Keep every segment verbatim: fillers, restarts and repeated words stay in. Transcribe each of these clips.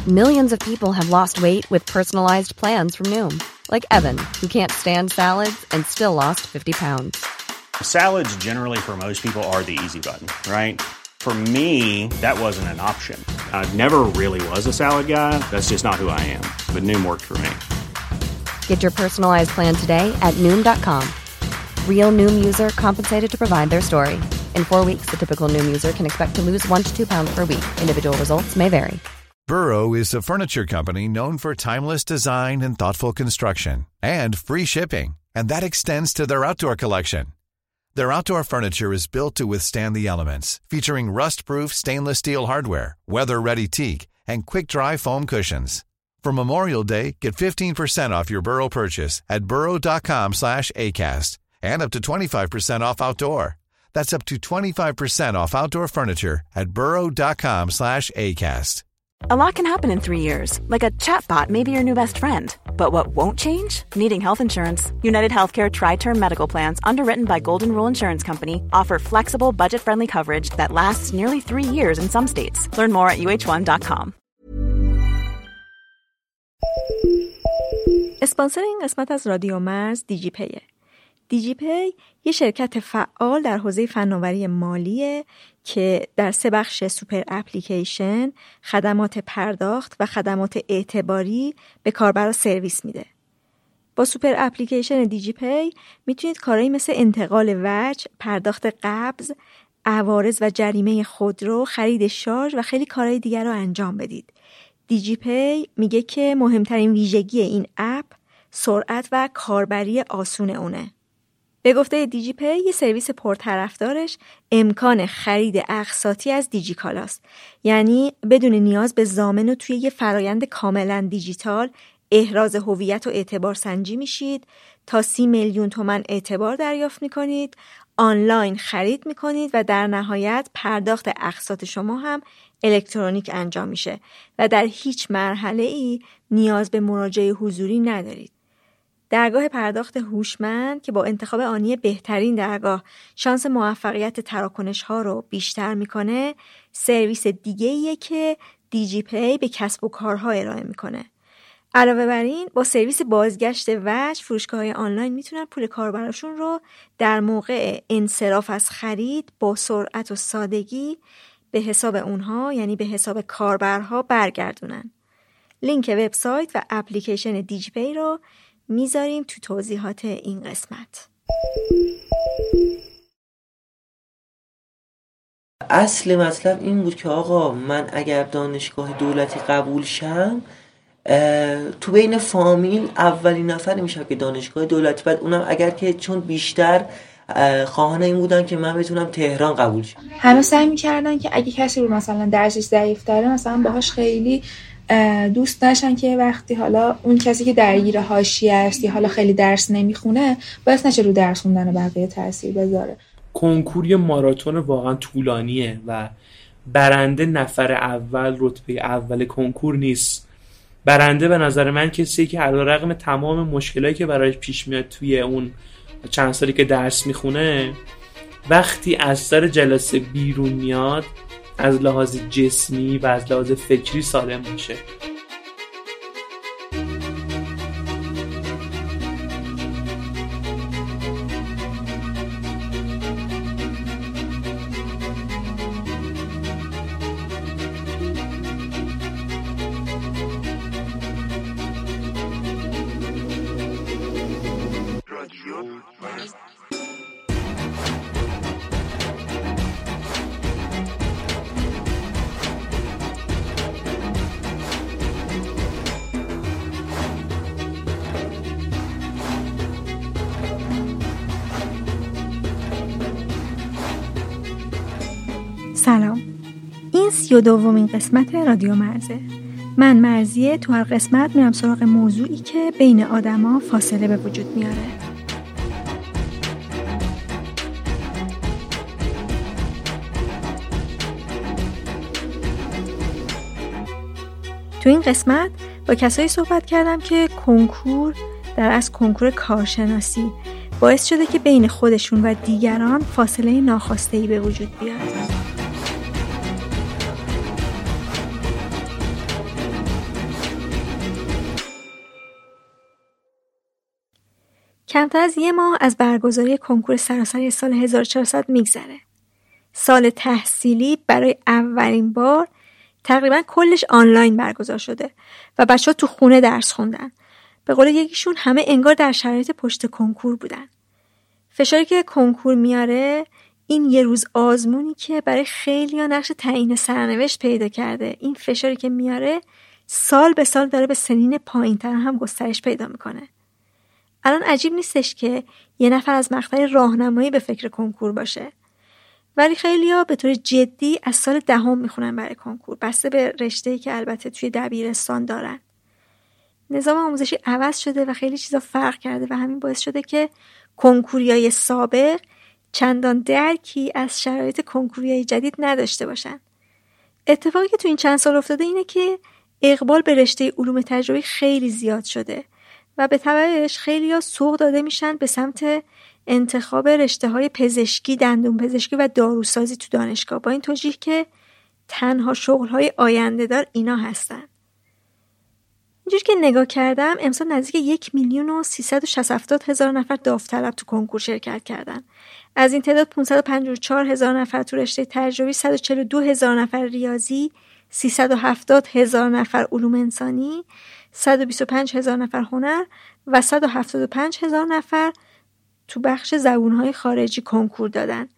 Millions of people have lost weight with personalized plans from Noom. Like Evan, who can't stand salads and still lost fifty pounds. Salads generally for most people are the easy button, right? For me, that wasn't an option. I never really was a salad guy. That's just not who I am. But Noom worked for me. Get your personalized plan today at Noom dot com. Real Noom user compensated to provide their story. In four weeks, the typical Noom user can expect to lose one to two pounds per week. Individual results may vary. Burrow is a furniture company known for timeless design and thoughtful construction, and free shipping, and that extends to their outdoor collection. Their outdoor furniture is built to withstand the elements, featuring rust-proof stainless steel hardware, weather-ready teak, and quick-dry foam cushions. For Memorial Day, get fifteen percent off your Burrow purchase at burrow dot com slash acast, and up to twenty-five percent off outdoor. That's up to twenty-five percent off outdoor furniture at burrow dot com slash acast. A lot can happen in three years, like a chatbot may be your new best friend. But what won't change? Needing health insurance. United Healthcare Tri-Term Medical Plans, underwritten by Golden Rule Insurance Company, offer flexible, budget-friendly coverage that lasts nearly three years in some states. Learn more at u h one dot com. اسپانسر این قسمت از رادیو مرز دیجی پیه. دیجی پی یه شرکت فعال در حوزه فناوری مالیه که در سه بخش سوپر اپلیکیشن، خدمات پرداخت و خدمات اعتباری به کاربرا سرویس میده. با سوپر اپلیکیشن دیجی پی میتونید کارهایی مثل انتقال وجه، پرداخت قبض، عوارض و جریمه خودرو، خرید شارژ و خیلی کارهای دیگر رو انجام بدید. دیجی پی میگه که مهمترین ویژگی این اپ سرعت و کاربری آسون اونه. به گفته دیجی پی یه سرویس پرطرفدارش امکان خرید اقساطی از دیجیکالاست. یعنی بدون نیاز به ضامن و توی یه فرایند کاملا دیجیتال احراز هویت و اعتبار سنجی میشید، تا سی میلیون تومان اعتبار دریافت میکنید، آنلاین خرید میکنید و در نهایت پرداخت اقساط شما هم الکترونیک انجام میشه و در هیچ مرحله ای نیاز به مراجعه حضوری ندارید. درگاه پرداخت هوشمند که با انتخاب آنی بهترین درگاه شانس موفقیت تراکنش ها رو بیشتر میکنه، سرویس دیگه ایه که دیجی پی به کسب و کارها ارائه میکنه. علاوه بر این با سرویس بازگشت وجه فروشگاه‌های آنلاین میتونن پول کاربراشون رو در موقع انصراف از خرید با سرعت و سادگی به حساب اونها، یعنی به حساب کاربرها برگردونن. لینک وبسایت و اپلیکیشن دیجی پی رو میذاریم تو توضیحات این قسمت. اصل مطلب این بود که آقا من اگر دانشگاه دولتی قبول شم، تو بین فامیل اولین نفر میشم که دانشگاه دولتی، بعد اونم اگر که چون بیشتر خواهان این بودن که من بتونم تهران قبول شم. همه سعی میکردن که اگه کسی رو مثلا درسش ضعیف داره مثلا باهاش خیلی دوست داشتن که وقتی حالا اون کسی که درگیر حاشیه است یا حالا خیلی درس نمیخونه باعث نشه رو درس خوندن بقیه تاثیر بذاره. کنکور یه ماراتون واقعا طولانیه و برنده نفر اول رتبه اول کنکور نیست. برنده به نظر من کسی که علیرغم تمام مشکلاتی که برایش پیش میاد توی اون چند سالی که درس میخونه، وقتی از سر جلسه بیرون میاد از لحاظ جسمی و از لحاظ فکری سالم باشه. سلام، این سی و دومین قسمت رادیو مرزه. من مرزیه، تو هر قسمت میرم سراغ موضوعی که بین آدما فاصله به وجود میاره. تو این قسمت با کسایی صحبت کردم که کنکور در اصل کنکور کارشناسی باعث شده که بین خودشون و دیگران فاصله ناخواسته ای به وجود بیاد. کمتر از یه ماه از برگزاری کنکور سراسری سال هزار و چهارصد میگذره. سال تحصیلی برای اولین بار تقریبا کلش آنلاین برگزار شده و بچه‌ها تو خونه درس خوندن. به قول یکیشون همه انگار در شرایط پشت کنکور بودن. فشاری که کنکور میاره این یه روز آزمونی که برای خیلی‌ها نقش تعیین سرنوشت پیدا کرده. این فشاری که میاره سال به سال داره به سنین پایین‌تر هم گسترش پیدا میکنه. الان عجیب نیستش که یه نفر از مقطع راهنمایی به فکر کنکور باشه. ولی خیلی‌ها به طور جدی از سال دهم میخونن برای کنکور، بسته به رشته‌ای که البته توی دبیرستان دارن. نظام آموزشی عوض شده و خیلی چیزا فرق کرده و همین باعث شده که کنکوریای سابق چندان درکی از شرایط کنکوریای جدید نداشته باشن. اتفاقی که تو این چند سال افتاده اینه که اقبال به رشته علوم تجربی خیلی زیاد شده و به تبعش خیلی‌ها سوق داده میشن به سمت انتخاب رشته‌های پزشکی، دندون پزشکی و داروسازی تو دانشگاه، با این توجیه که تنها شغل‌های آینده‌دار اینا هستن. اینجوری که نگاه کردم امسال نزدیک یک میلیون و سیصد و شصت و هفتاد هزار نفر داوطلب تو کنکور شرکت کردن. از این تعداد پانصد و پنجاه و چهار هزار نفر تو رشته تجربی، صد و چهل و دو هزار نفر ریاضی، سیصد و هفتاد هزار نفر علوم انسانی، صد و بیست و پنج هزار نفر هنر و صد و هفتاد و پنج هزار نفر تو بخش زبون‌های خارجی کنکور دادن.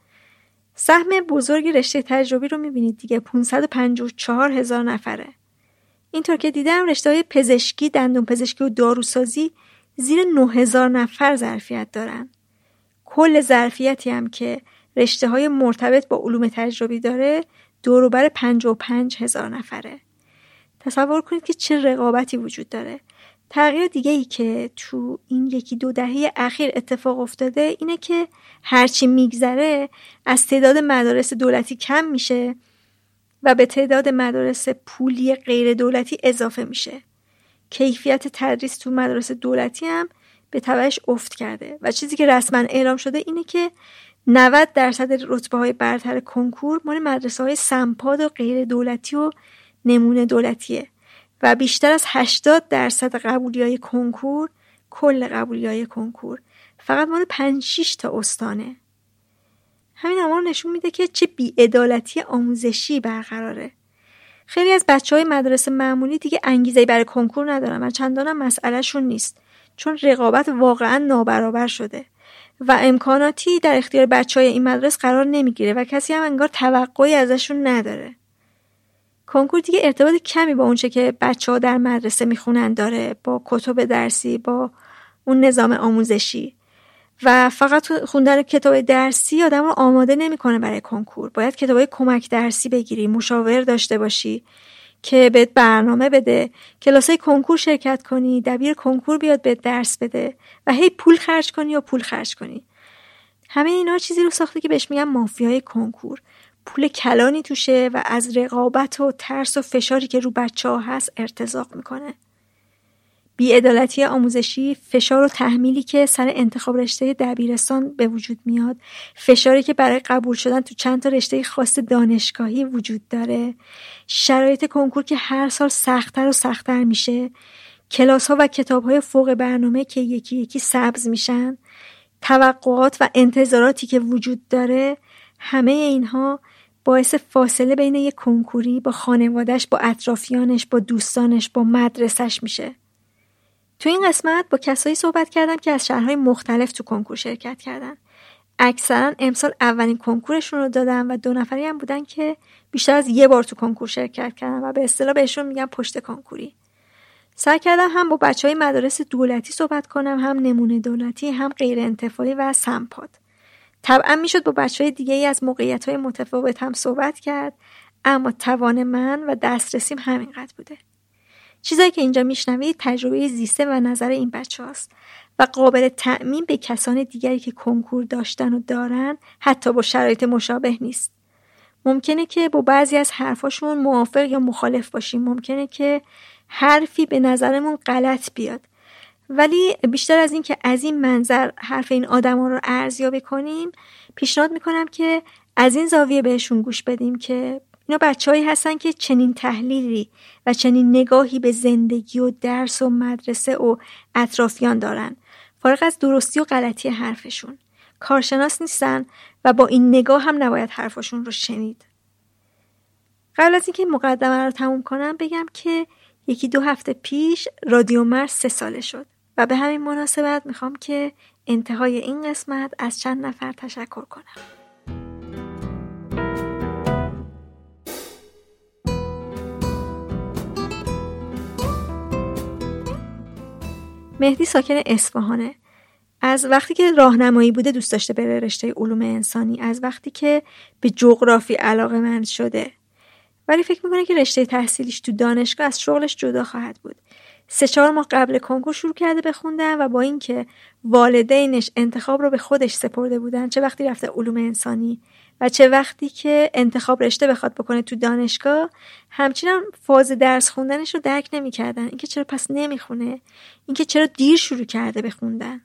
سهم بزرگی رشته تجربی رو می‌بینید دیگه، پانصد و پنجاه و چهار هزار نفره. اینطور که دیدم رشته‌های پزشکی، دندون پزشکی و داروسازی زیر نه هزار نفر ظرفیت دارن. کل ظرفیتی هم که رشته‌های مرتبط با علوم تجربی داره دور و بر پنجاه و پنج هزار نفره. تصور کنید که چه رقابتی وجود داره. تغییر دیگه ای که تو این یکی دو دهه اخیر اتفاق افتاده اینه که هرچی میگذره از تعداد مدارس دولتی کم میشه و به تعداد مدارس پولی غیر دولتی اضافه میشه. کیفیت تدریس تو مدارس دولتی هم به تبعش افت کرده و چیزی که رسما اعلام شده اینه که نود درصد رتبه‌های برتر کنکور مال مدرسه‌های سمپاد و غیر دولتی و نمونه دولتیه و بیشتر از هشتاد درصد قبولیای کنکور، کل قبولیای کنکور، فقط مال پنج شش تا استانه. همین آمار نشون میده که چه بی‌عدالتی آموزشی برقراره. خیلی از بچه‌های مدرسه معمولی دیگه انگیزه‌ای برای کنکور ندارن و چندانم مسئله‌شون نیست، چون رقابت واقعا نابرابر شده و امکاناتی در اختیار بچه‌های این مدرسه قرار نمیگیره و کسی هم انگار توقعی ازشون نداره. کنکور دیگه ارتباط کمی با اونچه که بچه‌ها در مدرسه میخونن داره، با کتب درسی، با اون نظام آموزشی، و فقط خوندن کتاب درسی آدم رو آماده نمیکنه برای کنکور. باید کتابای کمک درسی بگیری، مشاور داشته باشی که بهت برنامه بده، کلاسای کنکور شرکت کنی، دبیر کنکور بیاد بهت درس بده و هی پول خرج کنی و پول خرج کنی. همه اینا چیزی رو ساخته که بهش میگن مافیای کنکور. پول کلانی توشه و از رقابت و ترس و فشاری که رو بچه‌ها هست ارتزاق میکنه. بی‌عدالتی آموزشی، فشار و تحمیلی که سر انتخاب رشته دبیرستان به وجود میاد، فشاری که برای قبول شدن تو چند تا رشته خاص دانشگاهی وجود داره، شرایط کنکور که هر سال سخت‌تر و سخت‌تر میشه، کلاس‌ها و کتاب‌های فوق برنامه که یکی یکی سبز میشن، توقعات و انتظاراتی که وجود داره، همه اینها باعث فاصله بین یک کنکوری با خانواده‌اش، با اطرافیانش، با دوستانش، با مدرسه‌اش میشه. تو این قسمت با کسایی صحبت کردم که از شهرهای مختلف تو کنکور شرکت کردن. اکثرا امسال اولین کنکورشون رو دادن و دو نفری هم بودن که بیشتر از یه بار تو کنکور شرکت کردن و به اصطلاح بهشون میگن پشت کنکوری. سعی کردم هم با بچهای مدارس دولتی صحبت کنم، هم نمونه دولتی، هم غیر انتفاعی و سمپاد. طبعا میشد با بچهای دیگه ای از موقعیت‌های متفاوت هم صحبت کرد، اما توان من و دسترسیم همینقدر بوده. چیزایی که اینجا میشنوید تجربه زیسته و نظر این بچه هاست و قابل تأمین به کسان دیگری که کنکور داشتن و دارن، حتی با شرایط مشابه نیست. ممکنه که با بعضی از حرفاشون موافق یا مخالف باشیم، ممکنه که حرفی به نظرمون غلط بیاد، ولی بیشتر از این که از این منظر حرف این آدما رو ارزیابی کنیم، پیشنهاد میکنم که از این زاویه بهشون گوش بدیم که اینا بچه‌هایی هستن که چنین تحلیلی و چنین نگاهی به زندگی و درس و مدرسه و اطرافیان دارن فارغ از درستی و غلطی حرفشون. کارشناس نیستن و با این نگاه هم نباید حرفشون رو شنید. قبل از اینکه مقدمه رو تموم کنم بگم که یکی دو هفته پیش رادیو مرز سه ساله شد و به همین مناسبت میخوام که انتهای این قسمت از چند نفر تشکر کنم. مهدی ساکن اصفهانه. از وقتی که راهنمایی بوده دوست داشته بره رشته علوم انسانی، از وقتی که به جغرافی علاقه‌مند شده، ولی فکر میکنه که رشته تحصیلیش تو دانشگاه از شغلش جدا خواهد بود. سه چهار ماه قبل کنکور شروع کرده به خوندن و با اینکه والدینش انتخاب رو به خودش سپرده بودن، چه وقتی رفته علوم انسانی و چه وقتی که انتخاب رشته بخواد بکنه تو دانشگاه، همچنان فاز درس خوندنش رو درک نمی‌کردن. اینکه چرا پس نمیخونه، اینکه چرا دیر شروع کرده به خوندن.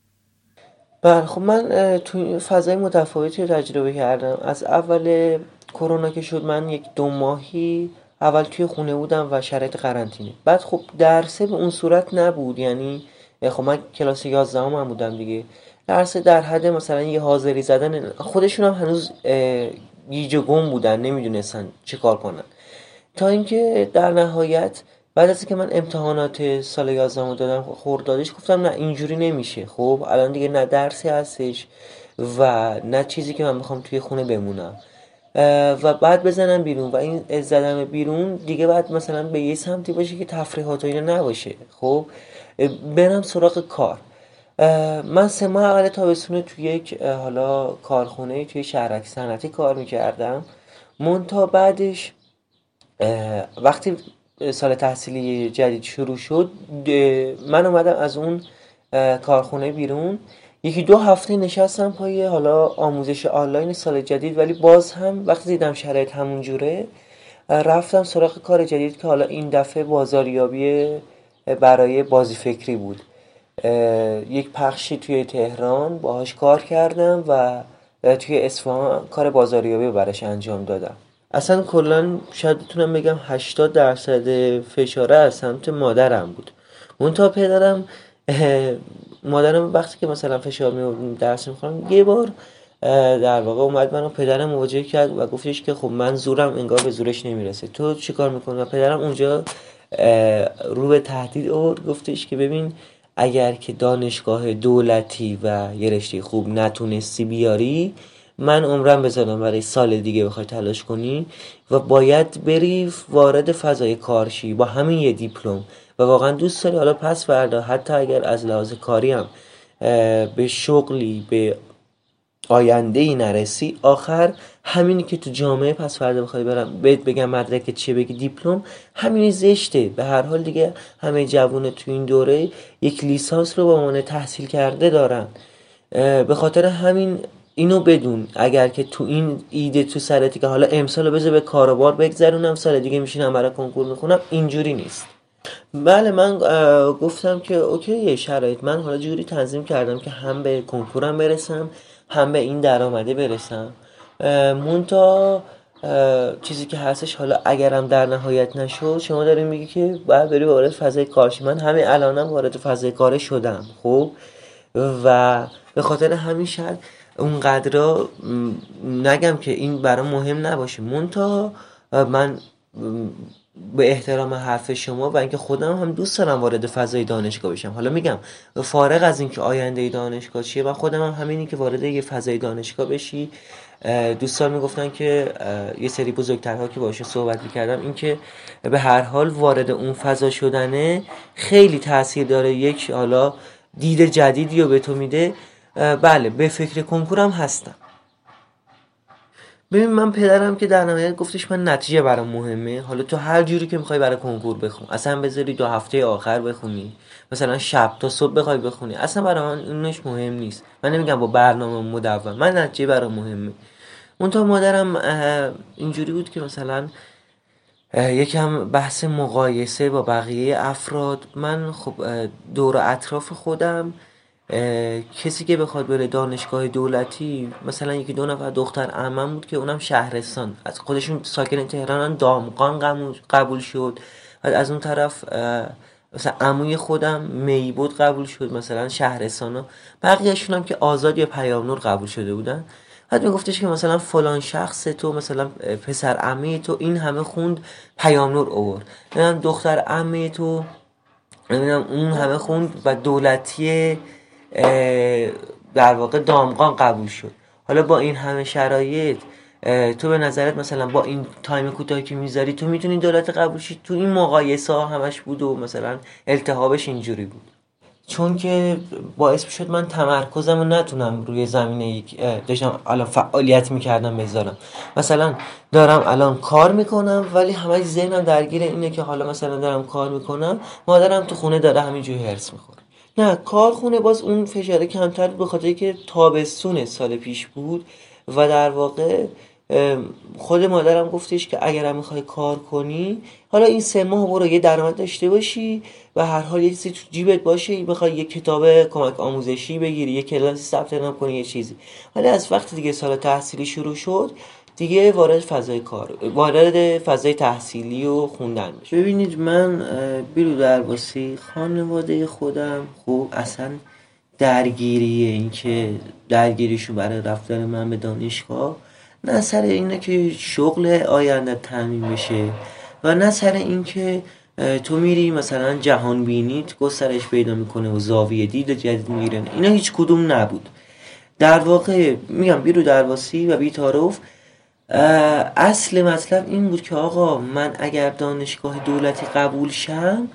بله خب من تو فضای متفاوتی تجربه کردم. از اول کرونا که شد من یک دو ماهی اول توی خونه بودم و شرایط قرنطینه. بعد خب درسه به اون صورت نبود، یعنی خب من کلاس یازدهم هم بودم دیگه، درسه در حد مثلا یه حاضری زدن، خودشون هم هنوز گیج و گم بودن، نمیدونستن چه کار کنن. تا اینکه در نهایت بعد از اینکه من امتحانات سال یازدهم دادم خردادش، گفتم نه اینجوری نمیشه. خب الان دیگه نه درسی هستش و نه چیزی که من بخوام توی خونه بمونم و بعد بزنم بیرون و این زدم بیرون دیگه بعد مثلا به یه سمتی باشه که تفریحات و اینا نباشه. خب برم سراغ کار. من سه ماه اول تابستون توی یک حالا کارخونه توی شهرک صنعتی کار میکردم. منتها بعدش وقتی سال تحصیلی جدید شروع شد من اومدم از اون کارخونه بیرون، یکی دو هفته نشستم پای حالا آموزش آنلاین سال جدید، ولی باز هم وقتی دیدم شرایط همون جوره رفتم سراغ کار جدید که حالا این دفعه بازاریابی برای بازی فکری بود. یک بخشی توی تهران باهاش کار کردم و توی اصفهان کار بازاریابی براش انجام دادم. اصلا کلان شاید بتونم بگم هشتاد درصد فشاره از سمت مادرم بود. منتها پدرم مادرم وقتی که مثلا فشار می درس میخوام یه بار در واقع اومد منو پدرم مواجه کرد و گفتش که خب من زورم انگار به زورش نمیرسه، تو چی کار میکنی؟ و پدرم اونجا رو به تهدید آورد، گفتش که ببین اگر که دانشگاه دولتی و یه رشته خوب نتونستی بیاری، من عمرم بذارم برای سال دیگه بخوای تلاش کنی و باید بری وارد فضای کارشی با همین یه دیپلم و واقعا دوست داری حالا پس فردا حتی اگر از لحاظ کاری هم به شغلی به آینده‌ای نرسی، آخر همینی که تو جامعه پس فردا بخوای برم بهت بگم مدرک چیه بگی دیپلم، همینی زشته. به هر حال دیگه همه جوون تو این دوره یک لیسانس رو با عنوان تحصیل کرده دارن. به خاطر همین اینو بدون اگر که تو این ایده تو سرتی که حالا امسالو بذار به کاروبار بگذرونم سال دیگه میشینم برای کنکور میخونم، اینجوری نیست. بله من گفتم که اوکی شرایط من حالا جوری تنظیم کردم که هم به کنکورم برسم هم به این درآمده برسم. منتها چیزی که هستش حالا اگرم در نهایت نشد، شما دارین میگی که باید بری وارد فضای کارشی. من همین الانم وارد فضای کار شدم خب، و به خاطر همین شاید اونقدر نگم که این برام مهم نباشه. منتها من به احترام حرف شما و اینکه خودم هم دوست دارم وارد فضای دانشگاه بشم. حالا میگم فارغ از اینکه آینده دانشگاه چیه، من خودم هم همینی که وارد یه فضای دانشگاه بشی. دوستان میگفتن که یه سری بزرگترها که باشه صحبت میکردم، این که به هر حال وارد اون فضا شدنه خیلی تاثیر داره، یک حالا دید جدیدی رو به تو میده. بله به فکر کنکورم هستم. ببین من پدرم که در نهایت گفتش من نتیجه برام مهمه، حالا تو هر جوری که میخوای برای کنکور بخون، اصلا بذاری دو هفته آخر بخونی، مثلا شب تا صبح بخوای بخونی، اصلا برای من اونش مهم نیست. من نمیگم با برنامه مدون، من نتیجه برام مهمه. اون تا مادرم اینجوری بود که مثلا یکم بحث مقایسه با بقیه افراد. من خب دور اطراف خودم کسی که بخواد بره دانشگاه دولتی، مثلا یکی دو نفر دختر عمم بود که اونم شهرستان، از خودشون ساکن تهرانن، دامغان قبول شد. و از اون طرف مثلا عموی خودم میبود قبول شد، مثلا شهرستانا، بقیه‌شون هم که آزاد یا پیام نور قبول شده بودن. بعد میگفتش که مثلا فلان شخص تو، مثلا پسر عمه تو این همه خوند پیام نور آورد، نمیدونم دختر عمه تو نمیدونم اون همه خوند و دولتی در واقع دامغان قبول شد. حالا با این همه شرایط تو به نظرت مثلا با این تایم کوتاهی که میذاری تو میتونی دولت قبول شی؟ تو این مقایسه ها همش بود و مثلا التهابش اینجوری بود، چون که باعث میشد من تمرکزم رو نتونم روی زمینه یک داشتم الان فعالیت میکردم بذارم. مثلا دارم الان کار میکنم ولی همش ذهنم درگیر اینه که حالا مثلا دارم کار میکنم، مادرم تو خونه داره همینجوری هرس میخوره. نه، کار خونه باز اون فشاره کمتر به خاطر که تابستون سال پیش بود و در واقع خود مادرم گفتش که اگرم میخوای کار کنی حالا این سه ماه برو یه درآمد داشته باشی و هر حال یه چیزی تو جیبت باشه، بخوای یه کتاب کمک آموزشی بگیری، یه کلاسی ثبت نام کنی، یه چیزی. ولی از وقتی دیگه سال تحصیلی شروع شد دیگه وارد فضای کار، وارد فضای تحصیلی و خوندن بشه. ببینید من بیرو درباسی خانواده خودم خب اصلا درگیریه، این که درگیریشون برای رفتن من به دانشگاه نه سر اینه که شغل آینده تامین بشه و نه سر این که تو میری مثلا جهان بینیت گسترش پیدا میکنه و زاویه دید جدید میگیره. اینا هیچ کدوم نبود. در واقع میگم بیرو درباسی و بی تعارف اصل مطلب این بود که آقا من اگر دانشگاه دولتی قبول شم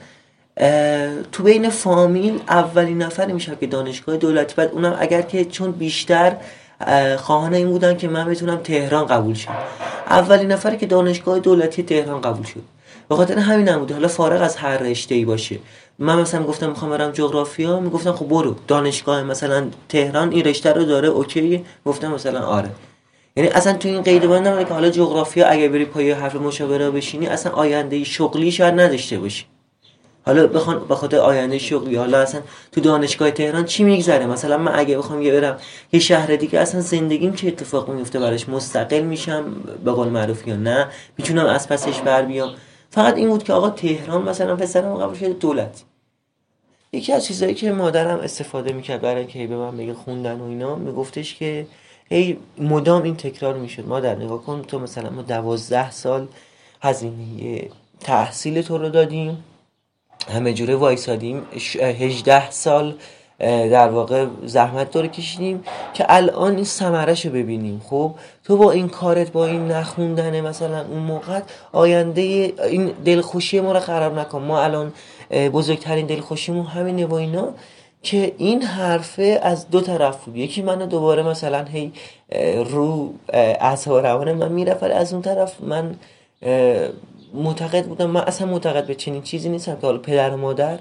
تو بین فامیل اولین نفر میشم که دانشگاه دولتی، بعد اونم اگر که چون بیشتر خواهان این بودن که من بتونم تهران قبول شم، اولین نفری که دانشگاه دولتی تهران قبول شد. به خاطر همین هم بود. حالا فارغ از هر رشته‌ای باشه، من مثلا میگفتم میخوام برم جغرافیا، میگفتم خب برو دانشگاه مثلا تهران این رشته رو داره، اوکی؟ گفتم مثلا آره. یعنی اصلا تو این قید بند نمیده که حالا جغرافیا اگه بری پای حرف مشاوره بشینی اصلا آینده شغلی شاید نداشته باشی. حالا بخوام به خاطر آینده شغلی، حالا اصلا تو دانشگاه تهران چی میگذره؟ مثلا من اگه بخوام یه برم یه شهر دیگه، اصلا زندگیم چه اتفاقی میفته براش؟ مستقل میشم به قول معروف یا نه میتونم از پسش بر بیام؟ فقط این بود که آقا تهران مثلا پسرم قبول شده دولتی. یکی از چیزایی که مادرم استفاده میکرد برای اینکه به من بگه خوندن و اینا، میگفتش که هی مدام این تکرار میشد، مادر نگاه کن تو مثلا ما دوازده سال هزینه تحصیل تو رو دادیم، همه جوره وایسادیم، هجده سال در واقع زحمت داره کشیدیم که الان این ثمره‌شو ببینیم. خب تو با این کارت، با این نخوندن مثلا اون موقع، آینده این دلخوشی ما رو خراب نکن. ما الان بزرگترین دلخوشیمون همینه با اینا که این حرفه از دو طرف بود. یکی منو دوباره مثلا هی رو اعصاب روان من میرفت، از اون طرف من معتقد بودم، من اصلا معتقد به چنین چیزی نیستم که حالا پدر و مادر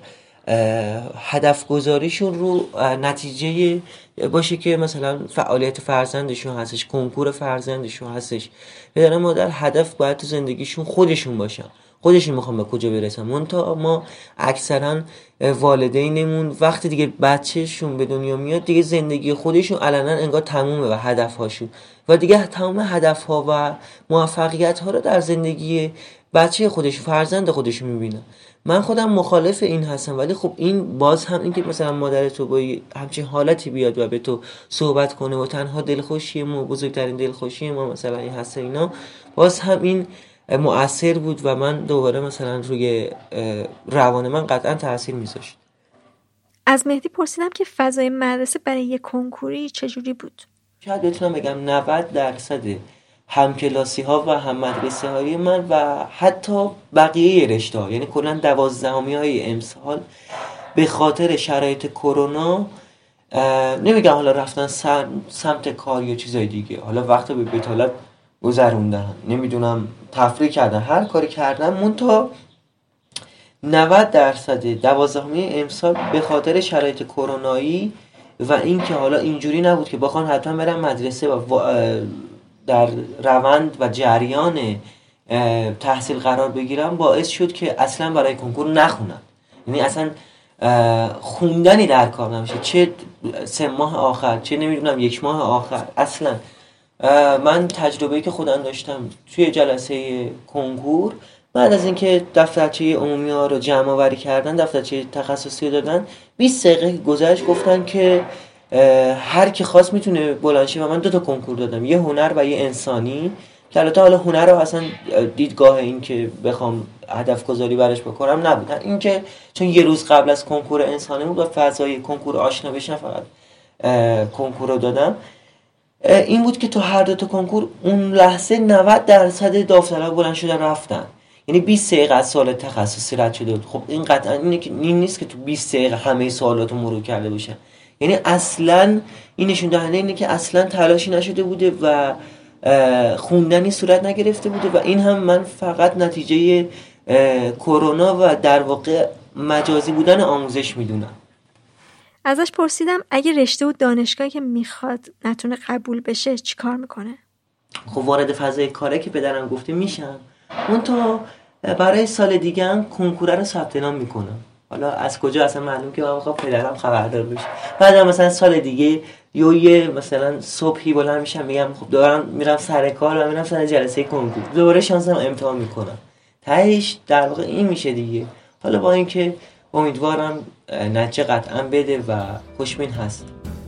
هدف گذاریشون رو نتیجه باشه که مثلا فعالیت فرزندشون هستش، کنکور فرزندشون هستش. پدر و مادر هدف باید تو زندگیشون خودشون باشن، خودشون میخوام به کجا برسن. منتها ما اکثرا والدینمون وقتی دیگه بچهشون به دنیا میاد دیگه زندگی خودشون علنا انگار تمومه و هدفهاشون، و دیگه تمام هدفها و موفقیت ها رو در زندگی بچه خودشون، فرزند خودشون میبینن. من خودم مخالف این هستم، ولی خب این باز هم این که مثلا مادر تو با همچین حالتی بیاد و به تو صحبت کنه و تنها دلخوشی ما، بزرگترین دلخوشی ما مثلا این هست، اینا باز هم این مؤثر بود و من دوباره مثلا روی روان من قطعا تاثیر میذاشت. از مهدی پرسیدم که فضای مدرسه برای یک کنکوری چجوری بود؟ شاید بتونم بگم نود درصد همکلاسی ها و هم مدرسه های من و حتی بقیه رشته ها، یعنی کلا دوازدهمی های امسال به خاطر شرایط کرونا، نمیگم حالا رفتن سمت کار یا چیزای دیگه، حالا وقت به بتالت گذروندن، نمیدونم تفریح کردن، هر کاری کردن، منتها نود درصد دوازدهمی امسال به خاطر شرایط کرونایی و این که حالا اینجوری نبود که بخوان حتما برن مدرسه و در روند و جریان تحصیل قرار بگیرن، باعث شد که اصلا برای کنکور نخونن. یعنی اصلا خوندنی در کار نمیشه، چه سه ماه آخر چه نمیدونم یک ماه آخر. اصلا من تجربه‌ای که خودم داشتم توی جلسه کنکور بعد از اینکه دفترچه عمومی ها رو جمع آوری کردن، دفترچه تخصصی رو دادن، بیست دقیقه گذشت گفتن که هر کی خواست میتونه بلند شه و من دو تا کنکور دادم، یه هنر و یه انسانی، که البته حالا هنر رو اصلا دیدگاه این که بخوام هدف گذاری براش بکنم نبودن، این که چون یه روز قبل از کنکور انسانی بود و فضای کنکور آشنا بشن فقط کنکور رو دادم. این بود که تو هر دو تا کنکور اون لحظه نود درصد داوطلبا بلند شدن رفتن، یعنی بیست دقیقه از سوال تخصصی رد شده بود. خب این قطعا اینه که این نیست که تو بیست دقیقه همه سوالاتو مرور کرده باشن، یعنی اصلا این نشون دهنده اینه که اصلا تلاشی نشده بوده و خوندنی صورت نگرفته بوده و این هم من فقط نتیجه کرونا و در واقع مجازی بودن آموزش میدونم. ازش پرسیدم اگه رشته و دانشگاهی که میخواد نتونه قبول بشه چی کار میکنه؟ خب وارد فضای کاره که پدرم گفته میشم، اون تو برای سال دیگه هم کنکوره رو ثبت نام میکنم. حالا از کجا اصلا معلوم که من میخوام پدرم خبردار بشه. بعد مثلا سال دیگه یه یه مثلا صبحی بلند میشم میگم خب دارم میرم سر کار و میرم سر جلسه کنکور، دوباره شانسم امتحان میکنم، تهش در واقع این میشه دیگه. حالا با اینکه امیدوارم نتیجه قطعا بده و خوشبین هست.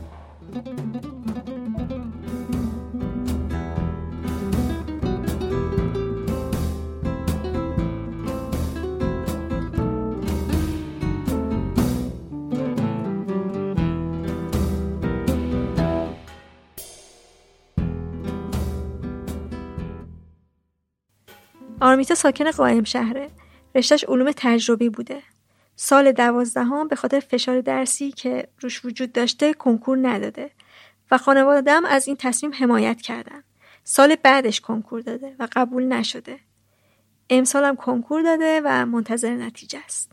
آرمیتا ساکن قائم شهره. رشتهش علوم تجربی بوده. سال دوازدهم به خاطر فشار درسی که روش وجود داشته کنکور نداده و خانواده‌ام از این تصمیم حمایت کردن. سال بعدش کنکور داده و قبول نشده. امسالم کنکور داده و منتظر نتیجه است.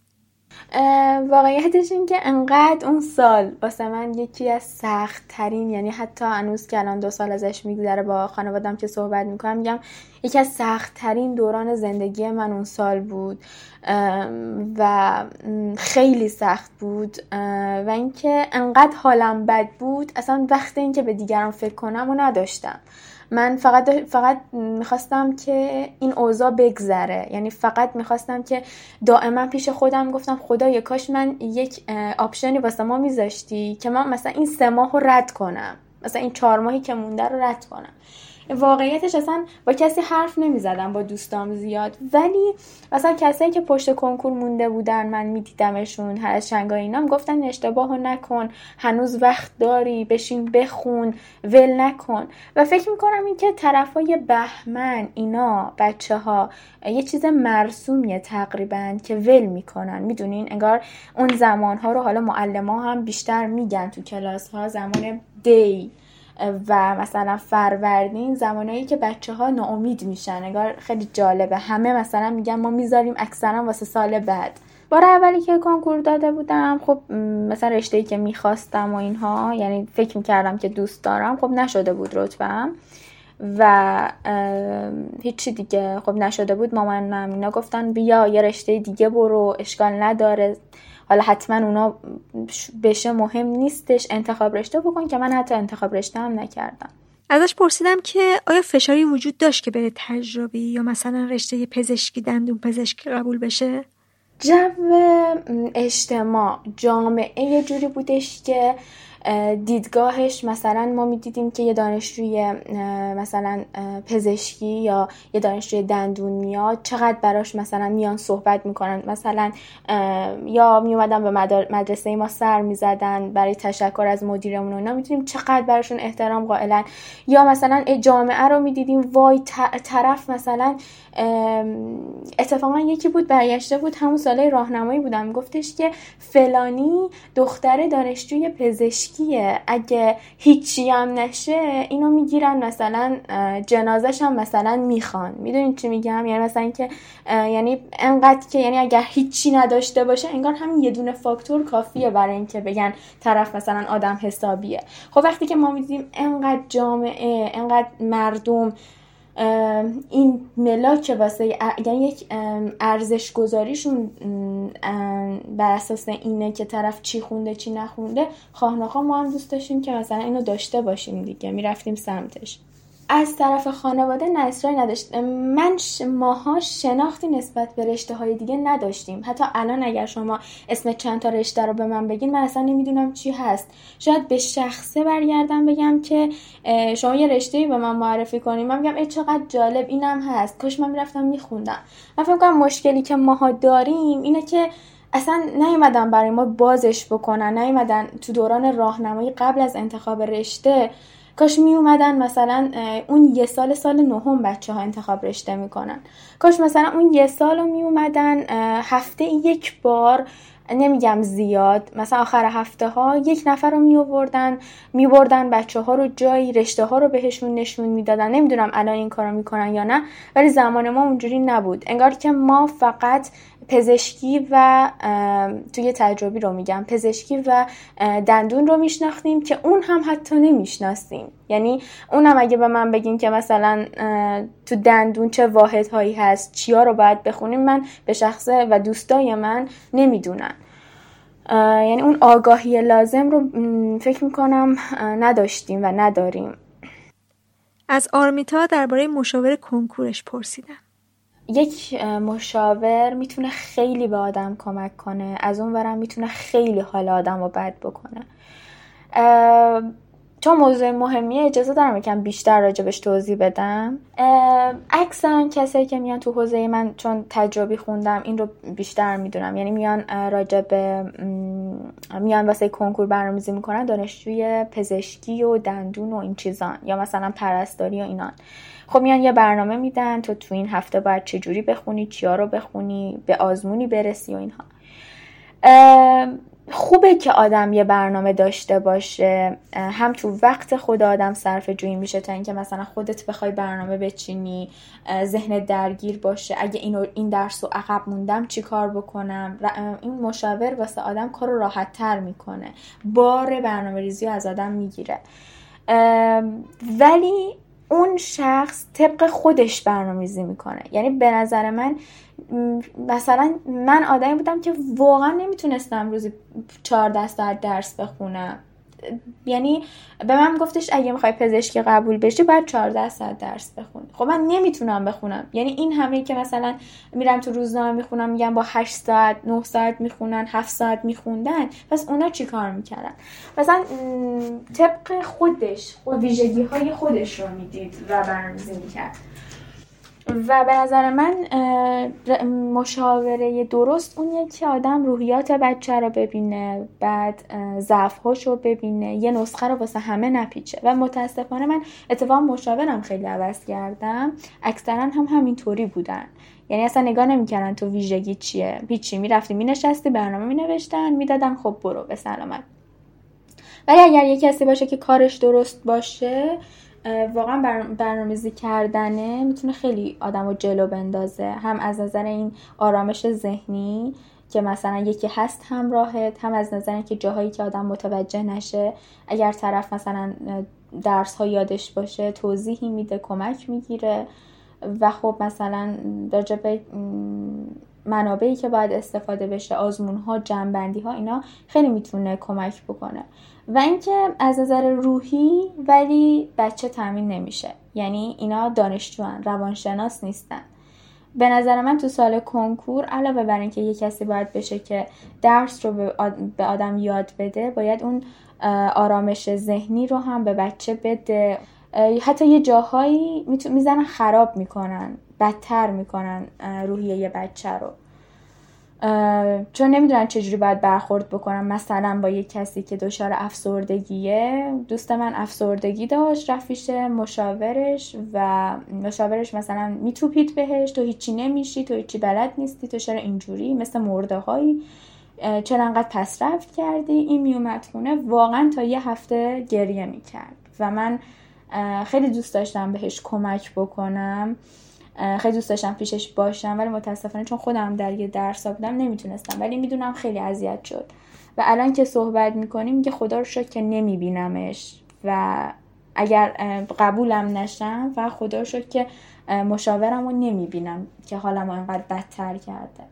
واقعیتش این که انقدر اون سال واسه من یکی از سخت ترین، یعنی حتی هنوز که الان دو سال ازش میگذره با خانوادم که صحبت میکنم میگم یکی از سخت ترین دوران زندگی من اون سال بود و خیلی سخت بود و اینکه انقدر حالم بد بود اصلا وقت این که به دیگران فکر کنم و نداشتم. من فقط فقط میخواستم که این اوضاع بگذره، یعنی فقط میخواستم که دائما پیش خودم گفتم خدایا کاش من یک آپشنی واسه ما میذاشتی که من مثلا این سه ماه رو رد کنم، مثلا این چهار ماهی که مونده رو رد کنم. واقعیتش اصلا با کسی حرف نمیزدم، با دوستام زیاد، ولی مثلا کسایی که پشت کنکور مونده بودن من میدیدمشون هر از شنگای اینا گفتن اشتباهو نکن، هنوز وقت داری، بشین بخون، ول نکن. و فکر میکنم این که طرفای بهمن اینا بچه ها یه چیز مرسومیه تقریبا که ول میکنن، میدونین انگار اون زمان ها رو حالا معلم ها هم بیشتر میگن تو کلاس ها، زمان دی و مثلا فروردین زمانایی که بچه ها ناامید میشن، انگار خیلی جالبه. همه مثلا میگن ما میذاریم اکثرا واسه سال بعد. بار اولی که کنکور داده بودم خب مثلا رشته‌ای که میخواستم و اینها، یعنی فکر میکردم که دوست دارم، خب نشده بود رتبه‌ام و هیچی دیگه خب نشده بود. مامانم اینا گفتن بیا یه رشته دیگه برو، اشکال نداره، حالا حتما اونا بشه مهم نیستش، انتخاب رشته بکن، که من حتی انتخاب رشته هم نکردم. ازش پرسیدم که آیا فشاری وجود داشت که بره تجربی یا مثلا رشته پزشکی، دندون پزشکی قبول بشه؟ جو اجتماع جامعه یه جوری بودش که دیدگاهش مثلا ما میدیدیم که یه دانشجوی مثلا پزشکی یا یه دانشجوی دندون میاد چقدر براش مثلا میان صحبت میکنن، مثلا یا میومدن به مدرسه ما سر میزدن برای تشکر از مدیرمون و اینا، میدونیم چقدر براشون احترام قائلن. یا مثلا جامعه رو میدیدیم وای طرف مثلا اتفاقا یکی بود برگشته بود همون ساله راهنمایی بودم میگفتش که فلانی دختر دانشجوی پزشکیه، اگه هیچی هم نشه اینو میگیرن مثلا جنازش هم مثلا میخوان. میدونین چی میگم؟ یعنی مثلا که یعنی انقدر که یعنی اگر هیچی نداشته باشه انگار همین یه دونه فاکتور کافیه برای اینکه بگن طرف مثلا آدم حسابیه. خب وقتی که ما میدیم انقدر جامعه، انقدر مردم این ملاک واسه یعنی یک ارزش گذاریشون بر اساس اینه که طرف چی خونده چی نخونده، خواه نخواه ما هم دوست داشتیم که مثلا اینو داشته باشیم دیگه، میرفتیم سمتش. از طرف خانواده نه اصراری نداشت. من ش... ماها شناختی نسبت به رشته های دیگه نداشتیم. حتی الان اگر شما اسم چند تا رشته رو به من بگین من اصلا نمیدونم چی هست. شاید به شخصه برگردم بگم که شما یه رشته‌ای به من معرفی کنیم، من میگم ای چقدر جالب اینم هست، کاش من میرفتم میخوندم. من فکر کنم مشکلی که ماها داریم اینه که اصلا نیومدن برای ما بازش بکنن، نیومدن تو دوران راهنمایی قبل از انتخاب رشته. کاش می اومدن مثلا اون یه سال سال نهم بچه ها انتخاب رشته میکنن، کاش مثلا اون یه سال رو می اومدن هفته یک بار، نمیگم زیاد، مثلا آخر هفته ها یک نفر رو می آوردن می بردن بچه ها رو جایی رشته ها رو بهشون نشون میدادن. نمیدونم الان این کارو میکنن یا نه، ولی زمان ما اونجوری نبود. انگار که ما فقط پزشکی و توی تجربی رو میگم پزشکی و دندون رو میشناختیم که اون هم حتی نمیشناسیم. یعنی اونم اگه به من بگین که مثلا تو دندون چه واحدهایی هست، چیا رو باید بخونیم، من به شخصه و دوستای من نمیدونن. یعنی اون آگاهی لازم رو فکر میکنم نداشتیم و نداریم. از آرمیتا درباره مشاور کنکورش پرسیدم. یک مشاور میتونه خیلی به آدم کمک کنه، از اون ورم میتونه خیلی حال آدم رو بد بکنه. چون موضوع مهمیه اجازه دارم یکم بیشتر راجبش توضیح بدم. اکثرا کسایی که میان تو حوزه من، چون تجربی خوندم، این رو بیشتر میدونم، یعنی میان راجب میان واسه کنکور برنامه‌ریزی میکنن، دانشجوی پزشکی و دندون و این چیزان یا مثلا پرستاری و اینان. خب میان یه برنامه میدن تو تو این هفته باید چجوری بخونی، چیا رو بخونی، به آزمونی برسی و اینها. خوبه که آدم یه برنامه داشته باشه، هم تو وقت خود آدم صرفه جویی میشه تا اینکه مثلا خودت بخوای برنامه بچینی، ذهن درگیر باشه، اگه اینو این درس رو عقب موندم چی کار بکنم. این مشاور واسه آدم کار رو راحت تر میکنه، بار برنامه ریزی از آدم میگیره. ولی اون شخص طبق خودش برنامه‌ریزی میکنه. یعنی به نظر من مثلا من آدمی بودم که واقعا نمیتونستم روزی چهارده ساعت درس بخونم. یعنی به من گفتش اگه میخوای پزشکی قبول بشی باید چهارده ساعت درس بخونی. خب من نمیتونم بخونم. یعنی این همه که مثلا میرم تو روزنامه میخونم میگم با هشت ساعت نه ساعت میخونن، هفت ساعت میخوندن، پس اونا چی کار میکردن؟ مثلا طبق خودش و ویژگی های خودش رو میدید و برنامه‌ریزی میکرد. و به نظر من مشاوره درست اونیه که آدم روحیات بچه رو ببینه، بعد ضعف‌هاش رو ببینه، یه نسخه رو واسه همه نپیچه. و متاسفانه من اتفاقا مشاورم خیلی عوض کردم، اکثرا هم همینطوری بودن. یعنی اصلا نگاه نمی‌کردن تو ویژگی چیه، هیچی، میرفتی مینشستی برنامه مینوشتن میدادن، خب برو به سلامت. ولی اگر یه کسی باشه که کارش درست باشه، واقعا برنامه‌ریزی کردنه میتونه خیلی آدمو جلو بندازه، هم از نظر این آرامش ذهنی که مثلا یکی هست همراهت، هم از نظر اینکه جاهایی که آدم متوجه نشه، اگر طرف مثلا درس ها یادش باشه توضیحی میده، کمک میگیره. و خب مثلا راجع به منابعی که باید استفاده بشه، آزمون ها، جنبندی ها، اینا خیلی میتونه کمک بکنه. و اینکه از نظر روحی ولی بچه تامین نمیشه، یعنی اینا دانشجوان، روانشناس نیستن. به نظر من تو سال کنکور علاوه بر اینکه یه کسی باید بشه که درس رو به آدم یاد بده، باید اون آرامش ذهنی رو هم به بچه بده. حتی یه جاهایی میزنن خراب میکنن، بدتر میکنن روحیه یه بچه رو، چون نمیدونن چجوری باید برخورد بکنن. مثلا با یه کسی که دچار افسردگیه، دوست من افسردگی داشت، رفت پیش مشاورش و مشاورش مثلا میتوپید بهش، تو هیچی نمیشی، تو هیچی بلد نیستی، تو چرا اینجوری مثل مرده هایی، چرا انقدر پس رفت کردی. این میومد خونه واقعا تا یه هفته گریه میکرد و من خیلی دوست داشتم بهش کمک بکنم، خیلی دوست داشتم پیشش باشم، ولی متاسفانه چون خودم در یه درس بودم نمیتونستم. ولی میدونم خیلی اذیت شد و الان که صحبت میکنیم میگه خدا رو شکر که نمیبینمش و اگر قبولم نشم و خدا رو شکر که مشاورم رو نمیبینم که حالم رو اینقدر بدتر کرده.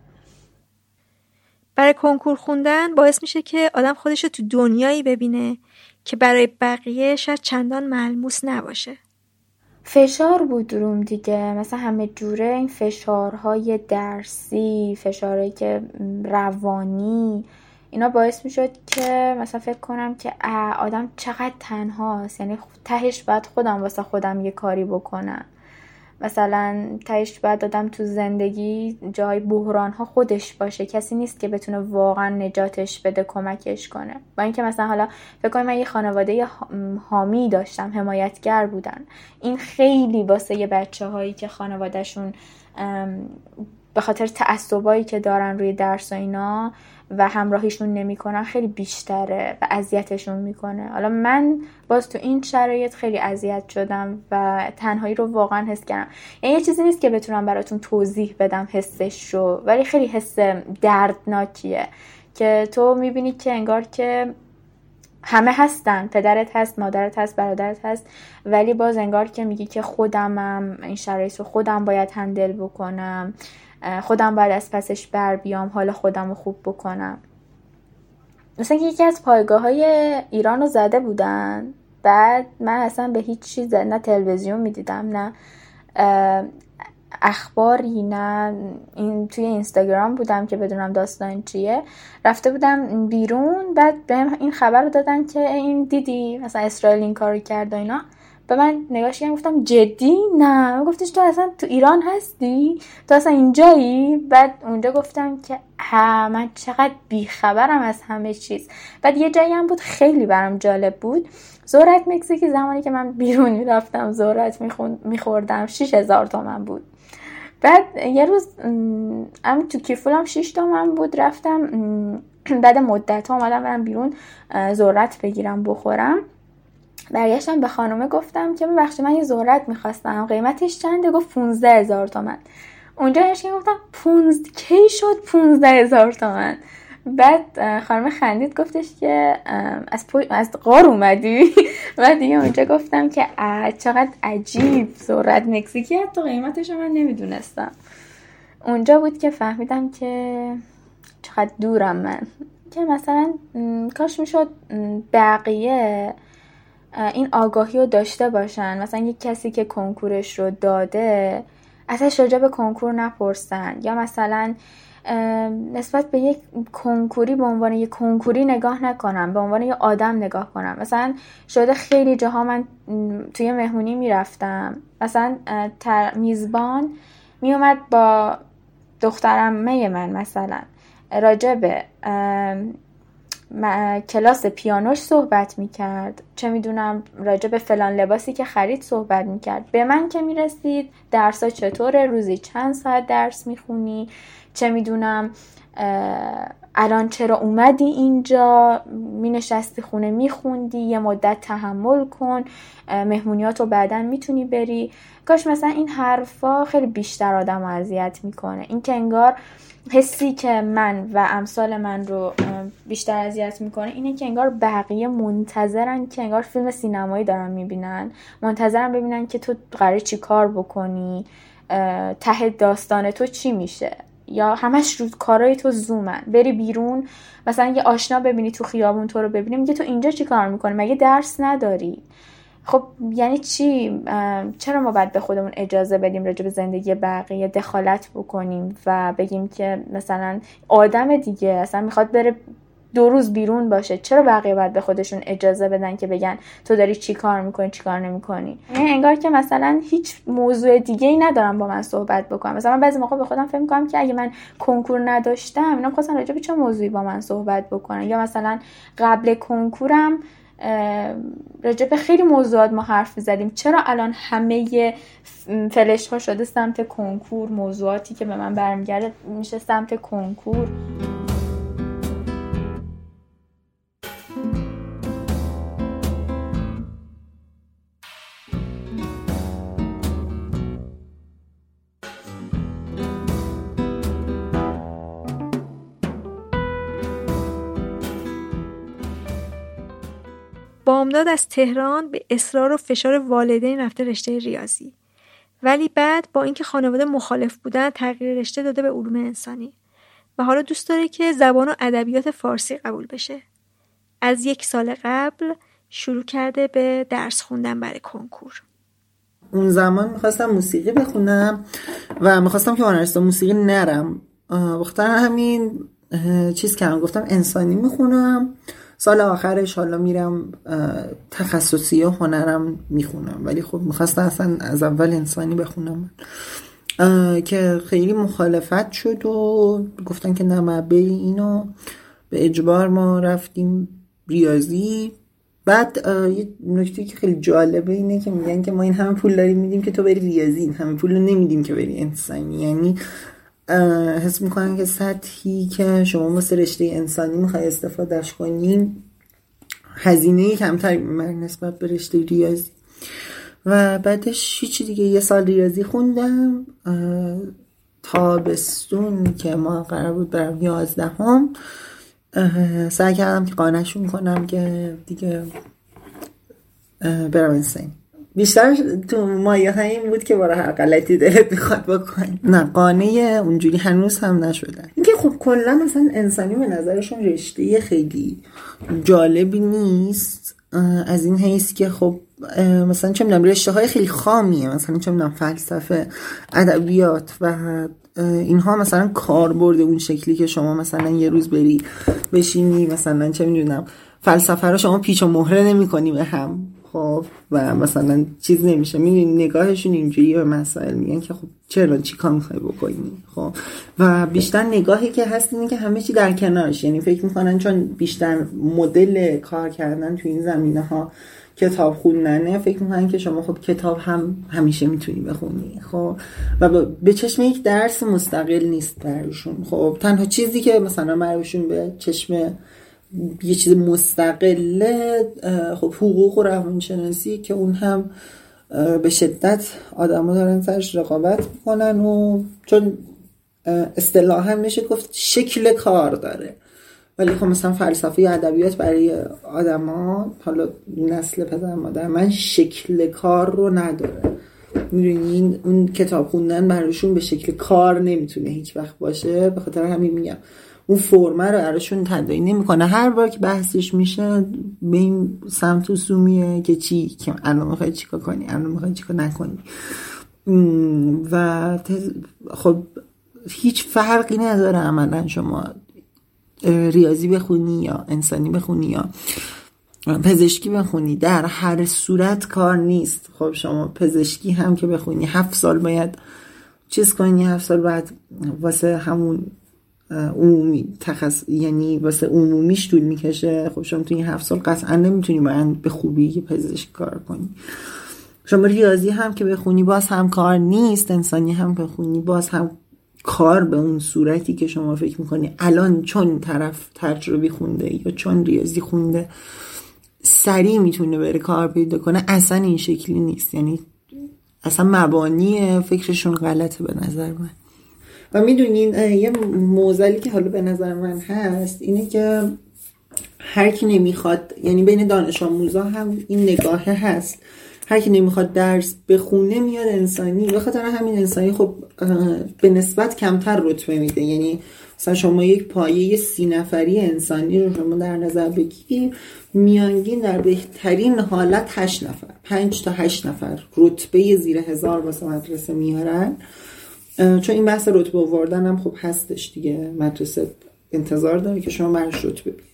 برای کنکور خوندن باعث میشه که آدم خودش رو تو دنیایی ببینه که برای بقیه شاید چندان ملموس نباشه. فشار بود روم دیگه، مثلا همه جوره این فشارهای درسی، فشارهایی که روانی، اینا باعث می شد که مثلا فکر کنم که آدم چقدر تنهاست، یعنی تهش باید خودم واسه خودم یه کاری بکنم، مثلا تهش باید آدم تو زندگی جای بحران ها خودش باشه، کسی نیست که بتونه واقعا نجاتش بده، کمکش کنه. با اینکه مثلا حالا فکر کنم من یه خانواده حامی داشتم، حمایتگر بودن، این خیلی واسه یه بچه هایی که خانوادهشون به خاطر تعصبایی که دارن روی درس و اینا و همراهیشون نمیکنن خیلی بیشتره و اذیتشون میکنه. حالا من باز تو این شرایط خیلی اذیت شدم و تنهایی رو واقعا حس کردم. یعنی یه چیزی نیست که بتونم براتون توضیح بدم حسش رو، ولی خیلی حس دردناکیه که تو میبینی که انگار که همه هستن، پدرت هست، مادرت هست، برادرت هست، ولی باز انگار که میگی که خودمم این شرایط رو خودم باید هندل بکنم، خودم باید از پسش بر بیام، حالا خودم رو خوب بکنم. مثلا یکی از پایگاه های ایران رو زده بودن، بعد من اصلا به هیچ چیز، نه تلویزیون میدیدم نه اخباری، نه این توی اینستاگرام بودم که بدونم داستان چیه، رفته بودم بیرون، بعد بهم این خبر رو دادن که این دیدی مثلا اسرائیل این کارو کرد و اینا. به من نگاش کردم گفتم جدی؟ نه. گفتش تو اصلا تو ایران هستی؟ تو اصلا اینجایی؟ بعد اونجا گفتم که ها من چقدر بیخبرم از همه چیز. بعد یه جایی هم بود خیلی برام جالب بود، ذرت مکزیکی، زمانی که من بیرون میرفتم ذرت میخوردم شش هزار تومن بود. بعد یه روز ام تو کیفولم شش تومن بود، رفتم بعد مدت ها اومدم برم بیرون ذرت بگیرم بخورم. برگشتم به خانومه گفتم که ببخشید من یه ذرت میخواستم، قیمتش چنده؟ گفت پونزده هزار تومن. اونجا نشین گفتم پونزده کی شد پونزده هزار تومن؟ بعد خانم خندید گفتش که از پو... از غار اومدی؟ بعد دیگه اونجا گفتم که چقدر عجیب، ذرت مکزیکی حتی قیمتش من نمیدونستم. اونجا بود که فهمیدم که چقدر دورم من، که مثلا کاش میشد بقیه این آگاهی رو داشته باشن، مثلا یک کسی که کنکورش رو داده ازش راجع به کنکور نپرسن، یا مثلا نسبت به یک کنکوری به عنوان یک کنکوری نگاه نکنم، به عنوان یک آدم نگاه کنم. مثلا شده خیلی جاها من توی مهمونی میرفتم، مثلا میزبان میومد با دخترعمه من مثلا راجع به کلاس پیانوش صحبت میکرد، چه میدونم راجع به فلان لباسی که خرید صحبت میکرد. به من که میرسید درسا چطوره، روزی چند ساعت درس میخونی، چه میدونم الان چرا اومدی اینجا، مینشستی خونه میخوندی، یه مدت تحمل کن، مهمونیاتو بعدن میتونی بری. کاش مثلا این حرفا خیلی بیشتر آدمو اذیت میکنه. این که انگار حسی که من و امثال من رو بیشتر اذیت میکنه اینه که انگار بقیه منتظرن، که انگار فیلم سینمایی دارن میبینن، منتظرن ببینن که تو قراره چی کار بکنی، ته داستان تو چی میشه، یا همش رو کارای تو زومن. بری بیرون مثلا یه آشنا ببینی تو خیابون تو رو ببینی میگه تو اینجا چی کار میکنی، مگه درس نداری؟ خب یعنی چی؟ چرا ما باید به خودمون اجازه بدیم راجع به زندگی بقیه دخالت بکنیم و بگیم که مثلا آدم دیگه اصلا میخواد بره دو روز بیرون باشه، چرا بقیه باید به خودشون اجازه بدن که بگن تو داری چی کار میکنی چی کار نمیکنی؟ یعنی انگار که مثلا هیچ موضوع دیگه ای ندارم با من صحبت بکنم. مثلا من بعضی موقع به خودم فکر میکنم که اگه من کنکور نداشتم اینا می‌خواستن راجع به چه موضوعی با من صحبت بکنن، یا مثلا قبل کنکورم راجع به خیلی موضوعات ما حرف می‌زدیم، چرا الان همه فلش ها شده سمت کنکور، موضوعاتی که به من برمیگرده میشه سمت کنکور. بامداد از تهران به اصرار و فشار والدین رفته رشته ریاضی، ولی بعد با اینکه خانواده مخالف بودن تغییر رشته داده به علوم انسانی و حالا دوست داره که زبان و ادبیات فارسی قبول بشه. از یک سال قبل شروع کرده به درس خوندن برای کنکور. اون زمان میخواستم موسیقی بخونم و میخواستم که هنرستان موسیقی نرم، بخاطر همین چیز کردم، گفتم انسانی میخونم، سال آخرش حالا میرم تخصصی هنرم میخونم. ولی خب میخواستم اصلا از اول انسانی بخونم که خیلی مخالفت شد و گفتن که نه ما بری اینو، به اجبار ما رفتیم ریاضی. بعد یه نکته که خیلی جالبه اینه که میگن که ما این همه پول داریم میدیم که تو بری ریاضی، این همه پول رو نمیدیم که بری انسانی. یعنی حس میکنن که سطحی که شما واسه رشته انسانی میخوای استفادهش کنی هزینه کمتری میبره نسبت به رشته ریاضی. و بعدش هیچی دیگه، یه سال ریاضی خوندم. تابستون که ما قرار بود برم یازدهم سعی کردم که قانعشون کنم که دیگه برم انسانی. بیشتر تو مایه های این بود که برای هر غلطی دلت میخواد بکنی. نه قانع اونجوری هنوز هم نشدن. اینکه خب کلا مثلا انسانی به نظرشون رشته خیلی جالبی نیست، از این حیث که خب مثلا چه میدونم رشته های خیلی خامیه، مثلا چه میدونم فلسفه، ادبیات و اینها مثلا کاربرد اون شکلی که شما مثلا یه روز بری بشینی مثلا چه میدونم فلسفه رو شما پیچ و مهره نمی‌کنی به هم، خب و مثلا چیز نمیشه. میدونی نگاهشون اینجوریه به مسائل، میگن که خب چرا چی کار میخوای بکنی، خب و بیشتر نگاهی که هست اینه که همه چی در کنارش. یعنی فکر میکنن چون بیشتر مدل کار کردن تو این زمینه ها کتاب خوندنه، فکر میکنن که شما خب کتاب هم همیشه میتونی بخونی، خب و به چشم یک درس مستقل نیست براشون. خب تنها چیزی که مثلا براشون به چشم یه چیز مستقله خب حقوق و روانشناسی که اون هم به شدت آدما دارن سرش رقابت میکنن و چون اصطلاحاً میشه گفت شکل کار داره. ولی خب مثلا فلسفه یا ادبیات برای آدما، حالا نسل پدر مادر من، شکل کار رو نداره. میدونین اون کتاب خوندن براشون به شکل کار نمیتونه هیچ وقت باشه. به خاطر همین میگم اون فرمه رو براشون تداعی نمیکنه. هر بار که بحثش میشه به این سمت و سومیه که چی که الان میخوای چیکار کنی، الان میخوای چیکار نکنی. و خب هیچ فرقی نداره عملا شما ریاضی بخونی یا انسانی بخونی یا پزشکی بخونی، در هر صورت کار نیست. خب شما پزشکی هم که بخونی هفت سال باید چیز کنی، هفت سال بعد واسه همون عمومی تخصص یعنی واسه عمومیش طول میکشه. خب شما تو این هفت سال قطعا نمیتونی باید به خوبی که پزشک کار کنی. شما ریاضی هم که بخونی باز هم کار نیست، انسانی هم بخونی باز هم کار به اون صورتی که شما فکر میکنی الان چون طرف تجربی خونده یا چون ریاضی خونده سریع میتونه بره کار پیدا کنه، اصلا این شکلی نیست. یعنی اصلا مبانی فکرشون غلطه به نظر من. و میدونین یه موزلی که حالا به نظر من هست اینه که هر کی نمیخواد، یعنی بین دانش آموزا هم این نگاه هست، هر کی نمیخواد درس بخونه میاد انسانی. به خاطر همین انسانی خب به نسبت کمتر رتبه میده. یعنی مثلا شما یک پایه سی نفری انسانی رو شما در نظر بگیر، میانگین در بهترین حالت هشت نفر، پنج تا هشت نفر رتبه زیر هزار واسه مدرسه میارن. چون این بحث رتبه آوردن هم خب هستش دیگه، مدرسه انتظار داره که شما برش رتبه بگیرید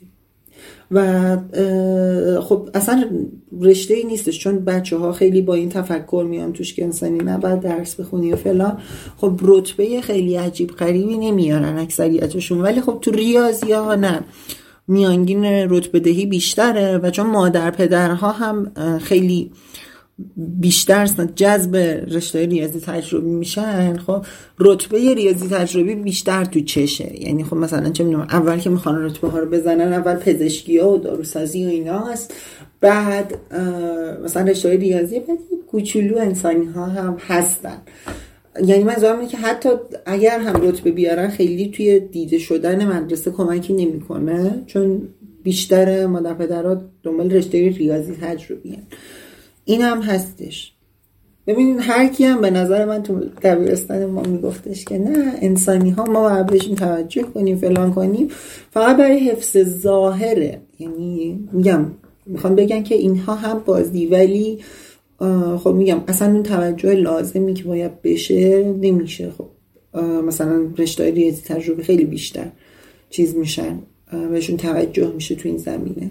و خب اصلا رشته ای نیستش. چون بچه ها خیلی با این تفکر میان توش که انسانی نباید درس بخونی و فلان، خب رتبه خیلی عجیب غریبی نمیارن اکثریتشون. ولی خب تو ریاضی ها نه، میانگین رتبه دهی بیشتره و چون مادر پدرها هم خیلی بیشتر جذب رشته ریاضی تجربی میشن، خب رتبه ریاضی تجربی بیشتر تو چشه. یعنی خب مثلا چه میدونم اول که میخوان رتبه ها رو بزنن، اول پزشکی ها و داروسازی و اینا هست، بعد مثلا رشته ریاضی، بعد کوچولو انسانی ها هم هستن. یعنی منظورم اینه که حتی اگر هم رتبه بیارن خیلی توی دیده شدن مدرسه کمکی نمیکنه، چون بیشتر مادر پدرها دنبال رشته ریاضی تجربی هن. این هم هستش. ببینید هر کی هم به نظر من تو دبیرستان ما میگفتش که نه انسانی ها ما باید بهشون توجه کنیم فلان کنیم، فقط برای حفظ ظاهره. یعنی میگم میخوام بگن که اینها هم بازی، ولی خب میگم اصلا اون توجه لازمی که باید بشه نمیشه. خب مثلا رشته ریاضی تجربه خیلی بیشتر چیز میشن، بهشون توجه میشه تو این زمینه.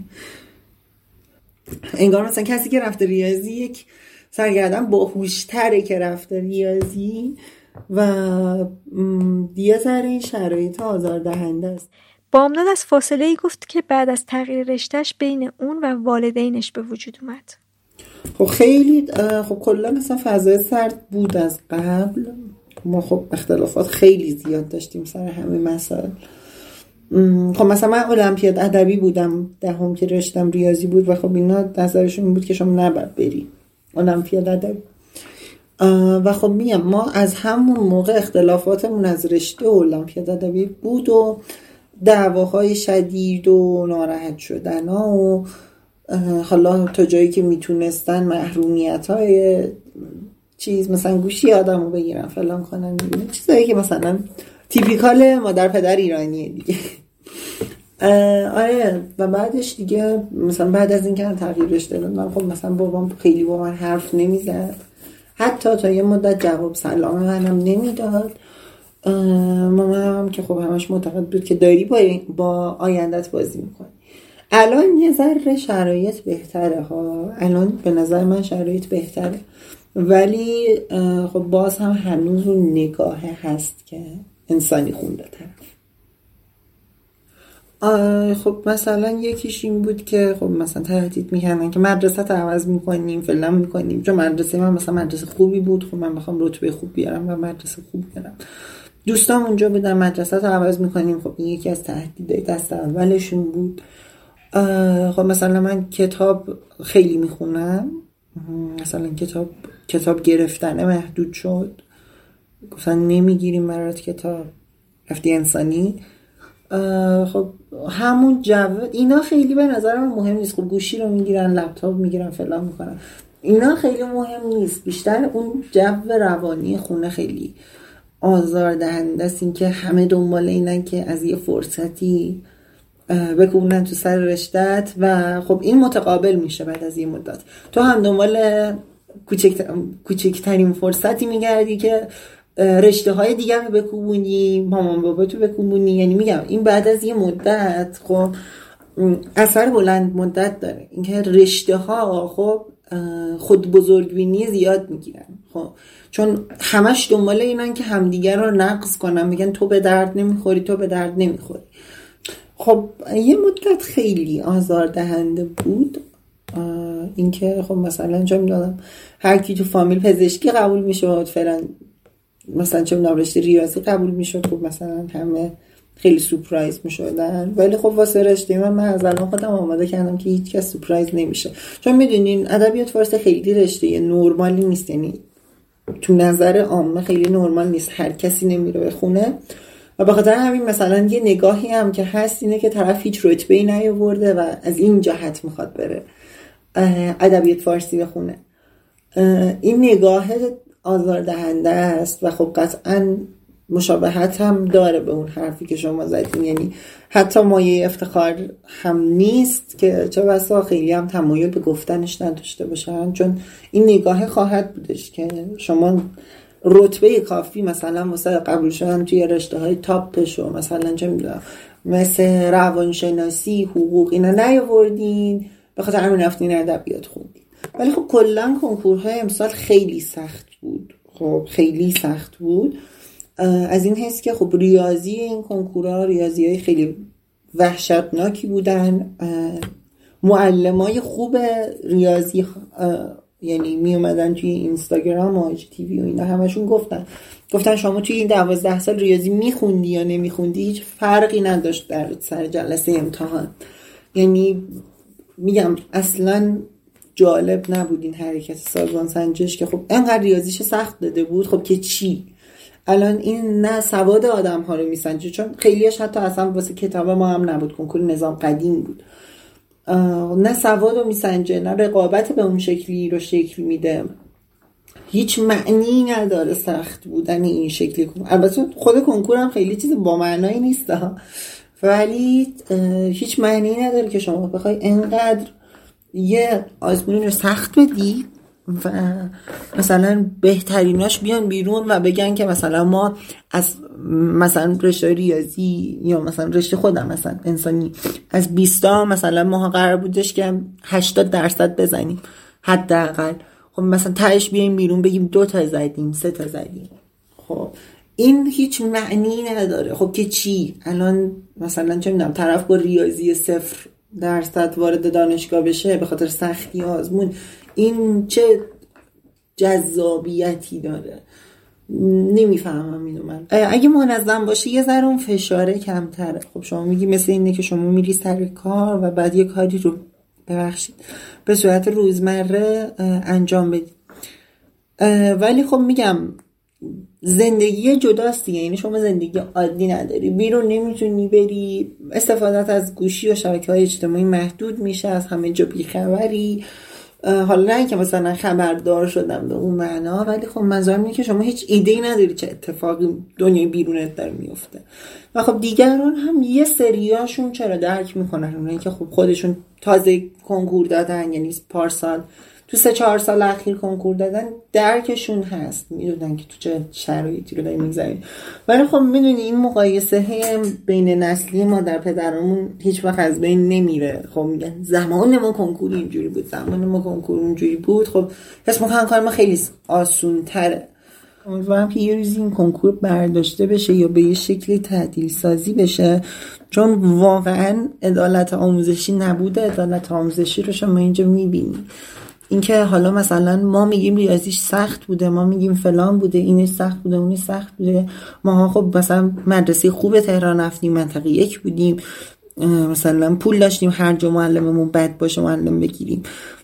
انگار مثلا کسی که رفته ریاضی یک سرگردن باهوشتره که رفته ریاضی و دیگه سر این شرایط آزاردهنده است. بامداد از فاصله ای گفت که بعد از تغییر رشتهش بین اون و والدینش به وجود اومد. خب خیلی خب کلا مثلا فضای سرد بود از قبل. ما خب اختلافات خیلی زیاد داشتیم سر همه مسائل. خب مثلا من المپیاد ادبی بودم، دهم که رشتم ریاضی بود و خب اینا نظرشون بود که شما نباید بری المپیاد ادبی. و خب میگم ما از همون موقع اختلافاتمون از رشته المپیاد ادبی بود و دعواهای شدید و ناراحت شدن ها و حالا تا جایی که میتونستن محرومیت های چیز مثلا گوشی آدم رو بگیرن فلان کنن، چیزایی که مثلا تیپیکال مادر پدر ایرانیه دیگه. آره و بعدش دیگه مثلا بعد از این که تغییر رشته دادم خب مثلا بابام خیلی با من حرف نمیزد، حتی تا یه مدت جواب سلام منم نمیداد. مامانم هم که خب همش معتقد بود که داری با با آیندت بازی میکنی. الان یه ذره شرایط بهتره ها، الان به نظر من شرایط بهتره، ولی خب باز هم هنوز اون نگاه هست که انسانی خونده طرف. خب مثلا یکیش این بود که خب مثلا تهدید میکنن که مدرسه رو عوض میکنیم فلان میکنیم، چون مدرسه من مثلا مدرسه خوبی بود، خب من میخوام رتبه خوب بیارم و مدرسه خوب بیارم. دوستام اونجا بودن مدرسه رو عوض میکنیم، خب این یکی از تهدیدهای دست اولشون بود. خب مثلا من کتاب خیلی میخونم، مثلا کتاب کتاب گرفتنه محدود شد، گفتن نمیگیریم برات کتاب، رفتی انسانی. خب همون جو اینا خیلی به نظر من مهم نیست. خب گوشی رو میگیرن، لپتاپ میگیرن، فلان میکنن، اینا خیلی مهم نیست. بیشتر اون جو روانی خونه خیلی آزاردهنده است، این که همه دنبال اینن که از یه فرصتی بکوبونن تو سر رشتت و خب این متقابل میشه بعد از یه مدت. تو هم دنبال کوچکترین فرصتی میگردی که رشته های دیگر رو بکوبونی، مامان بابا تو بکوبونی. یعنی میگم این بعد از یه مدت خب اثر بلند مدت داره، اینکه رشته ها خب خود بزرگبینی زیاد میگیرن، خب چون همش دنبال اینن که همدیگر رو نقص کنن، میگن تو به درد نمیخوری، تو به درد نمیخوری. خب یه مدت خیلی آزاردهنده بود اینکه خب مثلا چه میدونم هر کی تو فامیل پزشکی قبول میشد، فعلا مثلا چه میدونم رشته ریاضی قبول میشد، خب مثلا همه خیلی سورپرایز میشدن. ولی خب واسه رشته من من از الان خودم آماده کردم که هیچ کس سورپرایز نمیشه، چون میدونین ادبیات فارسی خیلی رشته نرمالی نیست، یعنی تو نظر عامه خیلی نرمال نیست، هر کسی نمیره بخونه. و به خاطر همین مثلا یه نگاهی هم که هست اینه که طرف هیچ رتبه‌ای نیاورده و از این جهت میخواد بره ادبیات فارسی بخونه. این نگاه آزاردهنده است و خب قطعاً مشابهت هم داره به اون حرفی که شما زدین، یعنی حتی مایه افتخار هم نیست که چه بسا خیلی هم تمایل به گفتنش نداشته باشن، چون این نگاه خواهد بودش که شما رتبه کافی مثلا واسه قبول شدن توی رشته های تاپش و مثلا چه میدونم مثل روانشناسی، حقوق اینا نیاوردین، به خاطر همین رفتین ادبیات خوندین. ولی خب کلا کنکورهای امسال خیلی سخت بود، خب خیلی سخت بود از این حیث که خب ریاضی این کنکورها ریاضی های خیلی وحشتناکی بودن. معلمای خوب ریاضی یعنی می اومدن توی اینستاگرام و آی تی وی و اینا همشون گفتن گفتن شما توی این دوازده سال ریاضی میخوندی یا نمیخوندی هیچ فرقی نداشت در سر جلسه امتحان. یعنی میگم اصلا جالب نبود این حرکت سازمان سنجش که خب انقدر ریاضیش سخت داده بود، خب که چی الان این نه سواد آدم ها رو میسنجه، چون خیلیش حتی اصلا واسه کتاب ما هم نبود، کنکور نظام قدیم بود، نه سواد رو میسنجه نه رقابت به اون شکلی رو شکل میده. هیچ معنی نداره سخت بودن این شکلی. البته خود کنکور هم خیلی چیز با معنایی نیست ها، ولی هیچ معنی نداره که شما بخوای انقدر یه آزمون رو سخت بدی و مثلا بهتریناش بیان بیرون و بگن که مثلا ما از مثلا رشته ریاضی یا مثلا رشته خودم مثلا انسانی از بیست تا مثلا ما قرار بودش که هشتاد درصد بزنیم حداقل. خب مثلا تهش بیایم بیرون بگیم دو تا زدیم، سه تا زدیم. خب این هیچ معنی نداره. خب که چی؟ الان مثلا چه میدونم طرف با ریاضی صفر درصد وارد دانشگاه بشه به خاطر سختی آزمون، این چه جذابیتی داره؟ نمیفهمم اینو من. اگه منظم باشه یه ذره اون فشاره کمتره. خب شما میگی مثل اینه که شما میری سر کار و بعد یه کاری رو ببخشید به صورت روزمره انجام بدی، ولی خب میگم زندگی جداست دیگه. یعنی شما زندگی عادی نداری، بیرون نمیتونی بری، استفادت از گوشی و شبکه‌های اجتماعی محدود میشه، از همه جا بیخبری. حالا نه که مثلا خبردار شدم به اون معنا، ولی خب منظورم اینه که شما هیچ ایده‌ای نداری چه اتفاقی دنیای بیرونت داره میفته. و خب دیگران هم یه سریاشون چرا درک میکنن، اونایی که خب خودشون تازه کنکور دادن، یعنی پارسال تو سه چهار سال اخیر کنکور دادن، درکشون هست، میدونن که تو چه شرایطی رو داریم میگذریم. ولی خب میدونی این مقایسه بین نسلی ما در پدرمون هیچ وقت از بین نمیره. خب میگن زمان ما کنکور اینجوری بود، زمان ما کنکور اونجوری بود. خب حس میکنم کار ما خیلی آسون تره. امیدوارم که یه روزی این کنکور برداشته بشه یا به یه شکلی تعدیل سازی بشه، چون واقعا عدالت آموزشی نبوده. عدالت آموزشی رو شما اینجا میبینی، اینکه حالا مثلا ما میگیم ریاضیش سخت بوده، ما میگیم فلان بوده، اینش سخت بوده، اونش سخت بوده. ما خب مثلا مدرسه خوب تهران رفتیم، منطقه یک بودیم، مثلا پول داشتیم هر جا معلممون بد باشه معلم بگیریم.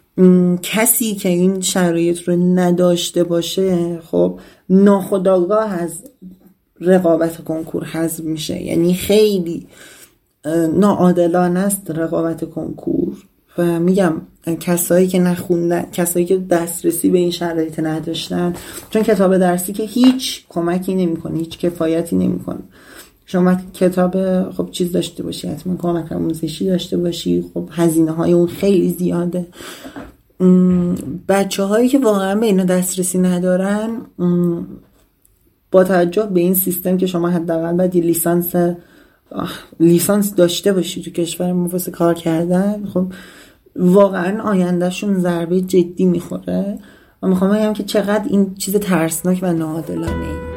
کسی که این شرایط رو نداشته باشه خب ناخودآگاه از رقابت کنکور حذف میشه. یعنی خیلی ناعادلانه است رقابت کنکور. و میگم کسایی که نخوندن، کسایی که دسترسی به این شرایط نداشتن، چون کتاب درسی که هیچ کمکی نمیکنه، هیچ کفایتی نمیکنه. شما کتاب خب چیز داشته باشی، حتما کمک آموزشی داشته باشی، خب هزینه های اون خیلی زیاده. بچه هایی که واقعا به اینا دسترسی ندارن، با توجه به این سیستم که شما حداقل باید یه لیسانس لیسانس داشته باشی تو کشور ما واسه کار کردن، خب واقعا آیندهشون ضربه جدی میخوره. و میخوام بگم که چقدر این چیز ترسناک و ناعادلانه ای.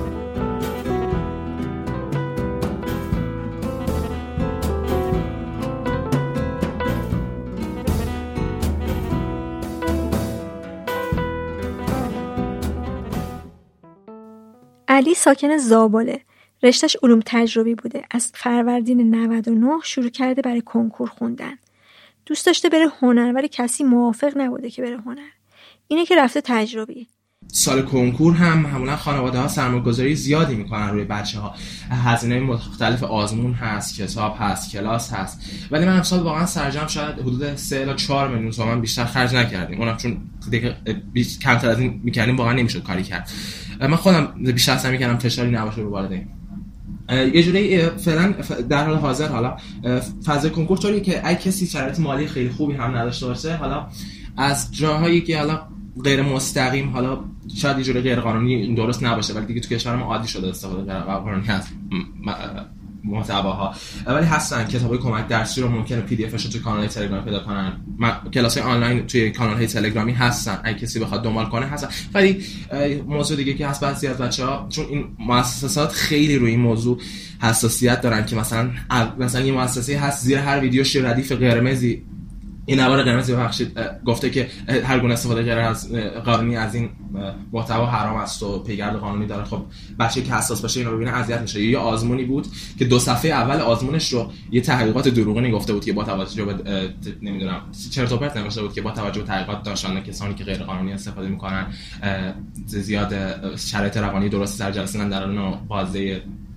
علی ساکن زابله، رشتهش علوم تجربی بوده. از فروردین نود و نه شروع کرده برای کنکور خوندن. دوست داشته بره هنر ولی کسی موافق نبوده که بره هنر. اینه که رفته تجربی. سال کنکور هم همونا خانواده ها سرمایه‌گذاری زیادی میکنن روی بچه ها. هزینه مختلف آزمون هست، کتاب هست، کلاس هست. ولی من امسال واقعا سرجم شاید حدود سه تا چهار میلیون تومان بیشتر خرج نکردیم. اونم چون دیگه کمتر از این میکردیم واقعا نمیشد کاری کرد. من خودم بیشتر اصلا میکردم فشاری نباشه رو والدین. یه جوری فعلا در حال حاضر حالا فاز کنکور طوریه که اگه کسی شرایط مالی خیلی خوبی هم نداشته باشه، حالا از جاهایی که حالا غیر مستقیم، حالا شاید یه جوری غیر قانونی درست نباشه ولی دیگه تو کشور ما عادی شده استفاده غیر قانونی هست محتواها، ولی هستن کتابای کمک درسی رو ممکنه پی دی افش رو توی کانال تلگرامی پیدا کنن. کلاسای آنلاین توی کانال‌های تلگرامی هستن، اگه کسی بخواد دنبال کنه هستن. ولی موضوع دیگه که هست، بعضی از بچه‌ها چون این مؤسسات خیلی روی این موضوع حساسیت دارن که مثلا مثلا یه مؤسسه هست زیر هر ویدیوش ردیف قرمزی، این نوار قرمزی ببخشید گفته که هر گونه استفاده غیر از قانونی از این محتوا حرام است و پیگرد قانونی داره. خب بچه‌ای که حساس باشه اینو ببینه اذیت میشه. یه آزمونی بود که دو صفحه اول آزمونش رو یه تحقیقات دروغینی گفته بود که با توجه به نمیدونم چرت و پرت نوشته بود که با توجه به تحقیقات داشتن کسانی که غیر قانونی استفاده میکنن زیاد شرایط روانی درست سر جلسه در اون بازه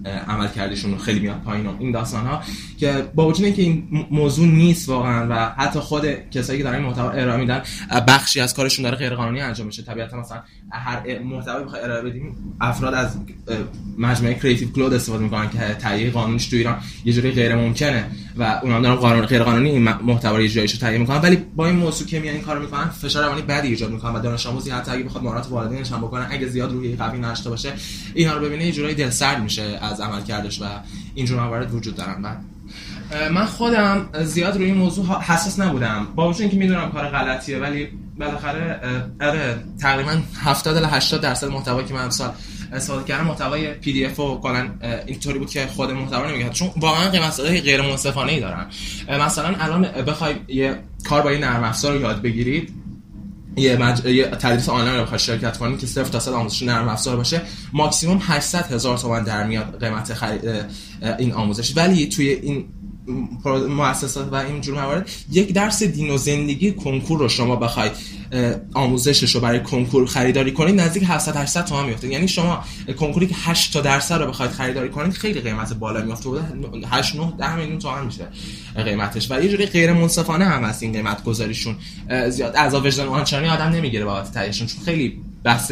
عملکردشون خیلی میاد پایین و این داستان‌ها که با وجود اینکه این موضوع نیست واقعا و حتی خود کسایی که دارن این محتوا ارائه میدن بخشی از کارشون داره غیر قانونی انجام میشه. طبیعتا مثلا هر محتوایی بخوای ارائه بدیم افراد از مجموعه کریتیو کلود استفاده میکنن که تهیه قانونیش تو ایران یه جوری غیر ممکنه و اونها دارن قانون غیر قانونی این محتوا رو اجرایشو تهیه میکنن، ولی با این موضوع که میان این کارو میکنن فشار روانی بدی ایجاد میکنن و دانش آموزی حتی اگه بخواد مهارت والدینش هم بکنه اگه زیاد روحیه قوی نداشته باشه اینا رو ببینه یه جوری دلسرد میشه از عملکردش و اینجور موارد وجود دارن. بعد من خودم زیاد روی این موضوع حساس نبودم با وجود اینکه میدونم کار غلطیه، ولی بالاخره آره تقریبا هفتاد تا هشتاد درصد محتوایی که من امسال استفاده کردم محتوای پی دی اف و کلا اینطوری بود که خود محتوا رو نمیگه، چون واقعا قیمت‌های غیر منصفانه‌ای دارن. مثلا الان بخوای یه کار با یه نرم افزار رو یاد بگیرید، یه, مج... یه تدریس آنلاین رو بخواد شرکت کنید که صفر تا صد آموزش نرم افزار باشه ماکسیمم هشتصد هزار تومان در میاد قیمت خرید این آموزش، ولی توی این مؤسسات و این جور موارد یک درس دین و زندگی کنکور رو شما بخواید آموزشش رو برای کنکور خریداری کنید نزدیک هفتصد هشتصد تومان میفته. یعنی شما کنکوری که هشت تا درصد رو بخواید خریداری کنید خیلی قیمت بالا میفته، بوده هشت نه ده میلیون تومان میشه قیمتش و یه جوری غیر منصفانه هم هست این قیمت گذاریشون. زیاد عذاب وجدان آنچنانی آدم نمیگیره بابت تهیهشون، چون خیلی بحث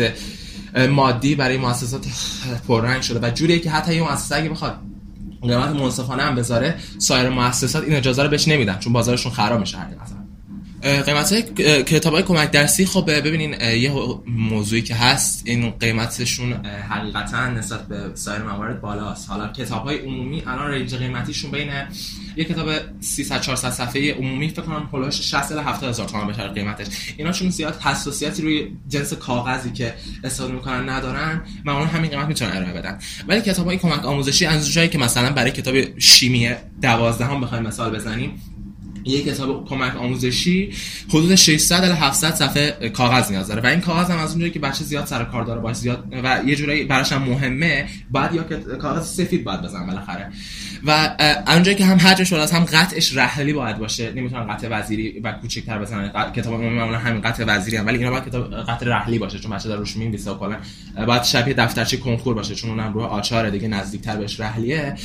مادی برای مؤسسات پررنگ شده و جوریه که حتی یه مؤسسه اگه بخواد قیمت منصفانه هم بذاره سایر مؤسسات این اجازه رو بهش نمیدن چون بازارشون خراب میشه. هر مثلا قیمت‌های کتاب‌های کمک درسی خب ببینین یه موضوعی که هست این قیمتشون حقیقتا نسبت به سایر موارد بالاست. حالا کتاب‌های عمومی الان رنج قیمتیشون بین یه کتاب سیصد چهارصد صفحه‌ای عمومی فکر کنم پولش شصت تا هفتاد هزار تومان بشه قیمتش. اینا چون زیاد حساسیتی روی جنس کاغذی که استفاده می‌کنن ندارن معمولا همین قیمت میتونن ارائه بدن. ولی کتاب‌های کمک آموزشی از جایی که مثلا برای کتاب شیمی دوازدهم بخوایم مثال بزنیم، یک کتاب کمک آموزشی حدود ششصد تا هفتصد صفحه کاغذ نیاز داره و این کاغذ هم از اونجایی که بچه زیاد سر کار داره باشه زیاد و یه جورایی براش هم مهمه باید یا کاغذ سفید باید بزنن بالاخره و اونجایی که هم حجمش بالاست هم قطعش رحلی باید باشه، نمیتونن قطع وزیری و کوچیک‌تر بزنن. کتاب عمومی معمولا همین قطع وزیری هم، ولی اینا باید کتاب قطع رحلی باشه چون بچه داره روش می‌نویسه و کلا باید شبیه دفترچه کنکور باشه چون اونم روی آچار دیگه نزدیک‌تر بهش رحلیه.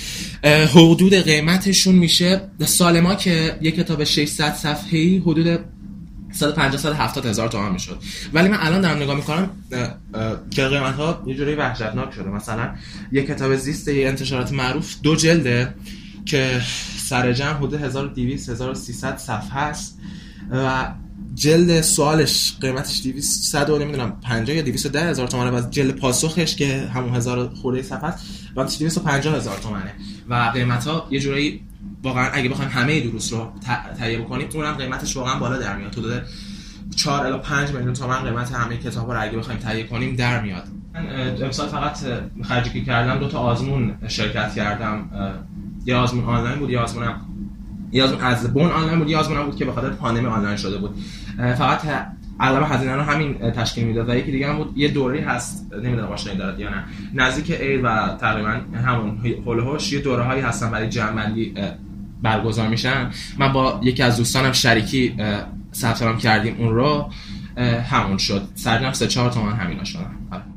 حدود قیمتشون میشه سال ما که یک کتاب ششصد صفحه‌ای حدود صد و پنجاه تا صد و هفتاد هزار تومان میشد، ولی من الان دارم نگاه میکنم که قیمت‌ها یه جوری وحشتناک شده. مثلا یک کتاب زیست یه انتشارات معروف دو جلده که سر جمع حدود هزار و دویست تا هزار و سیصد صفحه است و جلد سوالش قیمتش دویست صد و نمیدونم پنجاه یا دویست و ده هزار تومانه و جلد پاسخش که همون هزار خورده صفحه است قیمتش دویست و پنجاه هزار تومانه و قیمت‌ها یه جوری واقعا اگه بخوایم همه دروس رو تهیه بکنیم اونم قیمتش واقعا بالا در میاد. حدود چهار الی پنج میلیون تومان قیمت همه کتابا رو اگه بخوایم تهیه کنیم در میاد. من امسال فقط خرجی که کردم دو تا آزمون شرکت کردم، یه آزمون آنلاین بود، یه آزمونم یه آزمون از بون آنلاین بود، یه آزمونم بود که به خاطر پاندمی آنلاین شده بود. فقط علامه هزینه رو همین تشکیل میداد و یکی دیگه هم بود یه دوره هست نمیدونم آشنایی دارد یا نه نزدیک ایر و تقریبا همون هول هوش یه دوره‌هایی هستن برای جمع‌بندی برگزار میشن. من با یکی از دوستانم شریکی ثبت نام کردیم اون رو همون شد سرجم سه چهار تومن همینا شدن.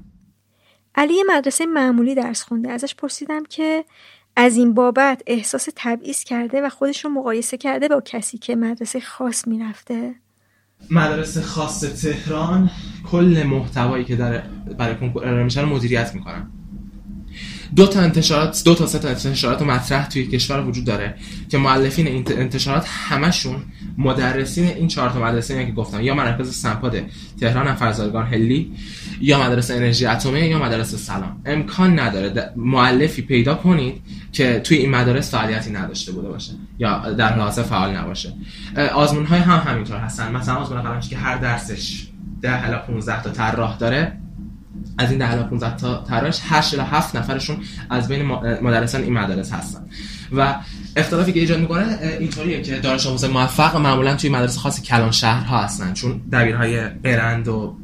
علی مدرسه معمولی درس خونده، ازش پرسیدم که از این بابت احساس تبعیض کرده و خودش رو مقایسه کرده با کسی که مدرسه خاص میرفته. مدرسه خاص تهران کل محتوایی که در برای کنکور ارائه میشه رو مدیریت میکنن. دو تا انتشارات دو تا سه تا انتشارات مطرح توی کشور وجود داره که مؤلفین این انتشارات همشون مدرسین این چهار تا مدرسه‌ای که گفتم، یا مرکز سمپاد تهران فرزادگان هلی، یا مدرسه انرژی اتمی، یا مدرسه سلام. امکان نداره مؤلفی پیدا کنید که توی این مدارس فعالیتی نداشته بوده باشه یا در حال فعال نباشه. آزمون‌های هم همینطور هستن. مثلا آزمون قلمچی که هر درسش ده الی پانزده تا طراح داره، از این ده الی پانزده تا طراحش هشت الی هفت نفرشون از بین مدرسان این مدارس هستن و اختلافی که ایجاد میکنه اینطوریه که دانش آموز موفق معمولا توی مدرسه خاص کلان شهرها هستن چون دبیرهای برند و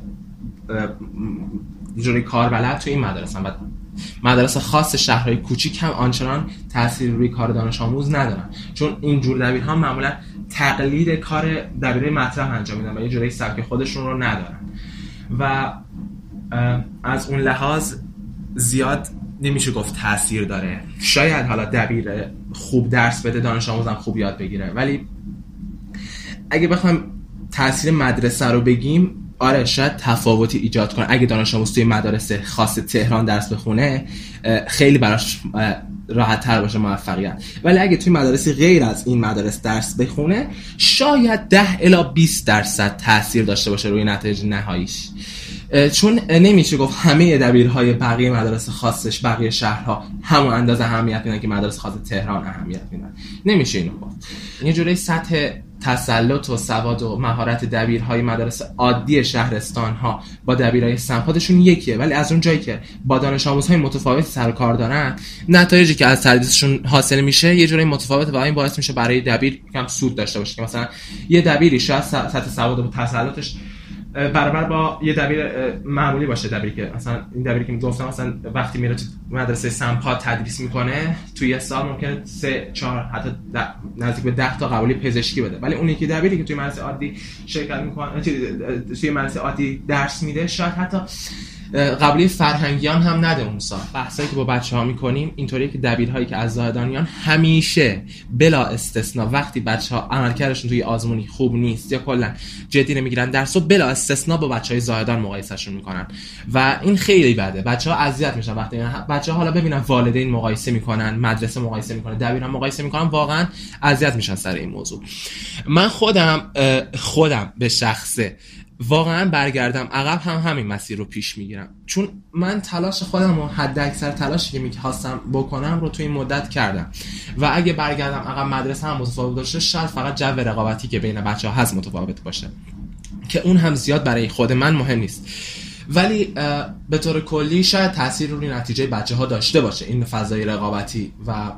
جوری کار بلد توی این مدرسه و مدرسه خاص شهرهای کوچیک هم آنچنان تأثیر روی کار دانش آموز ندارن چون این جور دبیرها معمولا تقلید کار دبیرهای مطرح انجام میدن و یه جوری سبک خودشون رو ندارن و از اون لحاظ زیاد نمیشه گفت تاثیر داره. شاید حالا دبیر خوب درس بده، دانش آموزم خوب یاد بگیره، ولی اگه بخوام تاثیر مدرسه رو بگیم، آره شاید تفاوتی ایجاد کنه. اگه دانش آموز توی مدارس خاص تهران درس بخونه خیلی براش راحت تر باشه موفقیت، ولی اگه توی مدارسی غیر از این مدارس درس بخونه شاید ده الی بیست درصد تاثیر داشته باشه روی نتایج نهاییش. چون نمیشه گفت همه دبیرهای بقیه مدارس خاصش بقیه شهرها همون اندازه اهمیت میدن که مدارس خاص تهران اهمیت میدن. نمیشه اینو گفت. یه جوری سطح تسلط و سواد و مهارت دبیرهای مدارس عادی شهرستان‌ها با دبیرهای سمپاتشون یکیه، ولی از اون جایی که با دانش آموزهای متفاوتی سر کار دارن، نتایجی که از تدریسشون حاصل میشه یه جوری متفاوته و این باعث میشه برای دبیر کم سود داشته باشه. که مثلا یه دبیری شاید سطح سواد و تسلطش برابر با یه دبیر معمولی باشه. دبیری که مثلا این دبیری که میگفتم مثلا وقتی میره تو مدرسه سمپات تدریس میکنه توی یه سال ممکنه سه چهار حتی نزدیک به ده تا قبولی پزشکی بده، ولی اون یکی دبیری که توی مدرسه عادی شرکت میکنه توی مدرسه عادی درس میده شاید حتی قبلی فرهنگیان هم نده اون سال. بحثایی که با بچه‌ها می‌کنیم اینطوریه که دبیرهایی که از زاهدانیان همیشه بلا استثنا وقتی بچه‌ها عملکردشون توی آزمونی خوب نیست یا کلا جدی نمیگیرن درسو، بلا استثنا با بچه‌های زاهدان مقایسهشون میکنن و این خیلی بده. بچه‌ها اذیت میشن وقتی بچه‌ها حالا ببینن والدین مقایسه میکنن، مدرسه مقایسه میکنه، دبیرها مقایسه میکنن، واقعا اذیت میشن سر این موضوع. من خودم خودم به شخصه واقعا برگردم عقب هم همین مسیر رو پیش میگیرم، چون من تلاش خودم و حد اکثر تلاشی که میخواستم بکنم رو تو این مدت کردم و اگه برگردم عقب مدرسه هم متفاوت باشه، شاید فقط جو رقابتی که بین بچه‌ها هست متفاوت باشه که اون هم زیاد برای خود من مهم نیست، ولی به طور کلی شاید تاثیر روی نتیجه بچه‌ها داشته باشه این فضای رقابتی و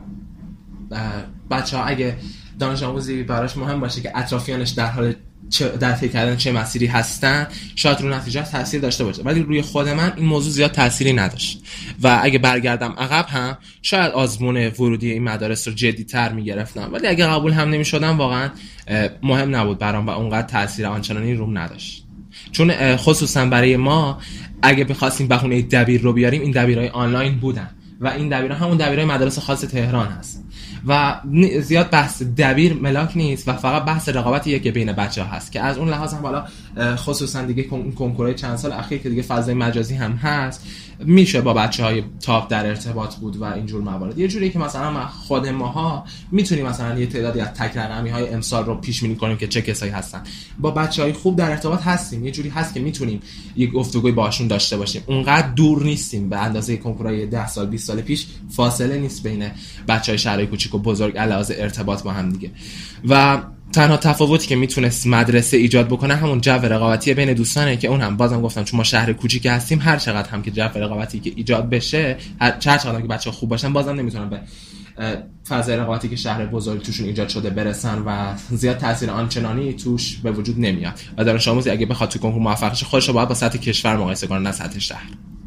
بچه‌ها اگه دانش آموزی براش مهم باشه که اطرافیانش در حال در طی کردن چه مسیری هستن، شاید رو نتیجه تاثیر داشته باشه، ولی روی خود من این موضوع زیاد تأثیری نداشت و اگه برگردم عقب هم شاید آزمون ورودی این مدارس رو جدی‌تر می‌گرفتم، ولی اگه قبول هم نمی‌شدم واقعا مهم نبود برام و اونقدر تأثیر آنچنانی روم نداشت. چون خصوصا برای ما اگه بخواستیم بهونه دبیر رو بیاریم، این دبیرای آنلاین بودن و این دبیرها همون دبیرای مدارس خاص تهران هست و زیاد بحث دبیر ملاک نیست و فقط بحث رقابتیه که بین بچه‌ها هست که از اون لحاظ هم بالا خصوصا دیگه کنکورهای چند سال اخیر که دیگه فضای مجازی هم هست میشه با بچه‌های تاپ در ارتباط بود و اینجور موارد. یه جوری که مثلا خود ماها میتونیم مثلا یه تعدادی از تک رقمی‌های امسال رو پیش بینی کنیم که چه کسایی هستن، با بچه‌های خوب در ارتباط هستیم، یه جوری هست که میتونیم یک گفتگوی باهاشون داشته باشیم، اونقدر دور نیستیم به اندازه کنکورهای ده سال بیست سال پیش، فاصله نیست بین بچه‌های شهرهای کوچیک و بزرگ علاوه ارتباط با هم دیگه و تنها تفاوتی که میتونست مدرسه ایجاد بکنه همون جو رقابتی بین دوستانه که اون هم بازم گفتم چون ما شهر کوچیکی هستیم، هر چقدر هم که جو رقابتی که ایجاد بشه، هر چقدر هم که بچه‌ها خوب باشن، بازم نمیتونن به فضای رقابتی که شهر بزرگ توشون ایجاد شده برسن و زیاد تاثیر آنچنانی توش به وجود نمیاد و دانش آموزی اگه بخواد تو کنکور موفق شه خودش رو باید با سطح کشور مقایسه کنه نه سطح شهر.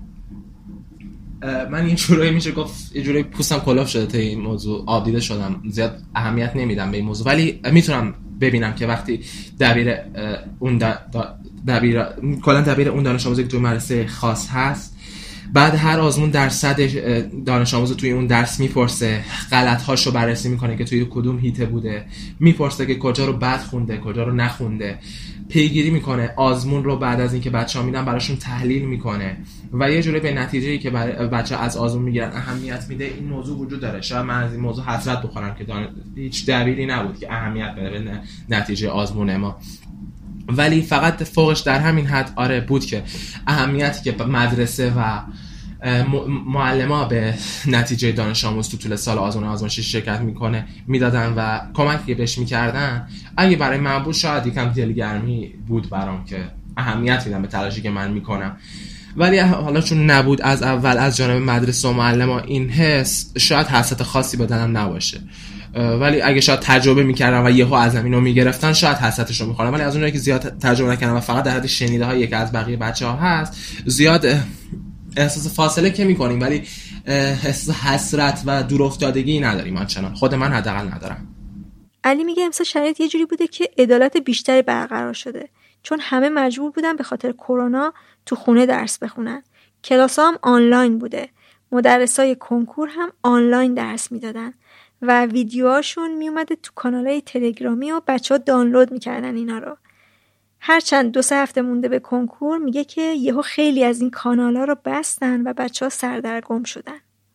من این جوری میشه گفت یه جوری پوستم کلاف شده تا این موضوع آب دیده شدم، زیاد اهمیت نمیدم به این موضوع، ولی میتونم ببینم که وقتی دبیر اون دبیر کلا دبیر اون دانش آموزی که توی مدرسه خاص هست بعد هر آزمون درصد دانش آموز توی اون درس میپرسه، غلط‌هاشو بررسی میکنه که توی کدوم هیته بوده، میپرسه که کجا رو بد خونده کجا رو نخونده، پیگیری میکنه، آزمون رو بعد از اینکه بچه‌ها میدن براشون تحلیل میکنه و یه جوری به نتیجه‌ای که بچه‌ها از آزمون میگیرن اهمیت میده. این موضوع وجود داره. شاید من از این موضوع حسرت بخورم که دان... هیچ دلیلی نبود که اهمیت بده به نتیجه آزمون ما، ولی فقط فوقش در همین حد آره بود که اهمیتی که مدرسه و معلم‌ها به نتیجه دانش آموز تو طول سال آزمون آزمایشی شرکت میکنه میدادن و کمکی که بهش میکردن، اگه برای من بود شاید یکم دلگرمی بود برام که اهمیت میدم به تلاشی که من میکنم، ولی حالا چون نبود از اول از جانب مدرسه و معلم‌ها این حس، شاید حسرت خاصی بدنم نباشه، ولی اگه شاید تجربه میکردن و یهو از اینو میگرفتن شاید حسرتش رو میخورن، ولی از اونایی که زیاد تجربه نکردن و فقط در حد شنیده هایی که از بقیه بچه‌ها هست زیاد احساس فاصله که میکنیم، ولی احساس حسرت و دور افتادگی نداریم آنچنان. خود من حداقل ندارم. علی میگه امسال شرایط یه جوری بوده که عدالت بیشتری برقرار شده، چون همه مجبور بودن به خاطر کرونا تو خونه درس بخونن، کلاس‌ها هم آنلاین بوده، مدرسای کنکور هم آنلاین درس میدادن و ویدیوهاشون میومده تو کانالای تلگرامی و بچه ها دانلود میکردن اینا رو. هرچند دو سه هفته مونده به کنکور میگه که یهو خیلی از این کانالا رو بستن و بچه ها سردرگم شدن.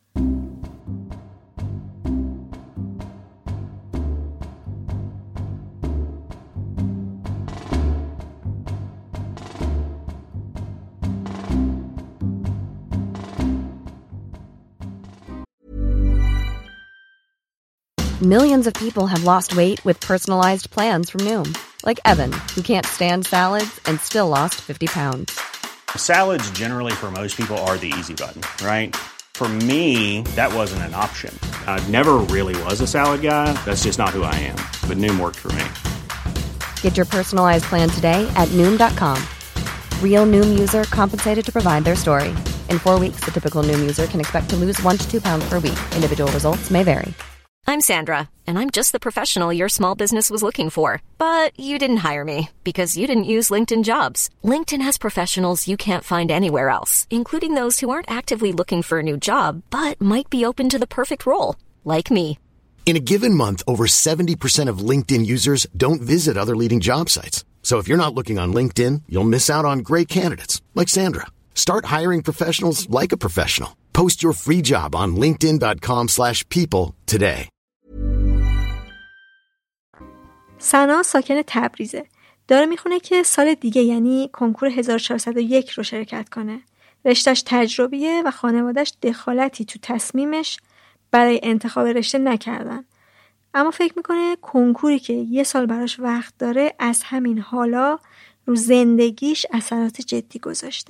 Millions of people have lost weight with personalized plans from Noom. Like Evan, who can't stand salads and still lost fifty pounds. Salads generally for most people are the easy button, right? For me, that wasn't an option. I never really was a salad guy. That's just not who I am. But Noom worked for me. Get your personalized plan today at Noom dot com. Real Noom user compensated to provide their story. In four weeks, the typical Noom user can expect to lose one to two pounds per week. Individual results may vary. I'm Sandra, and I'm just the professional your small business was looking for. But you didn't hire me because you didn't use LinkedIn Jobs. LinkedIn has professionals you can't find anywhere else, including those who aren't actively looking for a new job, but might be open to the perfect role, like me. In a given month, over seventy percent of LinkedIn users don't visit other leading job sites. So if you're not looking on LinkedIn, you'll miss out on great candidates, like Sandra. Start hiring professionals like a professional. Post your free job on linkedin dot com slash people today. سنا ساکن تبریزه. داره میخونه که سال دیگه یعنی کنکور هزار و چهارصد و یک رو شرکت کنه. رشتهش تجربیه و خانواده‌اش دخالتی تو تصمیمش برای انتخاب رشته نکردن. اما فکر میکنه کنکوری که یه سال براش وقت داره از همین حالا رو زندگیش اثرات جدی گذاشته.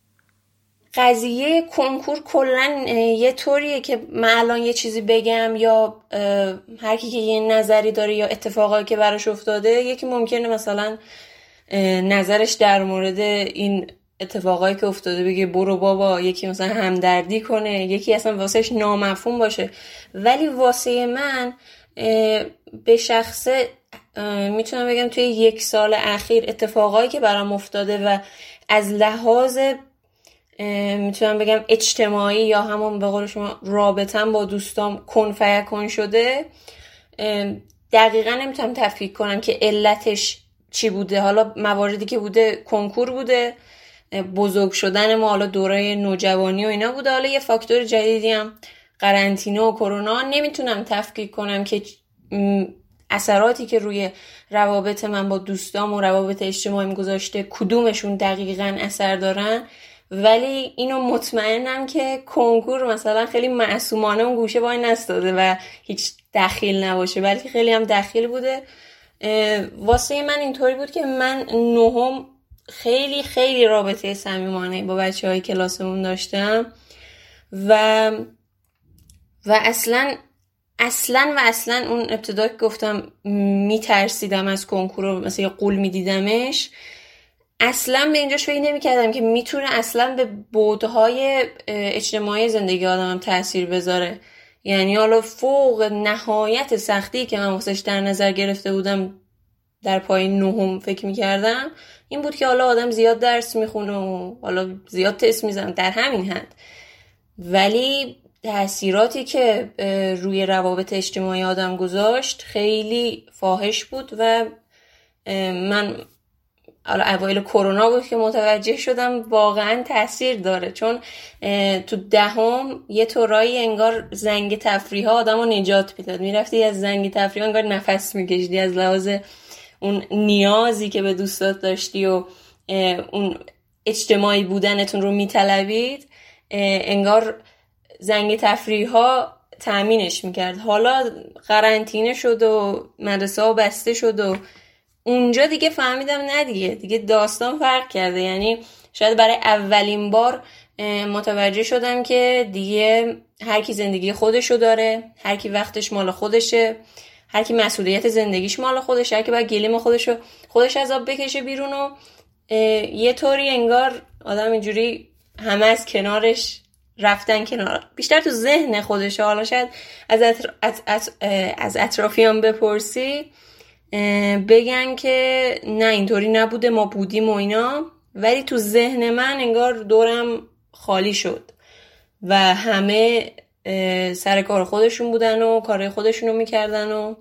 قضیه کنکور کلن یه طوریه که من الان یه چیزی بگم یا هر کی که یه نظری داره یا اتفاقایی که براش افتاده، یکی ممکنه مثلا نظرش در مورد این اتفاقایی که افتاده بگه برو بابا، یکی مثلا همدردی کنه، یکی اصلا واسهش نامفهوم باشه. ولی واسه من به شخصه میتونم بگم توی یک سال اخیر اتفاقایی که برام افتاده و از لحاظ میتونم بگم اجتماعی یا همون به قول شما رابطم با دوستام کن فیکون شده، دقیقا نمیتونم تفکیک کنم که علتش چی بوده. حالا مواردی که بوده کنکور بوده، بزرگ شدن ما، حالا دوره نوجوانی و اینا بوده، حالا یه فاکتور جدیدی هم قرنطینه و کرونا. نمیتونم تفکیک کنم که اثراتی که روی روابط من با دوستام و روابط اجتماعیم گذاشته کدومشون دقیقاً اثر دارن، ولی اینو مطمئنم که کنکور مثلا خیلی معصومانه اون گوشه وای نستاده و هیچ دخیل نباشه، بلکه خیلی هم دخیل بوده. واسه من اینطوری بود که من نهم خیلی خیلی رابطه صمیمانه با بچه‌های کلاسمون داشتم و و اصلا اصلا و اصلا اون ابتدا که گفتم میترسیدم از کنکور رو، مثلا یه قول میدیدمش، اصلا به اینجاش فکر نمی کردم که میتونه اصلا به بعدهای اجتماعی زندگی آدمم تأثیر بذاره. یعنی حالا فوق نهایت سختی که من واسش در نظر گرفته بودم در پای نهم فکر میکردم این بود که حالا آدم زیاد درس میخونه و حالا زیاد تست میزنه در همین حد، ولی تأثیراتی که روی روابط اجتماعی آدم گذاشت خیلی فاحش بود و من حالا اوایل کرونا بود که متوجه شدم واقعا تأثیر داره، چون تو دهم یه طورایی انگار زنگ تفریح ها آدم رو نجات میداد. میرفتی از زنگ تفریح انگار نفس میکشیدی، از لحاظ اون نیازی که به دوستات داشتی و اون اجتماعی بودنتون رو میطلبید، انگار زنگ تفریح ها تأمینش میکرد. حالا قرنطینه شد و مدرسه ها بسته شد و اونجا دیگه فهمیدم نه دیگه دیگه داستان فرق کرده. یعنی شاید برای اولین بار متوجه شدم که دیگه هر کی زندگی خودشو داره، هر کی وقتش مال خودشه، هر کی مسئولیت زندگیش مال خودشه، هر کی باید گلیم خودشو خودش از آب بکشه بیرون و یه طوری انگار آدم اینجوری همه از کنارش رفتن کنار، بیشتر تو ذهن خودشه. حالا شاید از, اتر... از... از... از اطرافیان بپرسی بگن که نه اینطوری نبوده، ما بودیم و اینا، ولی تو ذهن من انگار دورم خالی شد و همه سر کار خودشون بودن و کارهای خودشون رو میکردن و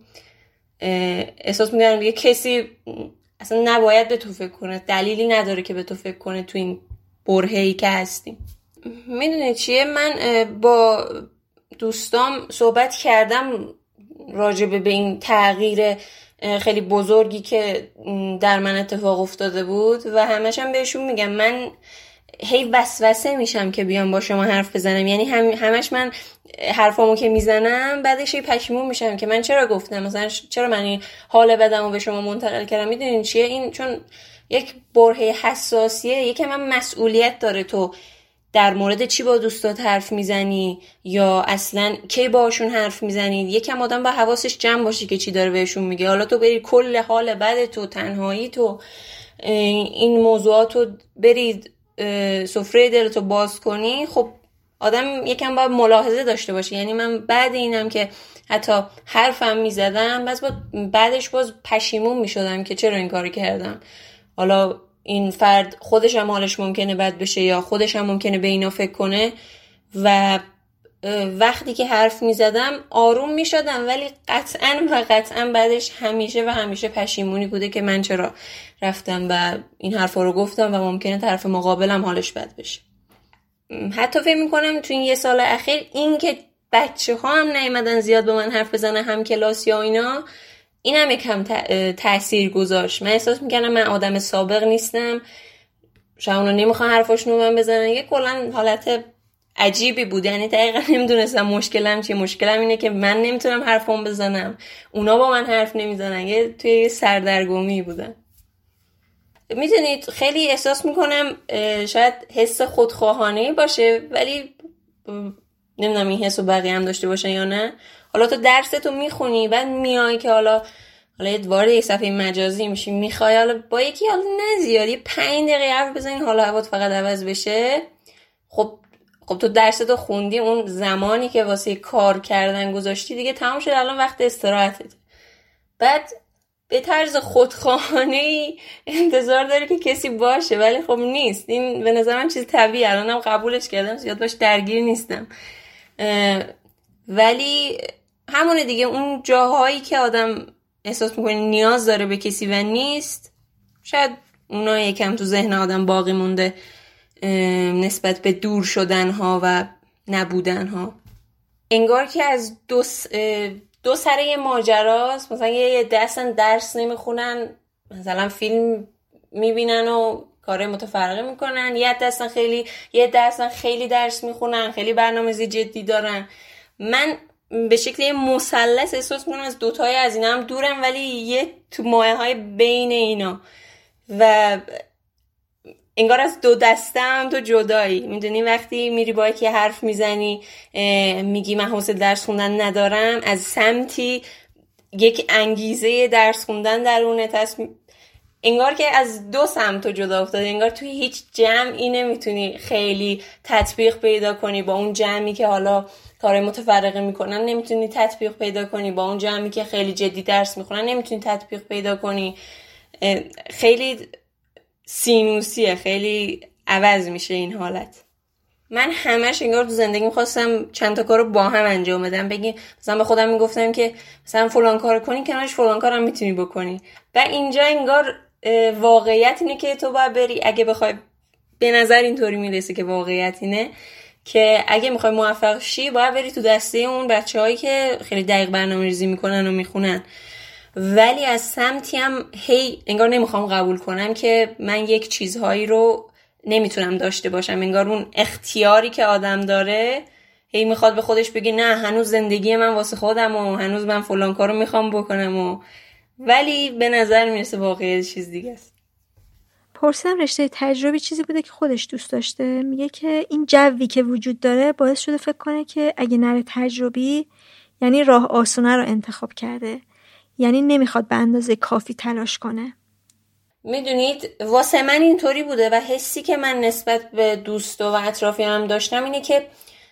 احساس میکردن دیگه کسی اصلا نباید به تو فکر کنه، دلیلی نداره که به تو فکر کنه تو این برهه‌ای که هستیم. میدونی چیه، من با دوستام صحبت کردم راجبه به این تغییر خیلی بزرگی که در من اتفاق افتاده بود و همش هم بهشون میگم من هی وسوسه میشم که بیام با شما حرف بزنم. یعنی هم همش من حرفامو که میزنم بعدش هی پشیمون میشم که من چرا گفتم، مثلا چرا من این حال بدمو به شما منتقل کردم. میدونین چیه این؟ چون یک برهه حساسیه، یکم من مسئولیت داره تو در مورد چی با دوستات حرف میزنی یا اصلا کی باشون حرف میزنی. یکم آدم با حواسش جمع باشه که چی داره بهشون میگه. حالا تو بری کل حال بد تو، تنهایی تو، این موضوعاتو برید سفره دلتو باز کنی، خب آدم یکم باید ملاحظه داشته باشه. یعنی من بعد اینم که حتی حرفم میزدم باز بعدش باز پشیمون میشدم که چرا این کارو کردم. حالا این فرد خودش هم حالش ممکنه بد بشه یا خودش هم ممکنه به اینا فکر کنه و وقتی که حرف میزدم آروم میشدم، ولی قطعاً و قطعاً بعدش همیشه و همیشه پشیمونی بوده که من چرا رفتم و این حرفا رو گفتم و ممکنه طرف مقابلم حالش بد بشه. حتی فکر میکنم تو این یه سال اخیر این که بچه ها هم نیومدن زیاد به من حرف بزنن، هم کلاس یا اینا، این هم یکم تأثیر گذاشت. من احساس میکنم من آدم سابق نیستم، شاید اونا نمیخوان حرفاشونو من بزنن. یه کلن حالت عجیبی بود، یعنی دقیقا نمیدونستم مشکلم چیه. مشکلم اینه که من نمیتونم حرفم بزنم، اونا با من حرف نمیزنن. یه توی سردرگمی بودن. میدونید خیلی احساس میکنم شاید حس خودخواهانه باشه، ولی نمیدونم این حسو بقیه هم داشته باشن یا نه. حالا تو درستو میخونی بعد میای که حالا حالا وارد یه صفحه مجازی میشی، میخوای حالا با یکی حالا نه زیادی پنج دقیقه حرف بزنی حالا هوات فقط عوض بشه. خب خب تو درستو خوندی، اون زمانی که واسه کار کردن گذاشتی دیگه تمام شد، الان وقت استراحتت. بعد به طرز خودخواهانه‌ای انتظار داری که کسی باشه، ولی خب نیست. این به نظر من چیز طبیعیه، الانم قبولش کردم، زیاد باش درگیر نیستم. ولی همونه دیگه، اون جاهایی که آدم احساس میکنه نیاز داره به کسی و نیست، شاید اونا یکم تو ذهن آدم باقی مونده نسبت به دور شدن ها و نبودن ها. انگار که از دو س... دو سر یه ماجراست. مثلا یه دستن درس نمیخونن، مثلا فیلم میبینن و کار متفرقه میکنن، یه دستن خیلی یه دستن خیلی درس میخونن، خیلی برنامه‌ریزی جدی دارن. من به شکل یه مثلث احساس میکنم از دوتای از اینا هم دورم، ولی یه تو مایه های بین اینا و انگار از دو دستم تو جدایی. میدونی وقتی میری با یکی حرف میزنی میگی من حوصله درس خوندن ندارم، از سمتی یک انگیزه درس خوندن درونت هست، انگار که از دو سمت تو جدا افتاده. انگار توی هیچ جمعی نمیتونی خیلی تطبیق پیدا کنی با اون جمعی که حالا کار متفرقه میکنن، نمیتونی تطبیق پیدا کنی با اون جمعی که خیلی جدی درس میخونن، نمیتونی تطبیق پیدا کنی. خیلی سینوسیه، خیلی عوض میشه این حالت. من همش انگار تو زندگی میخواستم چند تا کارو با هم انجام بدم. بگی مثلا به خودم میگفتم که مثلا فلان کارو کنی کنارش فلان کارم میتونی بکنی. و اینجا انگار واقعیت اینه که تو باید بری، اگه بخوای، به نظر اینطوری میرسه که واقعیت اینه که اگه میخوای موفق شی باید بری تو دسته اون بچه‌هایی که خیلی دقیق برنامه‌ریزی میکنن و میخونن. ولی از سمتی هم هی انگار نمیخوام قبول کنم که من یک چیزهایی رو نمیتونم داشته باشم. انگار اون اختیاری که آدم داره هی میخواد به خودش بگه نه هنوز زندگی من واسه خودم و هنوز من فلان کارو میخوام بکنم و ولی به نظر میرسه واقعی چیز دیگه است. پرسیدم رشته تجربی چیزی بوده که خودش دوست داشته. میگه که این جوی که وجود داره باعث شده فکر کنه که اگه نره تجربی یعنی راه آسونه رو انتخاب کرده، یعنی نمیخواد به اندازه کافی تلاش کنه. میدونید واسه من اینطوری بوده و حسی که من نسبت به دوست و اطرافیانم داشتم اینه که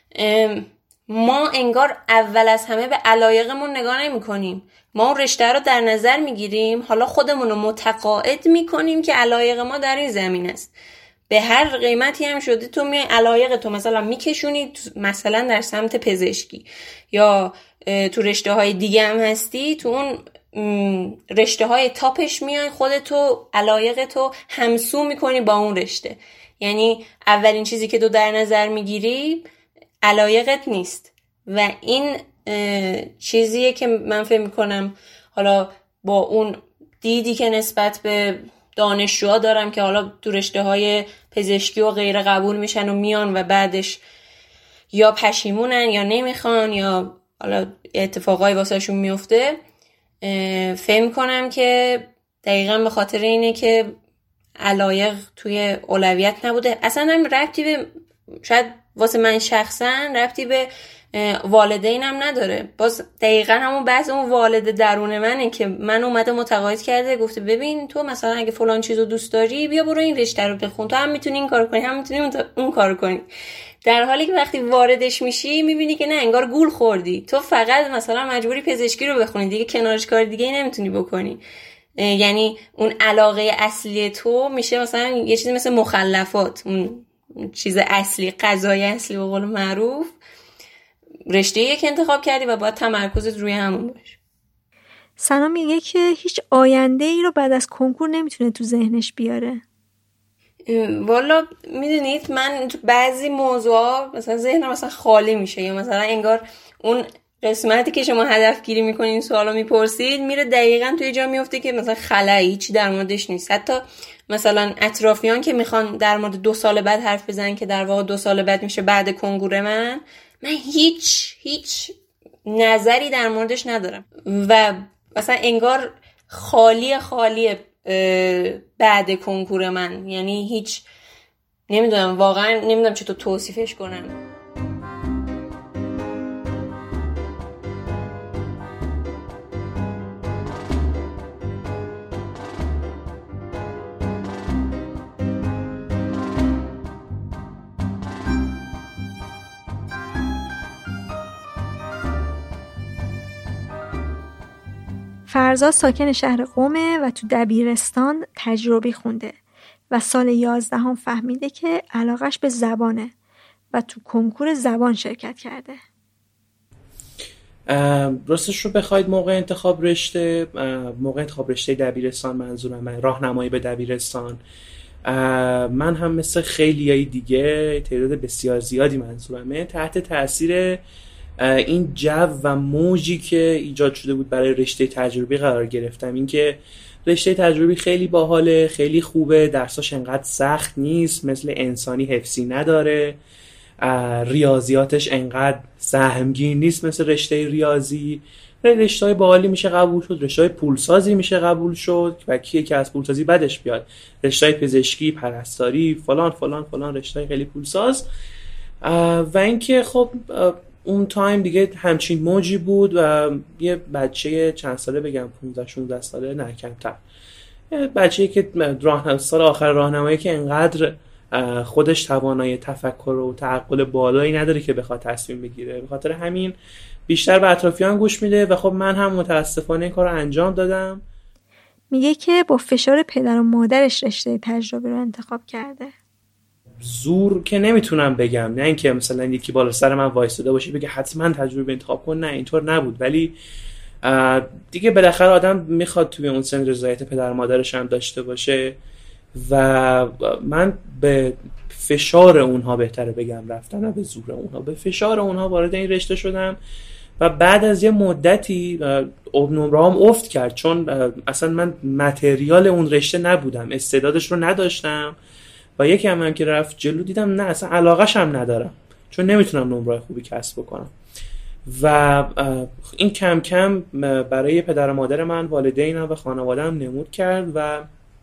ما انگار اول از همه به علایقمون نگاه نمی کنیم. ما اون رشته رو در نظر میگیریم، حالا خودمون رو متقاعد میکنیم که علایق ما در این زمین است. به هر قیمتی هم شده تو میای علایق تو مثلا میکشونی مثلا در سمت پزشکی یا تو رشته های دیگه هم هستی، تو اون رشته های تاپش میای خودتو علایق تو همسو میکنی با اون رشته. یعنی اولین چیزی که تو در نظر میگیری علایقت نیست و این چیزیه که من فکر میکنم حالا با اون دیدی که نسبت به دانشجوها دارم که حالا تو رشته های پزشکی و غیره قبول میشن و میان و بعدش یا پشیمونن یا نمیخوان یا حالا اتفاقای واسهشون میفته، فهم میکنم که دقیقا به خاطر اینه که علایق توی اولویت نبوده. اصلا هم ربطی به، شاید واسه من شخصا ربطی به والدینم نداره، باز دقیقا همون بحث اون والد درون منه که من اومده متقاعد کرده گفته ببین تو مثلا اگه فلان چیزو دوست داری بیا برو این رشته رو بخون، تو هم میتونی این کارو کنی هم میتونی اون کارو کنی. در حالی که وقتی واردش میشی میبینی که نه، انگار گول خوردی، تو فقط مثلا مجبوری پزشکی رو بخونی دیگه، کنارش کار دیگه ای نمیتونی بکنی. یعنی اون علاقه اصلی تو میشه مثلا یه چیزی مثل مخلفات، اون چیز اصلی، غذای اصلی به قول معروف، رشته یک انتخاب کردی و باید تمرکزت روی همون باشه. سنا میگه که هیچ آینده ای رو بعد از کنکور نمیتونه تو ذهنش بیاره. والا میدونید من تو بعضی موضوعا مثلا ذهنم مثلا خالی میشه، یا مثلا انگار اون قسمتی که شما هدف گیری میکنین سوالو میپرسید میره دقیقاً توی جا میفته که مثلا خلایی هیچی در موردش نیست. حتی مثلا اطرافیان که میخوان در مورد دو سال بعد حرف بزنن که در واقع دو سال بعد میشه بعد کنکور من، من هیچ هیچ نظری در موردش ندارم و مثلا انگار خالی خالی بعد کنکور من، یعنی هیچ، نمیدونم واقعا نمیدونم چطور توصیفش کنم. فرزاد ساکن شهر قمه و تو دبیرستان تجربی خونده و سال یازدهم فهمیده که علاقش به زبانه و تو کنکور زبان شرکت کرده. راستش رو بخواید موقع انتخاب رشته موقع انتخاب رشته دبیرستان، منظورم راهنمایی به دبیرستان، من هم مثل خیلیای دیگه تعداد بسیار زیادی منظورمه تحت تاثیر این جو و موجی که ایجاد شده بود برای رشته تجربی قرار گرفتم. این که رشته تجربی خیلی باحاله، خیلی خوبه، درساش انقدر سخت نیست، مثل انسانی حفظی نداره، ریاضیاتش انقدر سهمگین نیست مثل رشته ریاضی، رشته‌های باحالی میشه قبول شد، رشته‌های پولسازی میشه قبول شد و کیه که از پولسازی بدش بیاد، رشته‌های پزشکی، پرستاری، فلان فلان فلان، رشته‌های خیلی پولساز. و اینکه خب اون تایم دیگه همچین موجی بود و یه بچه چند ساله بگم پانزده شانزده ساله، نه کمتر، یه بچه‌ای که راه سال آخر راهنمایی که انقدر خودش توانایی تفکر و تعقل بالایی نداره که بخواد تصمیم بگیره، به خاطر همین بیشتر به اطرافیان گوش میده و خب من هم متاسفانه این کارو انجام دادم. میگه که با فشار پدر و مادرش رشته تجربی رو انتخاب کرده. زور که نمیتونم بگم، نه اینکه مثلا یکی بالا سر من وایساده باشه بگه حتما تجربه انتخاب کن، نه اینطور نبود، ولی دیگه بالاخره آدم میخواد توی اون سن رضایت پدر و مادرش هم داشته باشه و من به فشار اونها بهتره بگم رفتم، نه به زور اونها، به فشار اونها وارد این رشته شدم و بعد از یه مدتی نمره‌ام افت کرد، چون اصلا من متریال اون رشته نبودم، استعدادش رو نداشتم و یکی هم, هم که رفت جلو دیدم نه اصلا علاقه‌ش هم ندارم، چون نمیتونم نمره خوبی کسب بکنم و این کم کم برای پدر و مادر من، والدینم و خانواده‌ام نمود کرد و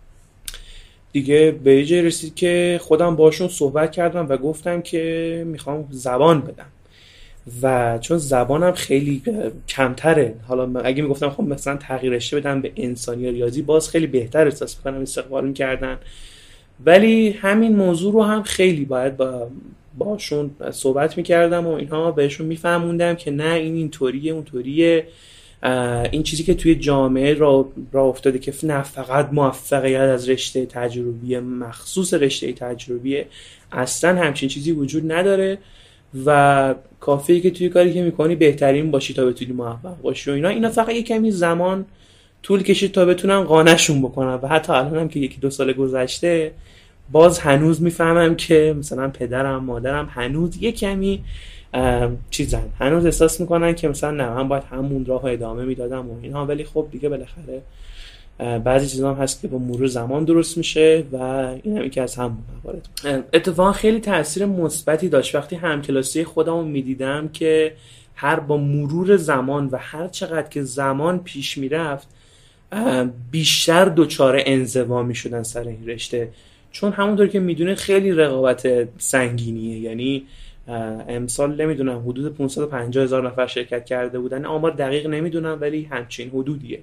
دیگه به یه جای رسید که خودم باشون صحبت کردم و گفتم که میخوام زبان بدم و چون زبانم خیلی کمتره، حالا اگه میگفتم خب مثلا تغییر رشته بدم به انسانی یا ریاضی باز خیلی بهتر احساس میکنم استقبال میکردن، ولی همین موضوع رو هم خیلی باید با باشون صحبت میکردم و اینها بهشون میفهموندم که نه این اینطوریه اونطوریه این چیزی که توی جامعه را را افتاده که نه فقط موفقیت از رشته تجربی، مخصوص رشته تجربی، اصلا همچین چیزی وجود نداره و کافیه که توی کاری که میکنی بهترین باشی تا بتونی موفق باشی و اینا. اینا فقط یه کمی زمان طول کشید تا بتونم قانعشون بکنم و حتی الانم که یکی دو سال گذشته باز هنوز میفهمم که مثلا پدرم مادرم هنوز یه کمی چیزن، هنوز احساس میکنن که مثلا نه من باید همون راه ادامه میدادم و اینا، ولی خب دیگه بالاخره بعضی چیزا هم هست که با مرور زمان درست میشه و این هم یکی از همون موارد. اتفاقا خیلی تاثیر مثبتی داشت وقتی همکلاسی خودمو میدیدم که هر با مرور زمان و هر چقدر که زمان پیش میرفت بیشتر دچار انزوا میشدن سر این رشته، چون همونطور که میدونه خیلی رقابت سنگینیه. یعنی امسال نمیدونم حدود پانصد و پنجاه هزار نفر شرکت کرده بودن، آمار دقیق نمیدونم ولی همچین حدودیه.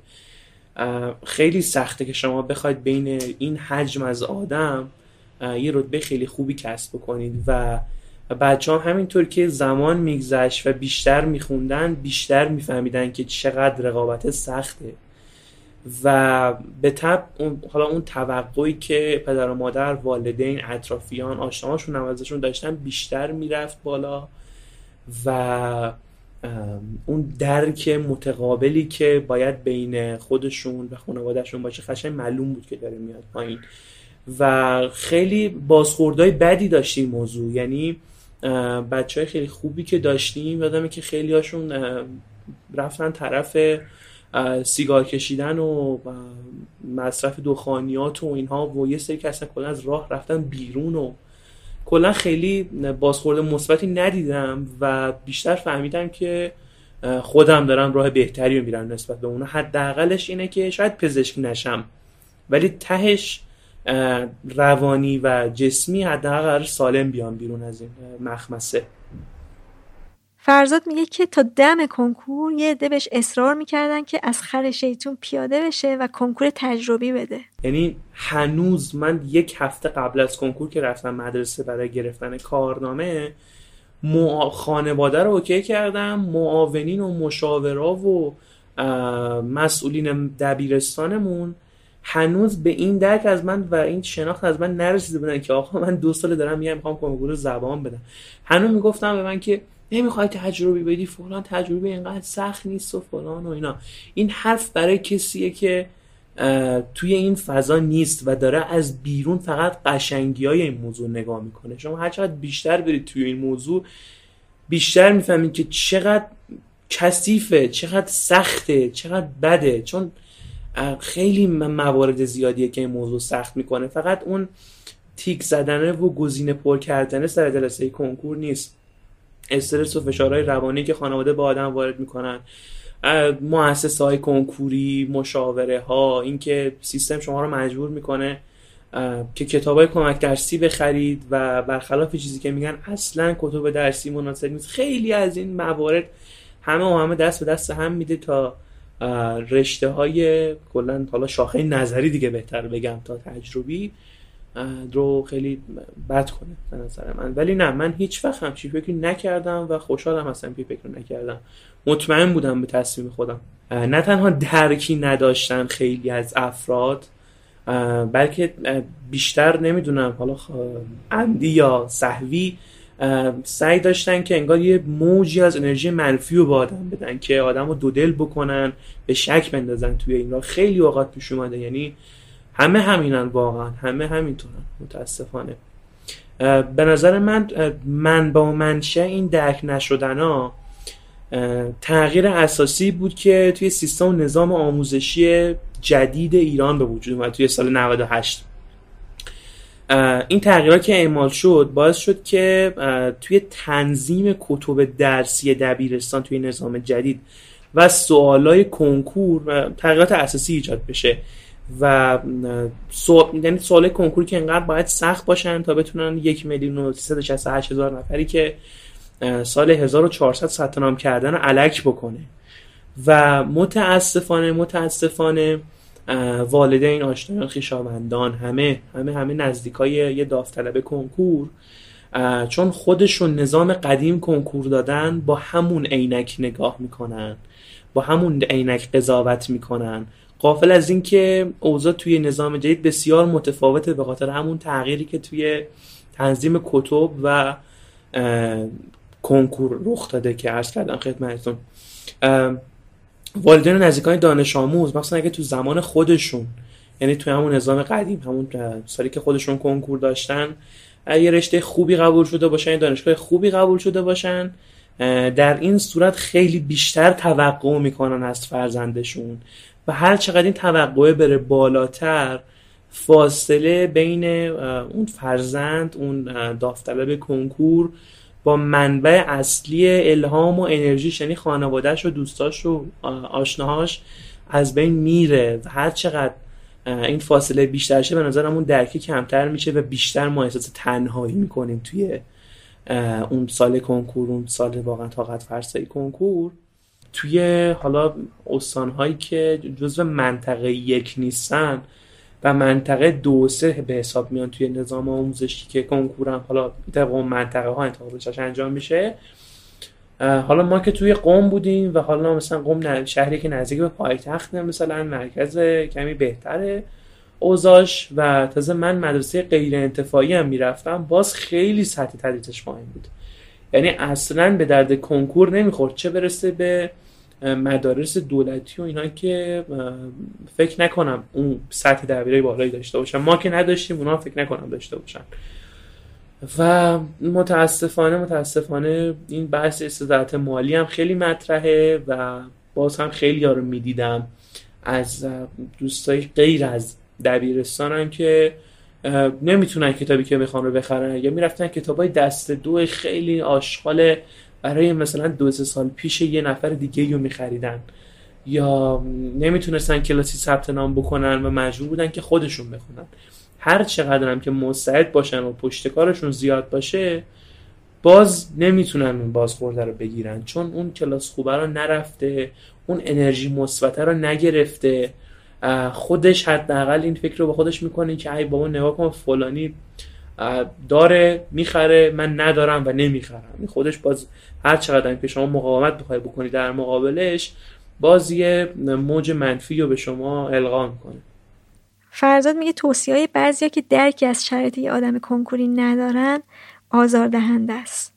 خیلی سخته که شما بخواید بین این حجم از آدم یه رتبه خیلی خوبی کسب بکنید و بچه‌ها همینطور که زمان میگذشت و بیشتر میخوندن بیشتر میفهمیدن که چقدر رقابت سخته و به تبع حالا اون توقعی که پدر و مادر، والدین، اطرافیان، آشناهاشون ازشون داشتن بیشتر میرفت بالا و اون درک متقابلی که باید بین خودشون و خانوادهشون باشه قشنگ معلوم بود که داره میاد پایین و خیلی بازخوردهای بدی داشتیم موضوع. یعنی بچهای خیلی خوبی که داشتیم یادمه که خیلی هاشون رفتن طرف سیگار کشیدن و مصرف دخانیات و اینها و یه سری که اصلا کلا از راه رفتن بیرون و کلا خیلی بازخورد مثبتی ندیدم و بیشتر فهمیدم که خودم دارم راه بهتری رو میرم نسبت به اونا. حداقلش اینه که شاید پزشک نشم ولی تهش روانی و جسمی حداقل قرار سالم بیام بیرون از این مخمسه. فرزاد میگه که تا دم کنکور یه عده بهش اصرار میکردن که از خر شیطون پیاده بشه و کنکور تجربی بده. یعنی هنوز من یک هفته قبل از کنکور که رفتم مدرسه برای گرفتن کارنامه مع... خانواده رو اوکی کردم، معاونین و مشاورا و مسئولین دبیرستانمون هنوز به این درک از من و این شناخت از من نرسیده بودن که آقا من دو سال دارم میام میخوام کنکور زبان بدم. هنوز میگفتم به من که نمیخوای تجربی بدی فلان، تجربه اینقدر سخت نیست و فلان و اینا. این حرف برای کسیه که توی این فضا نیست و داره از بیرون فقط قشنگی‌های این موضوع نگاه میکنه. شما هر چقدر بیشتر برید توی این موضوع بیشتر میفهمید که چقدر کثیفه، چقدر سخته، چقدر بده، چون خیلی موارد زیادیه که این موضوع سخت میکنه. فقط اون تیک زدنه و گزینه پر کردنه سر جلسه کنکور نیست، استرس و فشارهای روانی که خانواده با آدم وارد میکنن، مؤسسه‌های کنکوری، مشاوره ها، این که سیستم شما رو مجبور میکنه که کتابای کمک درسی بخرید و برخلاف چیزی که میگن اصلا کتب درسی مناسب نیست. خیلی از این موارد همه و همه دست به دست هم میده تا رشته های کلا حالا شاخه نظری دیگه بهتر بگم تا تجربی رو خیلی بد کنه به نظر من. ولی نه، من هیچ وقت همچین فکری نکردم و خوشحالم هستم که فکر نکردم. مطمئن بودم به تصمیم خودم. نه تنها درکی نداشتن خیلی از افراد، بلکه بیشتر نمیدونم حالا عمدی یا سهوی سعی داشتن که انگار یه موجی از انرژی منفی رو به آدم بدن که آدم رو دودل بکنن، به شک بندازن توی این را. خیلی اوقات پیش اومده، یعنی همه همینن، واقعا همه همینطورن متاسفانه. به نظر من من با منشأ این درک نشدن ها تغییر اساسی بود که توی سیستم و نظام آموزشی جدید ایران به وجود اومد توی سال نود و هشت. این تغییرات که اعمال شد باعث شد که توی تنظیم کتب درسی دبیرستان توی نظام جدید و سوالای کنکور تغییرات اساسی ایجاد بشه و سوال یعنی سوالای کنکور که انقدر باید سخت باشن تا بتونن یک میلیون و سیصد و شصت و هشت هزار نفری که سال هزار و چهارصد ثبت نام کردن الک بکنه. و متاسفانه متاسفانه والدین، آشنایان، خویشاوندان، همه همه همه نزدیکای یه داوطلب کنکور، چون خودشون نظام قدیم کنکور دادن با همون عینک نگاه میکنن با همون عینک قضاوت میکنن، غافل از این که اوضاع توی نظام جدید بسیار متفاوته به خاطر همون تغییری که توی تنظیم کتب و کنکور رخ داده که عرض کردم خدمتتون. والدین و نزدیکان دانش آموز مثلا اگه تو زمان خودشون، یعنی توی همون نظام قدیم، همون سالی که خودشون کنکور داشتن، یه رشته خوبی قبول شده باشن، دانشگاه خوبی قبول شده باشن، در این صورت خیلی بیشتر توقع میکنن از فرزندشون و هر چقدر این توقع بره بالاتر، فاصله بین اون فرزند، اون داوطلب کنکور با منبع اصلی الهام و انرژیش، یعنی خانواده‌اش و دوستاش و آشناهاش، از بین میره و هر چقدر این فاصله بیشتر شه به نظرم اون درکی کمتر میشه و بیشتر ما احساس تنهایی میکنیم توی اون سال کنکور، اون سال واقعا طاقت فرسایی کنکور. توی حالا استانهایی که جزو منطقه یک نیستن و منطقه دو سه به حساب میان توی نظام آموزشی که کنکورن حالا طبق اون منطقه ها انتخابش انجام میشه. حالا ما که توی قم بودیم و حالا مثلا قم شهری که نزدیک به پایتخت، مثلا مرکز کمی بهتره اوضاعش، و تازه من مدرسه غیر انتفاعی هم میرفتم، باز خیلی سطح تدریسش پایین بود، یعنی اصلا به درد کنکور نمیخورد، چه برسه به مدارس دولتی و اینا که فکر نکنم اون سطح دبیرای بالایی داشته باشن. ما که نداشتیم، اونا فکر نکنم داشته باشن. و متاسفانه متاسفانه این بحث استعداد مالی هم خیلی مطرحه و باز هم خیلی ها رو میدیدم از دوستای غیر از دبیرستان هم که نمیتونن کتابی که میخوان رو بخرن، یا میرفتن کتابای دست دو خیلی آشغال برای مثلا دو سه سال پیش یه نفر دیگه رو میخریدن، یا نمیتونستن کلاسی ثبت نام بکنن و مجبور بودن که خودشون بخونن. هر چقدر هم که مستعد باشن و پشتکارشون زیاد باشه، باز نمیتونن اون بازخورده رو بگیرن، چون اون کلاس خوبه رو نرفته، اون انرژی مثبته رو نگرفته. خودش حداقل این فکر رو به خودش میکنه که ای بابا نگاه کن فلانی داره میخره، من ندارم و نمیخرم. خودش باز هر چقدر که شما مقاومت بخوای بکنی در مقابلش، باز یه موج منفی رو به شما القا میکنه. فرزاد میگه توصیه‌های بعضیا که درکی از شرایط یه آدم کنکوری ندارن آزاردهنده است.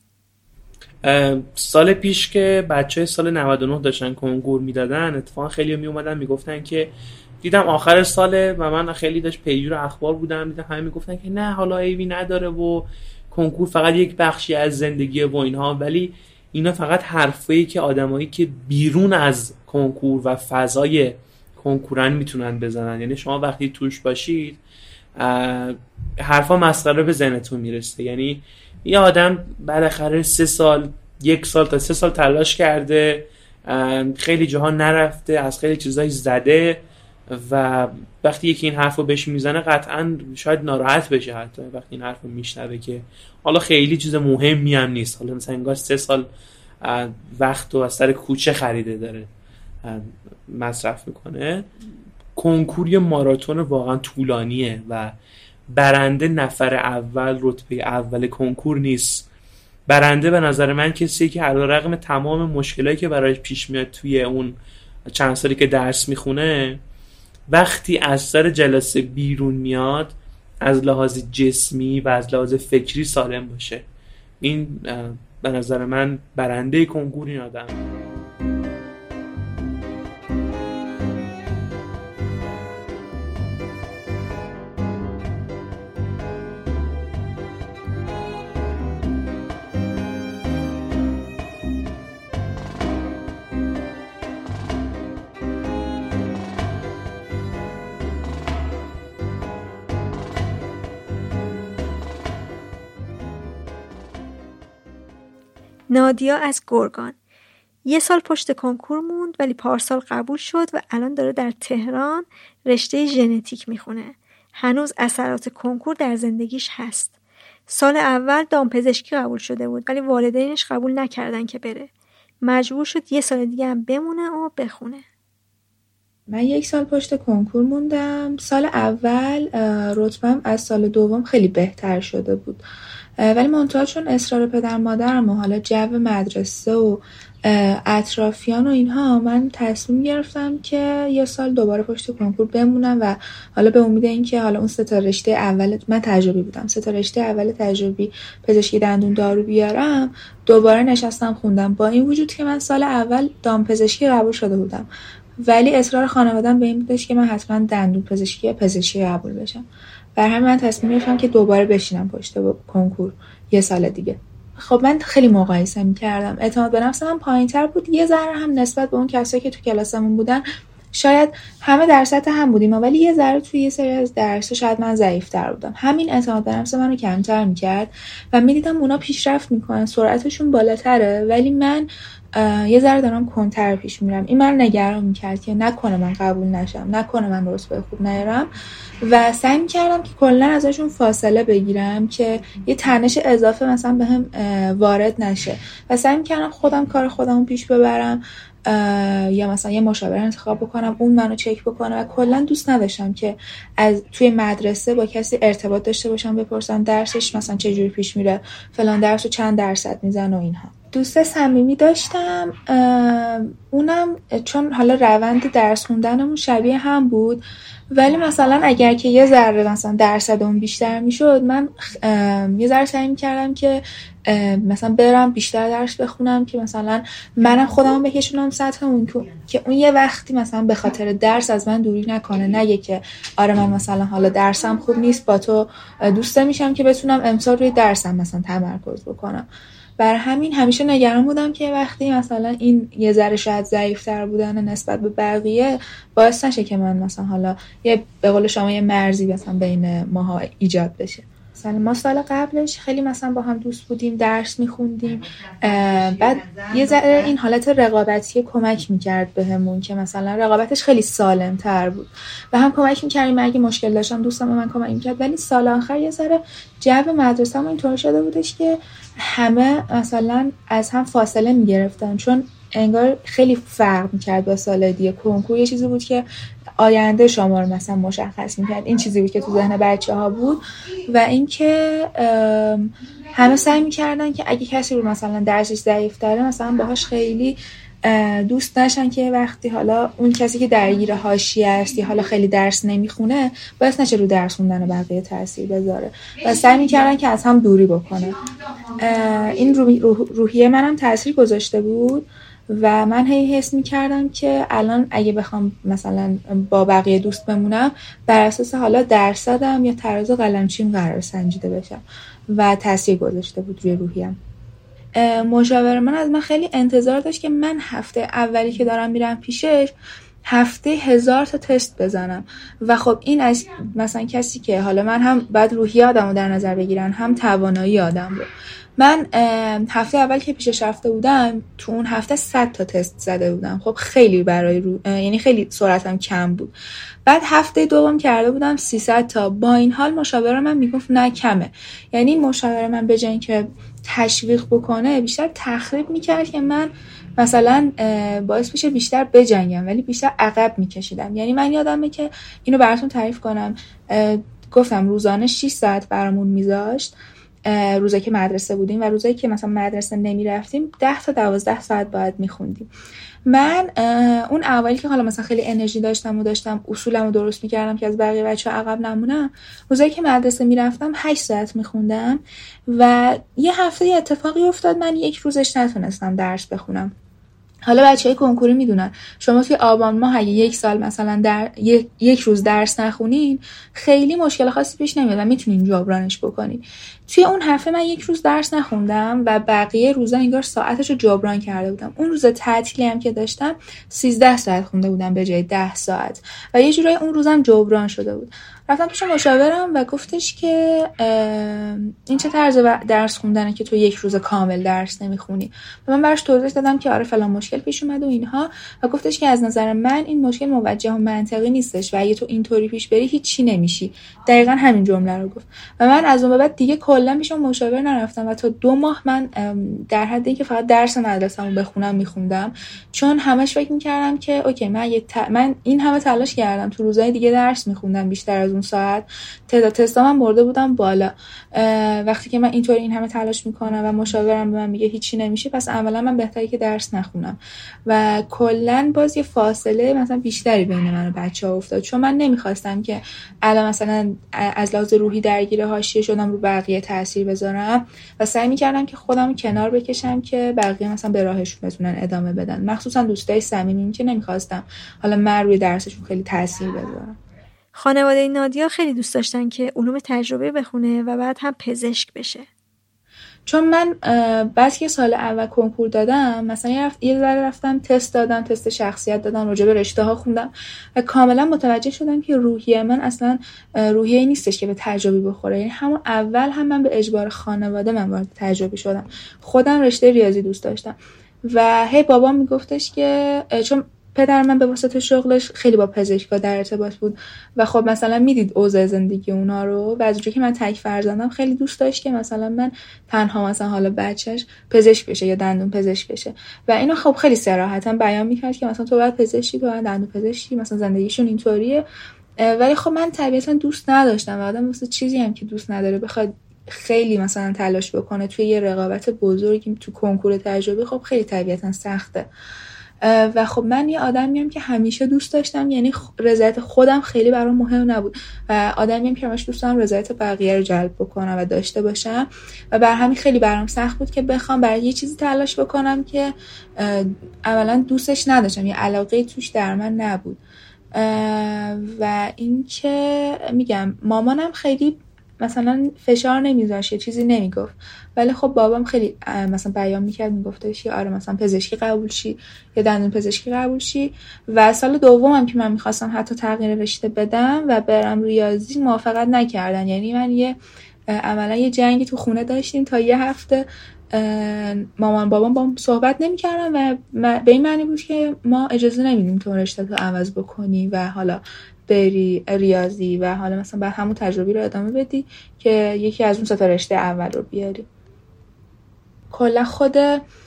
سال پیش که بچه‌های سال نود و نه داشتن کنکور میدادن، اتفاقا خیلی می اومدن میگفتن که دیدم آخر ساله و من خیلی داشت پیگیر اخبار بودم، دیدم همه میگفتن که نه حالا عیبی نداره و کنکور فقط یک بخشی از زندگی و اینها، ولی اینا فقط حرفایی که آدمایی که بیرون از کنکور و فضای کنکورن میتونن بزنن. یعنی شما وقتی توش باشید حرفا مسخره به ذهنتون میرسه. یعنی یه آدم بالاخره سه سال یک سال تا سه سال تلاش کرده، خیلی جاها نرفته، از خیلی چیزایی زده و وقتی یکی این حرفو بهش میزنه قطعا شاید ناراحت بشه، حتی وقتی این حرفو میشنوه که حالا خیلی چیز مهمی هم نیست، حالا مثلا انگار سه سال وقت و از سر کوچه خریده داره مصرف میکنه. کنکور یه ماراتون واقعا طولانیه و برنده نفر اول رتبه اول کنکور نیست. برنده به نظر من کسی که علیرغم تمام مشکلاتی که برایش پیش میاد توی اون چند سالی که درس میخونه، وقتی از سر جلسه بیرون میاد از لحاظ جسمی و از لحاظ فکری سالم باشه. این به نظر من برنده کنکور این آدم. نادیا از گرگان یه سال پشت کنکور موند ولی پارسال قبول شد و الان داره در تهران رشته ژنتیک میخونه. هنوز اثرات کنکور در زندگیش هست. سال اول دامپزشکی قبول شده بود ولی والدینش قبول نکردن که بره. مجبور شد یه سال دیگه هم بمونه و بخونه. من یک سال پشت کنکور موندم. سال اول رتبه‌ام از سال دوم خیلی بهتر شده بود. ولی منتها چون اصرار پدر مادرم و حالا جو مدرسه و اطرافیان و اینها، من تصمیم گرفتم که یه سال دوباره پشت کنکور بمونم و حالا به امید اینکه حالا اون سه تا رشته اول، من تجربی بودم، سه تا رشته اول تجربی پزشکی دندون دارو بیارم، دوباره نشستم خوندم. با این وجود که من سال اول دامپزشکی قبول شده بودم، ولی اصرار خانواده‌ام به این بودش که من حتما دندون پزشکی پزشکی قبول بشم. بر همین من تصمیم گرفتم که دوباره بشینم پشت کنکور یه سال دیگه. خب من خیلی مقایسه می‌کردم، اعتماد به نفسم هم پایین‌تر بود یه ذره هم نسبت به اون کسایی که تو کلاسمون بودن. شاید همه در سطح هم بودیم ولی یه ذره توی یه سری از درس‌ها شاید من ضعیف‌تر بودم. همین اعتماد به نفس منو کمتر می‌کرد و می‌دیدم اونا پیشرفت می‌کنن، سرعتشون بالاتره، ولی من یه ذره دارم کنتر پیش میرم. این من نگران می‌کرد که نکنه من قبول نشم، نکنه من رتبه خوب نیارم و سعی می‌کردم که کلا ازشون فاصله بگیرم که یه تنش اضافه مثلا بهم وارد نشه و سعی می‌کردم خودم کار خودمو پیش ببرم یا مثلا یه مشاور انتخاب بکنم اون منو چک بکنه و کلا دوست نداشتم که از توی مدرسه با کسی ارتباط داشته باشم، بپرسم درسش مثلا چه جوری پیش میره، فلان درسو چند درصد میزنه و اینها. دوست صمیمی داشتم، اونم چون حالا روند درس خوندنمون شبیه هم بود، ولی مثلا اگر که یه ذره مثلا درصد اون بیشتر میشد، من یه ذره سعی میکردم که مثلا برم بیشتر درس بخونم که مثلا منم خودم بکشونم سطح اون، که اون یه وقتی مثلا به خاطر درس از من دوری نکنه، نگه که آره من مثلا حالا درسم خوب نیست با تو دوست میشم که بتونم امسال روی درسم مثلا تمرکز بکنم. بر همین همیشه نگران بودم که وقتی مثلا این یه ذره شاید ضعیف‌تر بودن نسبت به بقیه باعث نشه که من مثلا حالا یه به قول شما یه مرزی مثلا بین ماها ایجاد بشه. مثلا ما سال قبلش خیلی مثلا با هم دوست بودیم، درس میخوندیم، بعد یه ذره این حالت رقابتی کمک میکرد بهمون که مثلا رقابتش خیلی سالم تر بود و هم کمک میکردیم اگه مشکل داشتم دوستم به من کمک میکرد. ولی سال آخر یه ذره جو مدرسه‌مون اینطور شده بودش که همه مثلا از هم فاصله میگرفتن، چون انگار خیلی فرق میکرد با سال دیگه. کنکور یه چیزی بود که آینده شما رو مثلا مشخص میکرد، این چیزی بود که تو ذهن بچه ها بود و اینکه همه سعی میکردن که اگه کسی رو مثلا درسش ضعیف تره مثلا باهاش خیلی دوست نشن که وقتی حالا اون کسی که درگیر حاشیه است یا حالا خیلی درس نمیخونه باعث نشه رو درس خوندن بقیه تاثیر بذاره و سعی میکردن که از هم دوری بکنه. این روحیه منم تاثیر گذاشته بود و من هی حس می‌کردم که الان اگه بخوام مثلا با بقیه دوست بمونم بر اساس حالا درصدم یا تراز قلمچیم قرار سنجیده بشم و تاثیر گذاشته بود روی روحیم. مشاور من از من خیلی انتظار داشت که من هفته اولی که دارم میرم پیشش هفته هزار تا تست بزنم و خب این از مثلا کسی که حالا من هم بعد روحیه آدمو در نظر بگیرن هم توانایی آدم رو. من هفته اول که پیشش رفته بودم تو اون هفته صد تا تست زده بودم، خب خیلی برای رو... یعنی خیلی سرعتم کم بود. بعد هفته دوم کرده بودم سیصد تا. با این حال مشاور من میگفت نه کمه، یعنی مشاور من به جای اینکه تشویق بکنه بیشتر تخریب میکرد که من مثلا باعث بشه بیشتر بجنگم ولی بیشتر عقب میکشیدم. یعنی من یادمه که اینو براتون تعریف کنم، گفتم روزانه شش ساعت برامون میذاشت روزایی که مدرسه بودیم و روزایی که مثلا مدرسه نمی رفتیم ده تا دوازده ساعت باید میخوندیم. من اون اولی که حالا مثلا خیلی انرژی داشتم و داشتم اصولمو درست میکردم که از بقیه بچه‌ها عقب نمونم، روزایی که مدرسه میرفتم هشت ساعت میخوندم و یه هفته یه اتفاقی افتاد من یک روزش نتونستم درس بخونم. حالا بچه‌های کنکوری میدونن شما توی آبان ماه اگه یک سال مثلا در یک, یک روز درس نخونین خیلی مشکل خاصی پیش نمیاد و میتونین جبرانش بکنین. توی اون هفته من یک روز درس نخوندم و بقیه روزا انگار ساعتشو جبران کرده بودم. اون روز تعطیلی هم که داشتم سیزده ساعت خونده بودم به جای ده ساعت و یه جورایی اون روزم جبران شده بود. رفتم پیش مشاورم و گفتش که این چه طرز درس خوندنه که تو یک روز کامل درس نمیخونی و من براش توضیح دادم که آره فلان مشکل مشکل پیش اومد و اینها و گفتش که از نظر من این مشکل موجه و منطقی نیستش و اگه تو اینطوری پیش بری هیچ چی نمیشی. دقیقاً همین جمله رو گفت و من از اون به بعد دیگه کلا پیش مشاور نرفتم و تا دو ماه من در حد اینکه فقط درس مدرسه‌مو بخونم میخوندم، چون همش فکر میکردم که اوکی من یه ت... من این همه تلاش کردم تو روزهای دیگه درس میخوندم بیشتر از اون ساعت، تعداد تستام برده بودم بالا. وقتی که من اینطوری این همه تلاش میکنم و مشاورم به من میگه هیچی نمیشه، پس اولا من بهتره که درس نخونم و کلا باز یه فاصله مثلا بیشتری بین من و بچه‌ها افتاد، چون من نمیخواستم که الان مثلا از لحاظ روحی درگیر حاشیه شدم رو بقیه تاثیر بذارم و سعی میکردم که خودم کنار بکشم که بقیه مثلا به راهشون بتونن ادامه بدن، مخصوصا دوستای صمیمیم که نمیخواستم حالا من روی درسشون خیلی تاثیر بذارم. خانواده نادیا خیلی دوست داشتن که علوم تجربی بخونه و بعد هم پزشک بشه. چون من بعد که سال اول کنکور دادم مثلا یه, رفت، یه ذره رفتم تست دادم، تست شخصیت دادم، راجع به رشته ها خوندم و کاملا متوجه شدم که روحیه من اصلا روحیه نیستش که به تجربی بخوره. یعنی همون اول هم من به اجبار خانواده من وارد تجربی شدم. خودم رشته ریاضی دوست داشتم و هی بابام میگفتش که چون پدر من به واسطه شغلش خیلی با پزشکا در ارتباط بود و خب مثلا میدید اوضاع زندگی اونا رو و از اونجایی که من تک فرزندم خیلی دوست داشت که مثلا من تنها مثلا حالا بچهش پزشک بشه یا دندون پزشک بشه و اینو خب خیلی صراحتا بیان میکرد که مثلا تو باید پزشکی، تو باید دندون پزشکی، مثلا زندگیشون اینطوریه. ولی خب من طبیعتا دوست نداشتم و آدم واسه چیزی هم که دوست نداره بخواد خیلی مثلا تلاش بکنه توی یه رقابت بزرگی تو کنکور تجربی، خب خیلی طبیعتا سخته. و خب من یه آدمیم که همیشه دوست داشتم، یعنی رضایت خودم خیلی برام مهم نبود و آدمیم که همش دوست دارم رضایت بقیه رو جلب بکنم و داشته باشم و بر همین خیلی برام سخت بود که بخوام برای یه چیزی تلاش بکنم که اولا دوستش نداشتم، یه علاقه توش در من نبود. و این که میگم مامانم خیلی مثلا فشار نمیذاشت، یه چیزی نمیگفت، ولی خب بابام خیلی مثلا بیان میکرد، میگفتش که آره مثلا پزشکی قبول شی یا دندون پزشکی قبول شی. و سال دومم که من میخواستم حتی تغییر رشته بدم و برم ریاضی موافقت نکردن. یعنی من یه عملا یه جنگی تو خونه داشتیم تا یه هفته مامان بابام با هم صحبت نمیکردن و به این معنی بود که ما اجازه نمیدیم تو رشته تو عوض بکنی و حالا بری ریاضی و حالا مثلا بعد همون تجربی رو ادامه بدی که یکی از اون سه تا رشته اول رو بیاری. کلا خود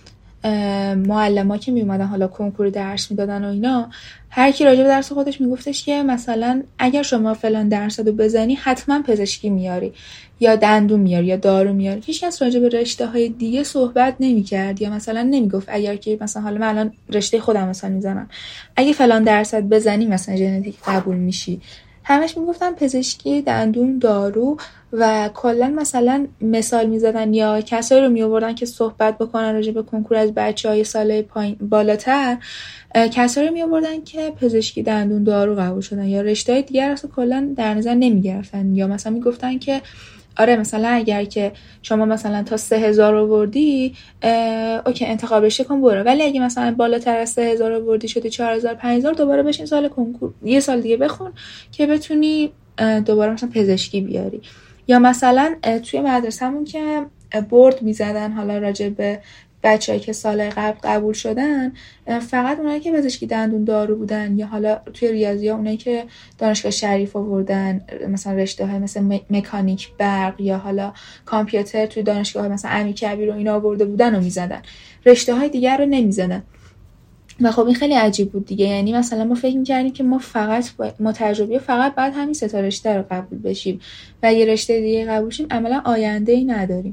معلم‌ها که میومدن حالا کنکور درس میدادن و اینا، هر کی راجع به درس خودش میگفتش که مثلا اگر شما فلان درس رو بزنی حتما پزشکی میاری یا دندون میاری یا دارو میاری. هیچ کس راجع به رشته‌های دیگه صحبت نمی‌کرد یا مثلا نمیگفت اگر که مثلا حالا من الان رشته خودم مثلا میزنم اگه فلان درصد بزنی مثلا ژنتیک قبول میشی. همش میگفتن پزشکی، دندون، دارو و کلا مثلا مثال میزدن یا کسایی رو میآوردن که صحبت بکنن راجع به کنکور از بچه‌های سال پایین بالاتر، کسایی رو میآوردن که پزشکی، دندون، دارو قبول شدن یا رشته‌های دیگر اصلا کلا در نظر نمیگرفتن یا مثلا میگفتن که آره مثلا اگر که شما مثلا تا سه هزار آوردی اوکی انتخاب رشته کن برو، ولی اگه مثلا بالاتر از سه هزار آوردی شدی چهار هزار پنج هزار دوباره بشین سال کنکور یه سال دیگه بخون که بتونی دوباره مثلا پزشکی بیاری. یا مثلا توی مدرسه‌مون که بورد میزدن حالا راجع به بچه‌ای که سال قبل قبول شدن، فقط اونایی که پزشکی، دندون، دارو بودن یا حالا توی ریاضی‌ها اونایی که دانشگاه شریف آوردن مثلا رشته‌های مثل مکانیک، برق یا حالا کامپیوتر توی دانشگاه مثلا امیرکبیر و اینا آورده بودن و میزدن، رشته‌های دیگر رو نمیزدن. و خب این خیلی عجیب بود دیگه. یعنی مثلا ما فکر می‌کردیم که ما فقط ما تجربی فقط بعد همین سه تا رشته رو قبول بشیم و یه رشته دیگه قبول شیم عملا آینده‌ای نداریم.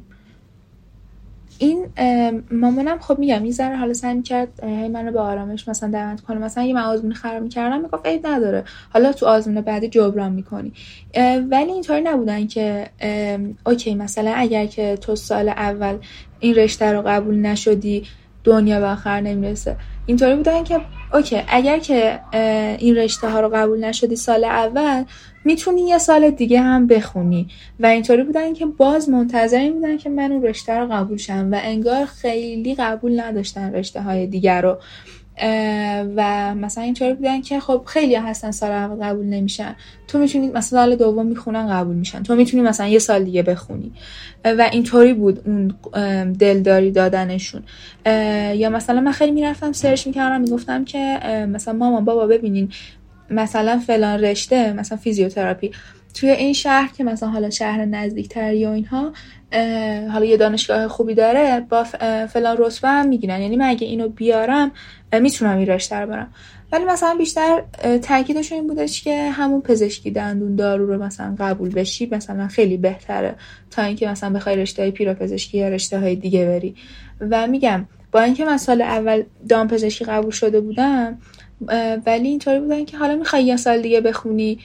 این مامانم خب میگم یه ذره حالا سعی می‌کرد هی منو به آرامش مثلا دعوت کنه، مثلا یه آزمون خراب می‌کردم میگفت عیب نداره حالا تو آزمون بعدی جبران می‌کنی. ولی اینطوری نبودن که اوکی مثلا اگر که تو سال اول این رشته رو قبول نشدی دنیا به آخر نمیرسه. اینطوری بودن که اوکی اگر که این رشته ها رو قبول نشدی سال اول میتونی یه سال دیگه هم بخونی و اینطوری بودن که باز منتظر بودن که من اون رشته رو قبول شم و انگار خیلی قبول نداشتن رشته های دیگر رو. و مثلا اینطوری بودن که خب خیلی هستن سال اول قبول نمیشن، تو میتونی مثلا سال دوم میخونن قبول میشن، تو میتونی مثلا یه سال دیگه بخونی و اینطوری بود اون دلداری دادنشون. یا مثلا من خیلی میرفتم سرچ میکردم میگفتم که مثلا مامان بابا ببینین مثلا فلان رشته مثلا فیزیوتراپی توی این شهر که مثلا حالا شهر نزدیکتری و اینها حالا یه دانشگاه خوبی داره با فلان رتبه هم میگیرن، یعنی من اگه اینو بیارم میتونم این رشته رو برم. ولی مثلا بیشتر تاکیدش این بودش که همون پزشکی دندون دارو رو مثلا قبول بشی مثلا خیلی بهتره تا اینکه مثلا بخوای رشته پیراپزشکی یا رشته های دیگه بری. و میگم با اینکه من سال اول دام پزشکی قبول شده بودم ولی اینطوری بودن که حالا میخوای یه سال دیگه بخونی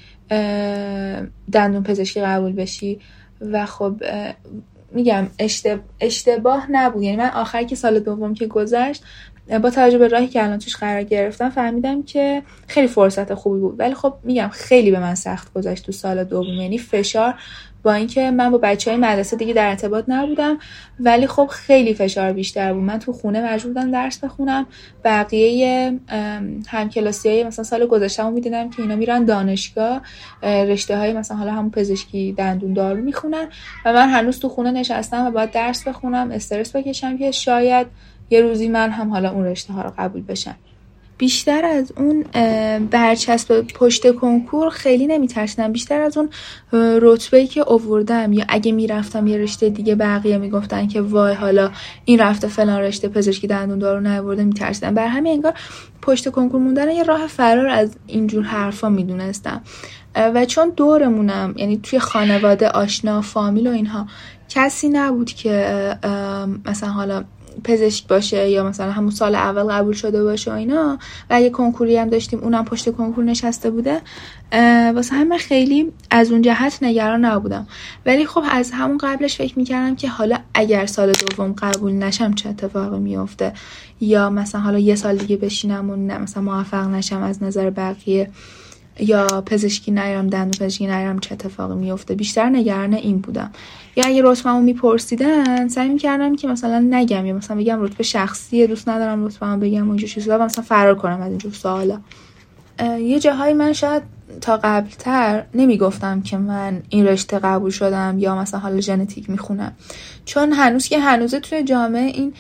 دندون پزشکی قبول بشی و خب میگم اشتباه نبود. یعنی من آخر که سال دوم که گذشت با توجه به راهی که الان توش قرار گرفتم فهمیدم که خیلی فرصت خوبی بود، ولی خب میگم خیلی به من سخت گذشت تو سال دوم. یعنی فشار با اینکه من با بچهای مدرسه دیگه در ارتباط نبودم ولی خب خیلی فشار بیشتر بود. من تو خونه مجبور بودم درس بخونم، بقیه همکلاسیای مثلا سال گذشته‌مو می‌دیدم که اینا میرن دانشگاه رشته‌های مثلا حالا همون پزشکی دندون دارو میخونن و من هنوز تو خونه نشستم و باید درس بخونم، استرس بکشم که شاید یه روزی من هم حالا اون رشته ها رو قبول بشم. بیشتر از اون برچسب پشت کنکور خیلی نمیترسیدم، بیشتر از اون رتبه‌ای که آوردم یا اگه میرفتم یه رشته دیگه بقیه میگفتن که وای حالا این رفته فلان رشته پزشکی دندون دارو نیاورده میترسیدم. بر همین انگار پشت کنکور موندن یه راه فرار از اینجور حرفا میدونستم و چون دورمونم یعنی توی خانواده آشنا فامیل و اینها کسی نبود که مثلا حالا پزشک باشه یا مثلا همون سال اول قبول شده باشه و اینا و اگه کنکوری هم داشتیم اونم پشت کنکور نشسته بوده، واسه همه خیلی از اون جهت نگران نبودم. ولی خب از همون قبلش فکر میکردم که حالا اگر سال دوم قبول نشم چه اتفاقی میفته، یا مثلا حالا یه سال دیگه بشینم و نه مثلا موفق نشم از نظر بقیه، یا پزشکی نیارم دندون پزشکی نیارم چه اتفاقی میفته. بیشتر نگران این بودم. یا اگه رتبه‌مو میپرسیدن سعی میکردم که مثلا نگم یا مثلا بگم رتبه شخصیه دوست ندارم رتبه‌مو بگم و اینجور چیزا، مثلا فرار کنم از اینجور سوالا. یه جاهای من شاید تا قبلتر نمیگفتم که من این رشته قبول شدم یا مثلا حالا ژنتیک میخونم، چون هنوز که هنوزه توی جامعه این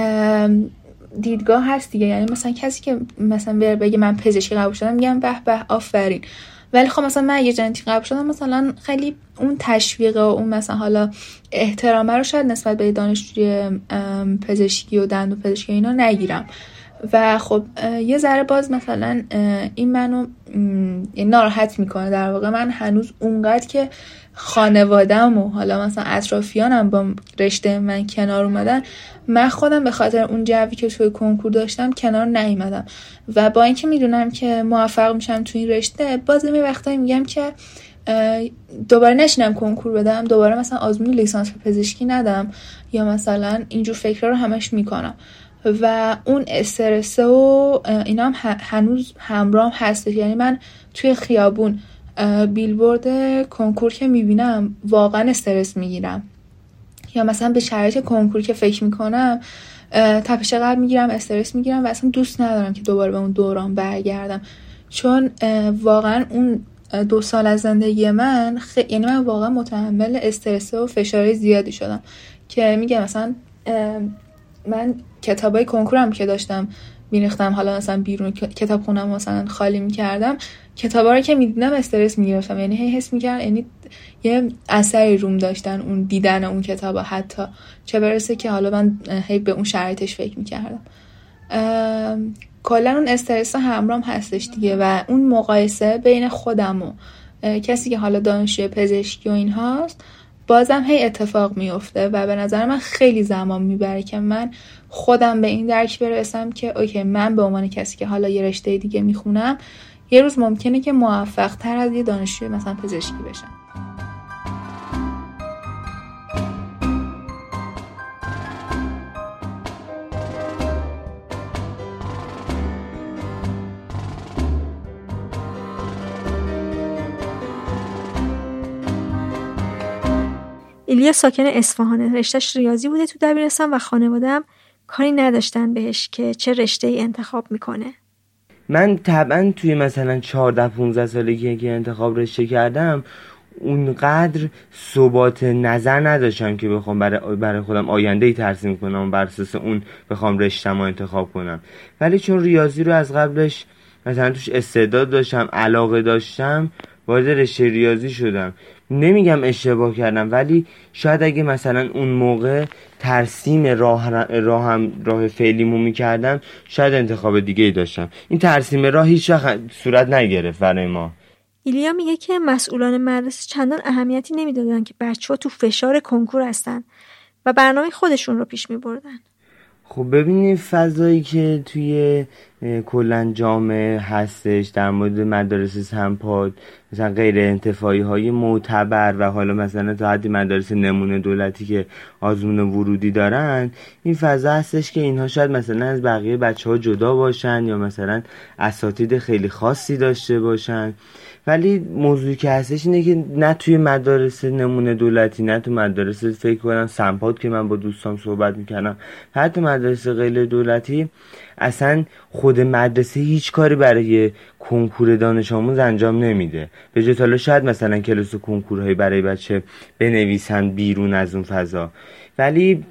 دیدگاه هست دیگه. یعنی مثلا کسی که مثلا بگه من پزشکی قبول شدم میگم به به آفرین، ولی خب مثلا من اگه ژنتیک قبول شدم مثلا خیلی اون تشویق و اون مثلا حالا احترام رو شاید نسبت به دانشجوی پزشکی و دندون پزشکی اینا نگیرم و خب یه ذره باز مثلا این منو ناراحت میکنه. در واقع من هنوز اونقدر که خانواده‌ام و حالا مثلا اطرافیانم با رشته من کنار اومدن، من خودم به خاطر اون جوی که توی کنکور داشتم کنار نیومدم و با اینکه میدونم که موفق میشم توی این رشته باز یه وقتایی میگم که دوباره نشینم کنکور بدم، دوباره مثلا آزمون لیسانس پزشکی ندم یا مثلا اینجور فکرها رو همش میکنم و اون استرس و اینا هم هنوز همراهم هست. یعنی من توی خیابون بیلبورد کنکور که میبینم واقعا استرس میگیرم، یا مثلا به شرایط کنکور که فکر میکنم تپش قلب میگیرم، استرس میگیرم و اصلا دوست ندارم که دوباره به اون دوران برگردم، چون واقعا اون دو سال از زندگی من خ... یعنی من واقعا متحمل استرس و فشار زیادی شدم که میگم مثلا من کتابای کنکورم که داشتم میریختم، حالا مثلا بیرون کتاب خونم مثلا خالی میکردم، کتابا رو که میدیدم استرس میگرفتم. یعنی هی حس میکردم یعنی یه اثری روم داشتن اون دیدن اون کتابا، حتی چه برسه که حالا من هی به اون شرایطش فکر میکردم. کلا اون استرس همراهم هستش دیگه و اون مقایسه بین خودم و کسی که حالا دانشجوی پزشکی و این هاست بازم هی اتفاق میفته و به نظر من خیلی زمان میبره که من خودم به این درک برسم که اوکی من به عنوان کسی که حالا یه رشته دیگه میخونم یه روز ممکنه که موفق تر از یه دانشجوی مثلا پزشکی بشم. ایلیا ساکن اصفهانه، رشته‌اش ریاضی بوده تو دبیرستان و خانواده‌ام کاری نداشتن بهش که چه رشته‌ای انتخاب میکنه؟ من طبعا توی مثلا چهارده پونزده سالگی که انتخاب رشته کردم اونقدر ثبات نظر نداشتم که بخوام برای برای خودم آینده‌ای ترسیم کنم و بر اساس اون بخوام رشته‌مو انتخاب کنم. ولی چون ریاضی رو از قبلش مثلا توش استعداد داشتم، علاقه داشتم، وارد رشته ریاضی شدم. نمیگم اشتباه کردم، ولی شاید اگه مثلا اون موقع ترسیم راه راهم راه فعلیمو میکردم شاید انتخاب دیگه ای داشتم. این ترسیم راه هیچ وقت صورت نگرفت برای ما. ایلیا میگه که مسئولان مدرسه چندان اهمیتی نمیدادن که بچه‌ها تو فشار کنکور هستن و برنامه خودشون رو پیش میبردن. خب ببینید فضایی که توی کلن جامعه هستش در مورد مدارس سمپاد، مثلا غیر انتفاعی های معتبر و حالا مثلا تا حدی مدارس نمونه دولتی که آزمون ورودی دارن، این فضا هستش که اینها شاید مثلا از بقیه بچه ها جدا باشن یا مثلا اساتید خیلی خاصی داشته باشن. ولی موضوعی که هستش اینه که نه توی مدارس نمونه دولتی، نه توی مدارس فکر کنم سمپاد که من با دوستام صحبت میکنم، حتی مدارس غیر دولتی، اصلا خود مدرسه هیچ کاری برای کنکور دانش آموز انجام نمیده. به جای حالا شاید مثلا کلاس کنکورهایی برای بچه بنویسن بیرون از اون فضا، ولی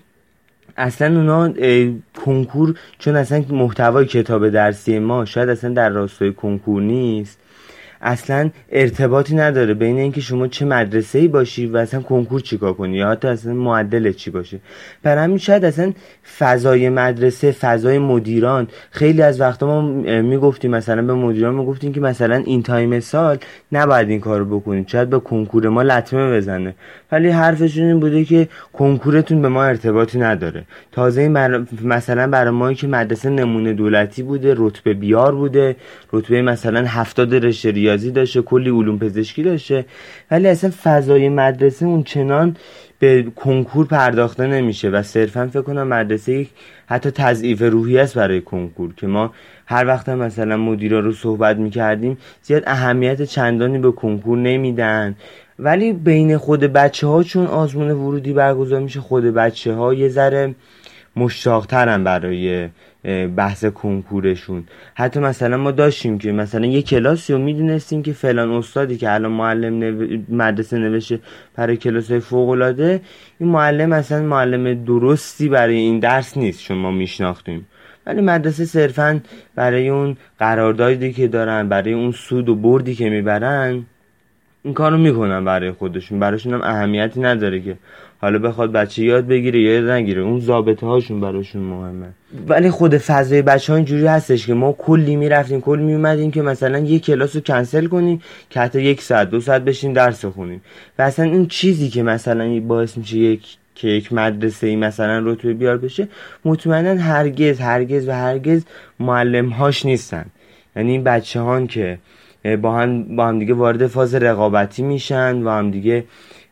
اصلا اونا کنکور چون اصلا محتوای کتاب درسی ما شاید اصلا در راستای کنکور نیست، اصلا ارتباطی نداره بین اینکه شما چه مدرسه‌ای باشی و اصلا کنکور چیکار کنی یا حتی اصلا معدل چی باشه. برای همین شاید اصلا فضای مدرسه، فضای مدیران، خیلی از وقتا ما میگفتیم مثلا به مدیران میگفتیم که مثلا این تایم سال نباید این کارو بکنید، شاید به کنکور ما لطمه بزنه، ولی حرفشون این بوده که کنکورتون به ما ارتباطی نداره. تازه این بر... مثلا برای ما که مدرسه نمونه دولتی بوده، رتبه بیار بوده، رتبه مثلا هفتاد رشته ریاضی داشته، کلی علوم پزشکی داشته، ولی اصلا فضای مدرسه اون چنان به کنکور پرداخته نمیشه و صرفا فکر کنم مدرسه یک حتی تضعیف روحی است برای کنکور که ما هر وقت هم مثلا مدیرا رو صحبت میکردیم زیاد اهمیت چندانی به کنکور نمیدن. ولی بین خود بچه ها چون آزمون ورودی برگزار میشه، خود بچه ها یه ذره مشتاق ترن برای بحث کنکورشون. حتی مثلا ما داشتیم که مثلا یه کلاسی رو میدونستیم که فلان استادی که الان معلم نو... مدرسه نوشته برای کلاس‌های فوق‌العاده، این معلم اصلا معلم درستی برای این درس نیست چون ما میشناختیم، ولی مدرسه صرفا برای اون قراردادی که دارن، برای اون سود و بردی که میبرن این کارو میکنن برای خودشون، براشون هم اهمیتی نداره که حالا بخواد بچه یاد بگیره یا یاد نگیره، اون ضابطه هاشون براشون مهمه. ولی خود فضای بچه ها اینجوری هستش که ما کلی میرفتیم کلی میومدیم که مثلا یک کلاس رو کنسل کنیم که حتی یک ساعت دو ساعت بشیم درس خونیم و اصلا این چیزی که مثلا باعث میشه یک که یک مدرسه ای مثلا رتبه بیار بشه، مطمئنا هرگز هرگز و هرگز معلم هاش نیستن. یعنی این بچه هان که با هم با هم دیگه وارد فاز رقابتی میشن و هم دیگه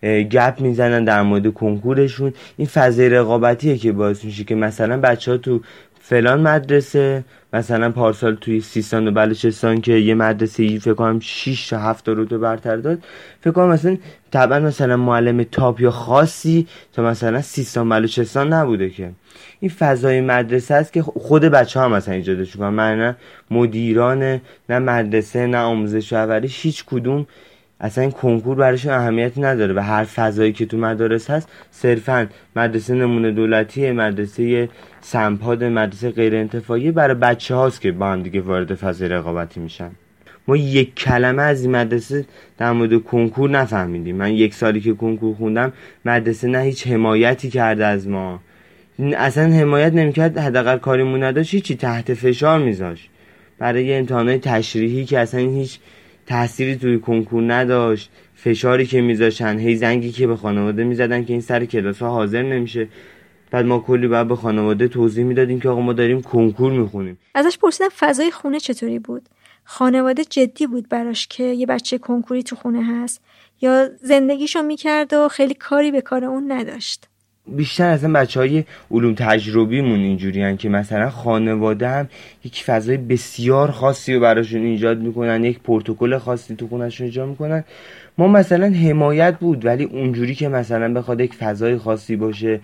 گپ میزنن در مورد کنکورشون، این فضای رقابتیه که باعث میشه که مثلا بچه‌ها تو فلان مدرسه، مثلا پارسال توی سیستان و بلوچستان که یه مدرسه فکر کنم شش تا هفت رتبه برتر داد، فکر کنم مثلا طبعا مثلا معلم تاپ یا خاصی تا مثلا سیستان بلوچستان نبوده که. این فضای مدرسه است که خود بچه ها مثلا ایجادش کنن، من نه مدیران نه مدرسه نه آموزش پروری هیچ کدوم اصلا این کنکور براشون اهمیتی نداره و هر فضایی که تو مدارس هست صرفا مدرسه نمونه دولتی، مدرسه سمپاد، مدرسه غیر انتفاعی برای بچه هاست که با هم دیگه وارد فضای رقابتی میشن. ما یک کلمه از این مدرسه در مورد کنکور نفهمیدیم. من یک سالی که کنکور خوندم مدرسه نه هیچ حمایتی کرده از ما، اصلا حمایت نمیکرد، حداقل کاریمون نداشت، هیچی تحت فشار میذاشت برای امتحانات تشریحی که اصلا هیچ تأثیری توی کنکور نداشت. فشاری که میذاشتن، هی زنگی که به خانواده میزدن که این سر کلاس ها حاضر نمیشه، بعد ما کلی بعد به خانواده توضیح میدادیم که آقا ما داریم کنکور میخونیم. ازش پرسیدم فضای خونه چطوری بود؟ خانواده جدی بود براش که یه بچه کنکوری تو خونه هست یا زندگیشو میکرد و خیلی کاری به کار اون نداشت؟ بیشتر اصلا بچه های علوم تجربیمون اینجوری هن که مثلا خانواده هم یک فضای بسیار خاصی رو براشون ایجاد میکنن، یک پروتکل خاصی تو خونه‌شون ایجاد میکنن. ما مثلا حمایت بود ولی اونجوری که مثلا بخواد یک فضای خاصی باشه،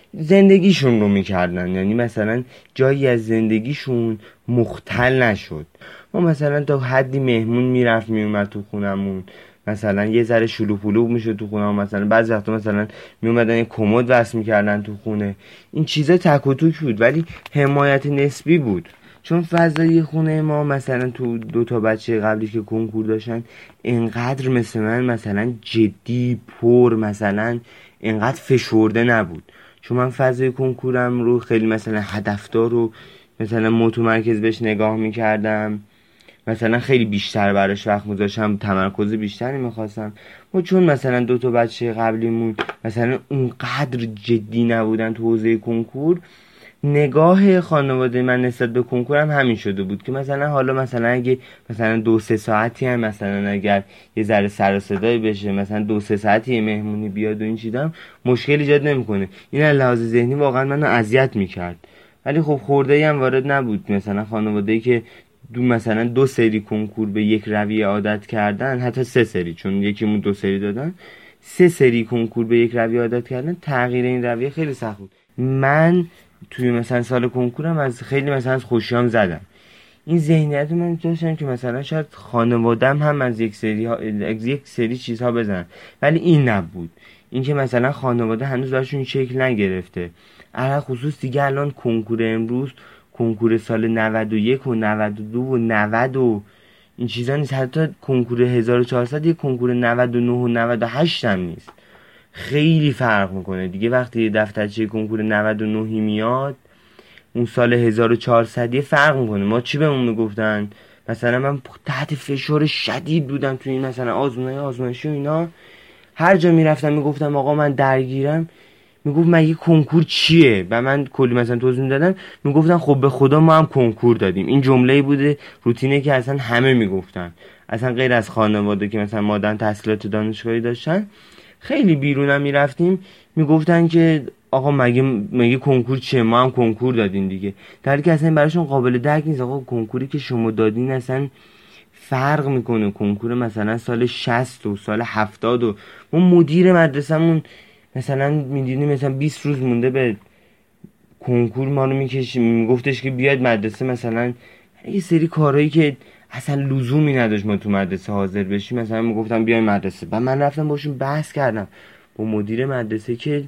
زندگیشون رو میکردن، یعنی مثلا جایی از زندگیشون مختل نشد. ما مثلا تا حدی مهمون میرفت میومد تو خونمون، مثلا یه ذره شلوغ پلوغ میشد تو خونه، مثلا بعضی وقتا مثلا میومدن یه کمد وصل میکردن تو خونه. این چیزا تک و توک بود ولی حمایت نسبی بود، چون فضای خونه ما مثلا تو دو تا بچه قبلی که کنکور داشتن اینقدر مثل من مثلا جدی پر مثلا اینقدر فشرده نبود، چون من فضای کنکورم رو خیلی مثلا هدفدار رو مثلا متمرکز بهش نگاه میکردم، مثلا خیلی بیشتر براش وقت میذاشتم، تمرکز بیشتری میخواستم. و چون مثلا دو تا بچه قبلیمون مثلا اونقدر جدی نبودن تو حوزه کنکور، نگاه خانواده من نسبت به کنکورم همین شده بود که مثلا حالا مثلا اگه مثلا دو سه ساعتی هم مثلا اگر یه ذره سر و صدایی بشه، مثلا دو سه ساعتی یه مهمونی بیاد و این چیزام مشکل ایجاد نمیکنه. این از لحاظ ذهنی واقعا منو اذیت میکرد. ولی خب خورده‌ای هم وارد نبود، مثلا خانواده‌ای که دو مثلا دو سری کنکور به یک رویه عادت کردن، حتی سه سری، چون یکیمون دو سری دادن، سه سری کنکور به یک رویه عادت کردن، تغییر این رویه خیلی سخت بود. من توی مثلا سال کنکورم از خیلی مثلا از خوشیام زدم. این ذهنیت من داشتم که مثلا شاید خانوادم هم از یک سری ها از یک سری چیزها بزنن، ولی این نبود. این که مثلا خانواده هنوز براشون شکل نگرفته، علاوه خصوص دیگه الان کنکور امروز کنکور سال نود و یک و نود و دو و نود و این چیزا نیست، حتی کنکور هزار و چهارصد یک کنکور نود و نه و نود و هشت هم نیست. خیلی فرق میکنه دیگه. وقتی دفترچه کنکور نود و نه میاد اون سال هزار و چهارصد یه فرق میکنه. ما چی بهمون میگفتن؟ مثلا من تحت فشار شدید بودم توی این مثلا آزمونای آزمایشی و اینا، هر جا میرفتم میگفتم آقا من درگیرم، میگفت مگه کنکور چیه؟ و من کلی مثلا توضیح میدادم، میگفتن خب به خدا ما هم کنکور دادیم. این جمله‌ای بوده روتینه که اصلا همه میگفتن، اصلا غیر از خانواده که مثلا مادرن تحصیلات دانشگاهی داشتن، خیلی بیرونم میرفتیم میگفتن که آقا مگه مگه کنکور چیه؟ ما هم کنکور دادیم دیگه. در حالی که اصلا براشون قابل درک نیست. آقا کنکوری که شما دادین اصلا فرق میکنه. کنکور مثلا سال شصت و سال هفتاد و ما مدیر مدرسمون مثلا میدونی مثلا بیست روز مونده به کنکور ما رو میکشیم، میگفتش که بیاید مدرسه، مثلا یه سری کارهایی که اصلا لزومی نداشت ما تو مدرسه حاضر بشیم، مثلا میگفتم بیاید مدرسه. و من رفتم باشون بحث کردم با مدیر مدرسه که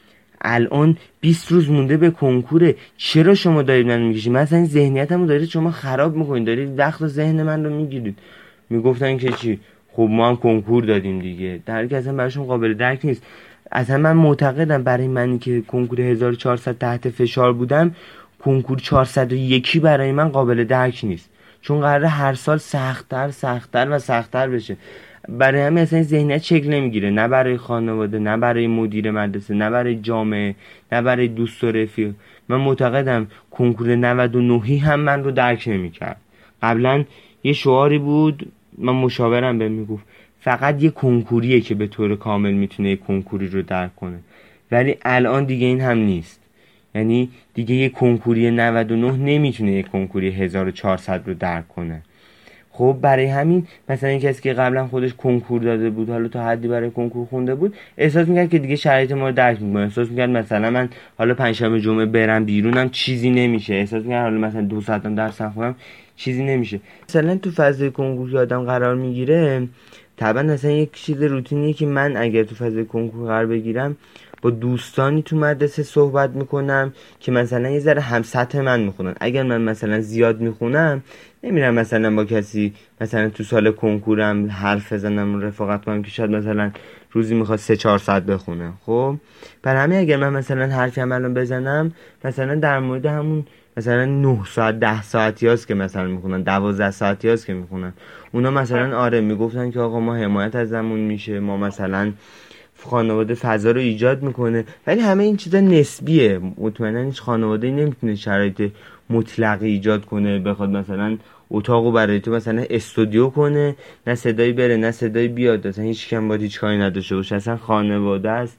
الان بیست روز مونده به کنکوره، چرا شما دارید من میکشید؟ مثلا این ذهنیتمو دارید شما خراب میکنید، دارید وقت و ذهن من رو میگیرید. میگفتن که چی؟ خب ما هم کنکور دادیم دیگه. در حالی که اصلا براشون قابل درک نیست. اصلا من معتقدم برای منی که کنکور هزار و چهارصد تحت فشار بودم، کنکور چهارصد و یک برای من قابل درک نیست، چون قراره هر سال سخت‌تر سخت‌تر و سخت‌تر بشه. برای همین اصلا ذهنیت شکل نمیگیره، نه برای خانواده، نه برای مدیر مدرسه، نه برای جامعه، نه برای دوست و رفیق. من معتقدم کنکور نود و نه هم من رو درک نمی‌کرد. قبلا یه شعاری بود، من مشاورم بهم میگفت فقط یه کنکوریه که به طور کامل میتونه یه کنکوری رو درک کنه، ولی الان دیگه این هم نیست. یعنی دیگه یه کنکوری نود و نه نمیتونه یه کنکوری هزار و چهارصد رو درک کنه. خب برای همین مثلا این کسی که قبلا خودش کنکور داده بود، حالا تا حدی برای کنکور خونده بود، احساس میکرد که دیگه شرایط ما رو درک میکنه. احساس میکرد مثلا من حالا پنجشنبه جمعه برم بیرونم چیزی نمیشه. احساس میکرد حالا مثلا دو ساعتم درس بخونم چیزی نمیشه. مثلا تو فضای کنکور که آدم قرار میگیره، طبعا مثلا یک چیز روتینیه که من اگر تو فضای کنکور قرار بگیرم با دوستانی تو مدرسه صحبت میکنم که مثلا یه ذره هم سطح من میخونن. اگر من مثلا زیاد میخونم نمیرم مثلا با کسی مثلا تو سال کنکورم حرف بزنم و رفاقت کنم که شاید مثلا روزی میخواد سه چهار ساعت بخونه. خب برای همین اگر من مثلا حرفی هم الان بزنم مثلا در مورد همون مثلا نه ساعت ده ساعتی هست که مثلا میخونن، دوازده ساعتی هست که میخونن، اونا مثلا آره میگفتن که آقا ما حمایت ازمون میشه، ما مثلا خانواده فضا رو ایجاد میکنه، ولی همه این چیزا نسبیه. مطمئنا هیچ خانواده‌ای نمیتونه شرایط مطلقی ایجاد کنه بخواد مثلا اتاقو برای تو مثلا استودیو کنه، نه صدایی بره نه صدایی بیاد، مثلا هیچ کم باید هیچ کاری نداشته باشه. اصلا خانواده است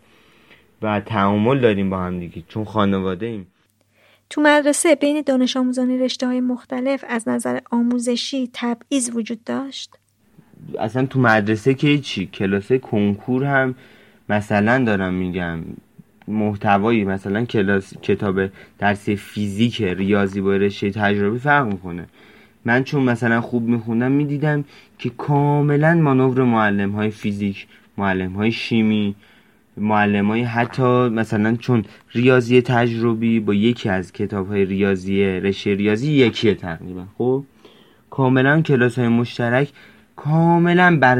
و تعامل داریم با هم دیگه، چون خانواده ایم. تو مدرسه بین دانش آموزان رشته‌های مختلف از نظر آموزشی تبعیض وجود داشت؟ اصلا تو مدرسه که چی؟ کلاس کنکور هم مثلا دارم میگم محتوایی مثلا کلاس کتاب درسی فیزیک ریاضی با رشته تجربی فرق میکنه. من چون مثلا خوب میخوندم میدیدم که کاملا مانور معلم های فیزیک، معلم های شیمی، معلم های حتی مثلا چون ریاضی تجربی با یکی از کتاب های ریاضی رشته ریاضی یکیه تقریبا، خب کاملا کلاس های مشترک کاملا بر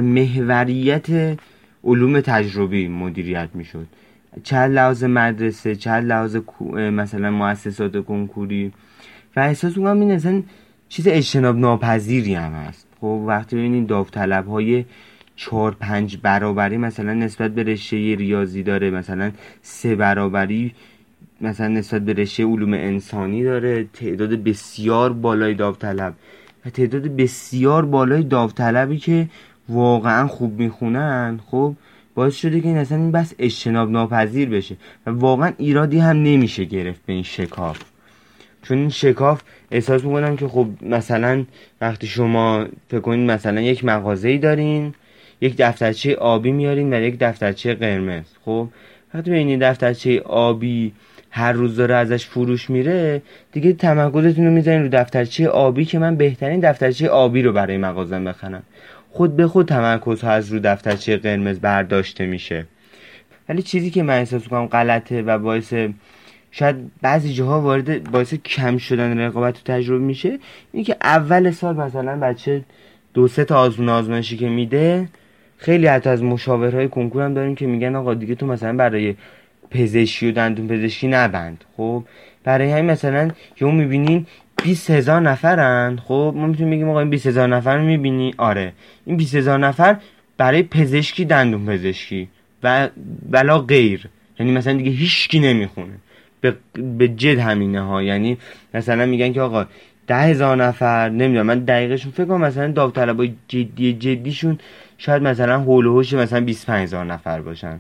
محوریت علوم تجربی مدیریت میشد، چه لحاظ مدرسه چه لحاظ مثلا مؤسسات کنکوری. و احساس میکنم این اصلا چیز اجتناب ناپذیری هم هست. خب وقتی ببینید داوطلب های چهار پنج برابری مثلا نسبت به رشته ریاضی داره، مثلا سه برابری مثلا نسبت به رشته علوم انسانی داره، تعداد بسیار بالای داوطلب و تعداد بسیار بالای داوطلبی که واقعا خوب میخونن، خب باعث شده که این اصلا این بس اجتناب ناپذیر بشه و واقعا ایرادی هم نمیشه گرفت به این شکاف. چون این شکاف احساس میکنم که خب مثلا وقتی شما فکر کنید مثلا یک مغازه‌ای دارین، یک دفترچه آبی میارین و یک دفترچه قرمز، خب وقتی ببینید دفترچه آبی هر روز داره ازش فروش میره، دیگه تمرکزتون رو میذارین رو دفترچه آبی که من بهترین دفترچه آبی رو برای مغازم بخرم. خود به خود تمرکز ها از رو دفترچه قرمز برداشته میشه. ولی چیزی که من احساس میکنم غلطه و باعث شاید بعضی جاها وارد باعث کم شدن رقابت و تجربه میشه اینه که اول سال مثلا بچه دو سه تا آزمون آزمایشی که میده، خیلی حتی از مشاورهای کنکور هم داریم که میگن آقا دیگه تو مثلا برای پزشکی و دندون پزشکی نبند. خب برای همین مثلا یهو میبینین بیست هزار نفرن، خب ما میتونیم بگیم آقا این بیست هزار نفر رو میبینی، آره این بیست هزار نفر برای پزشکی دندون پزشکی و ولا غیر، یعنی مثلا دیگه هیچکی نمیخونه. به, به جد همینه ها، یعنی مثلا میگن که آقا ده هزار نفر، نمیدونم من دقیقشون فکر کنم مثلا داوطلبای جدی جدیشون شاید مثلا هول و هوش مثلا بیست و پنج هزار نفر باشن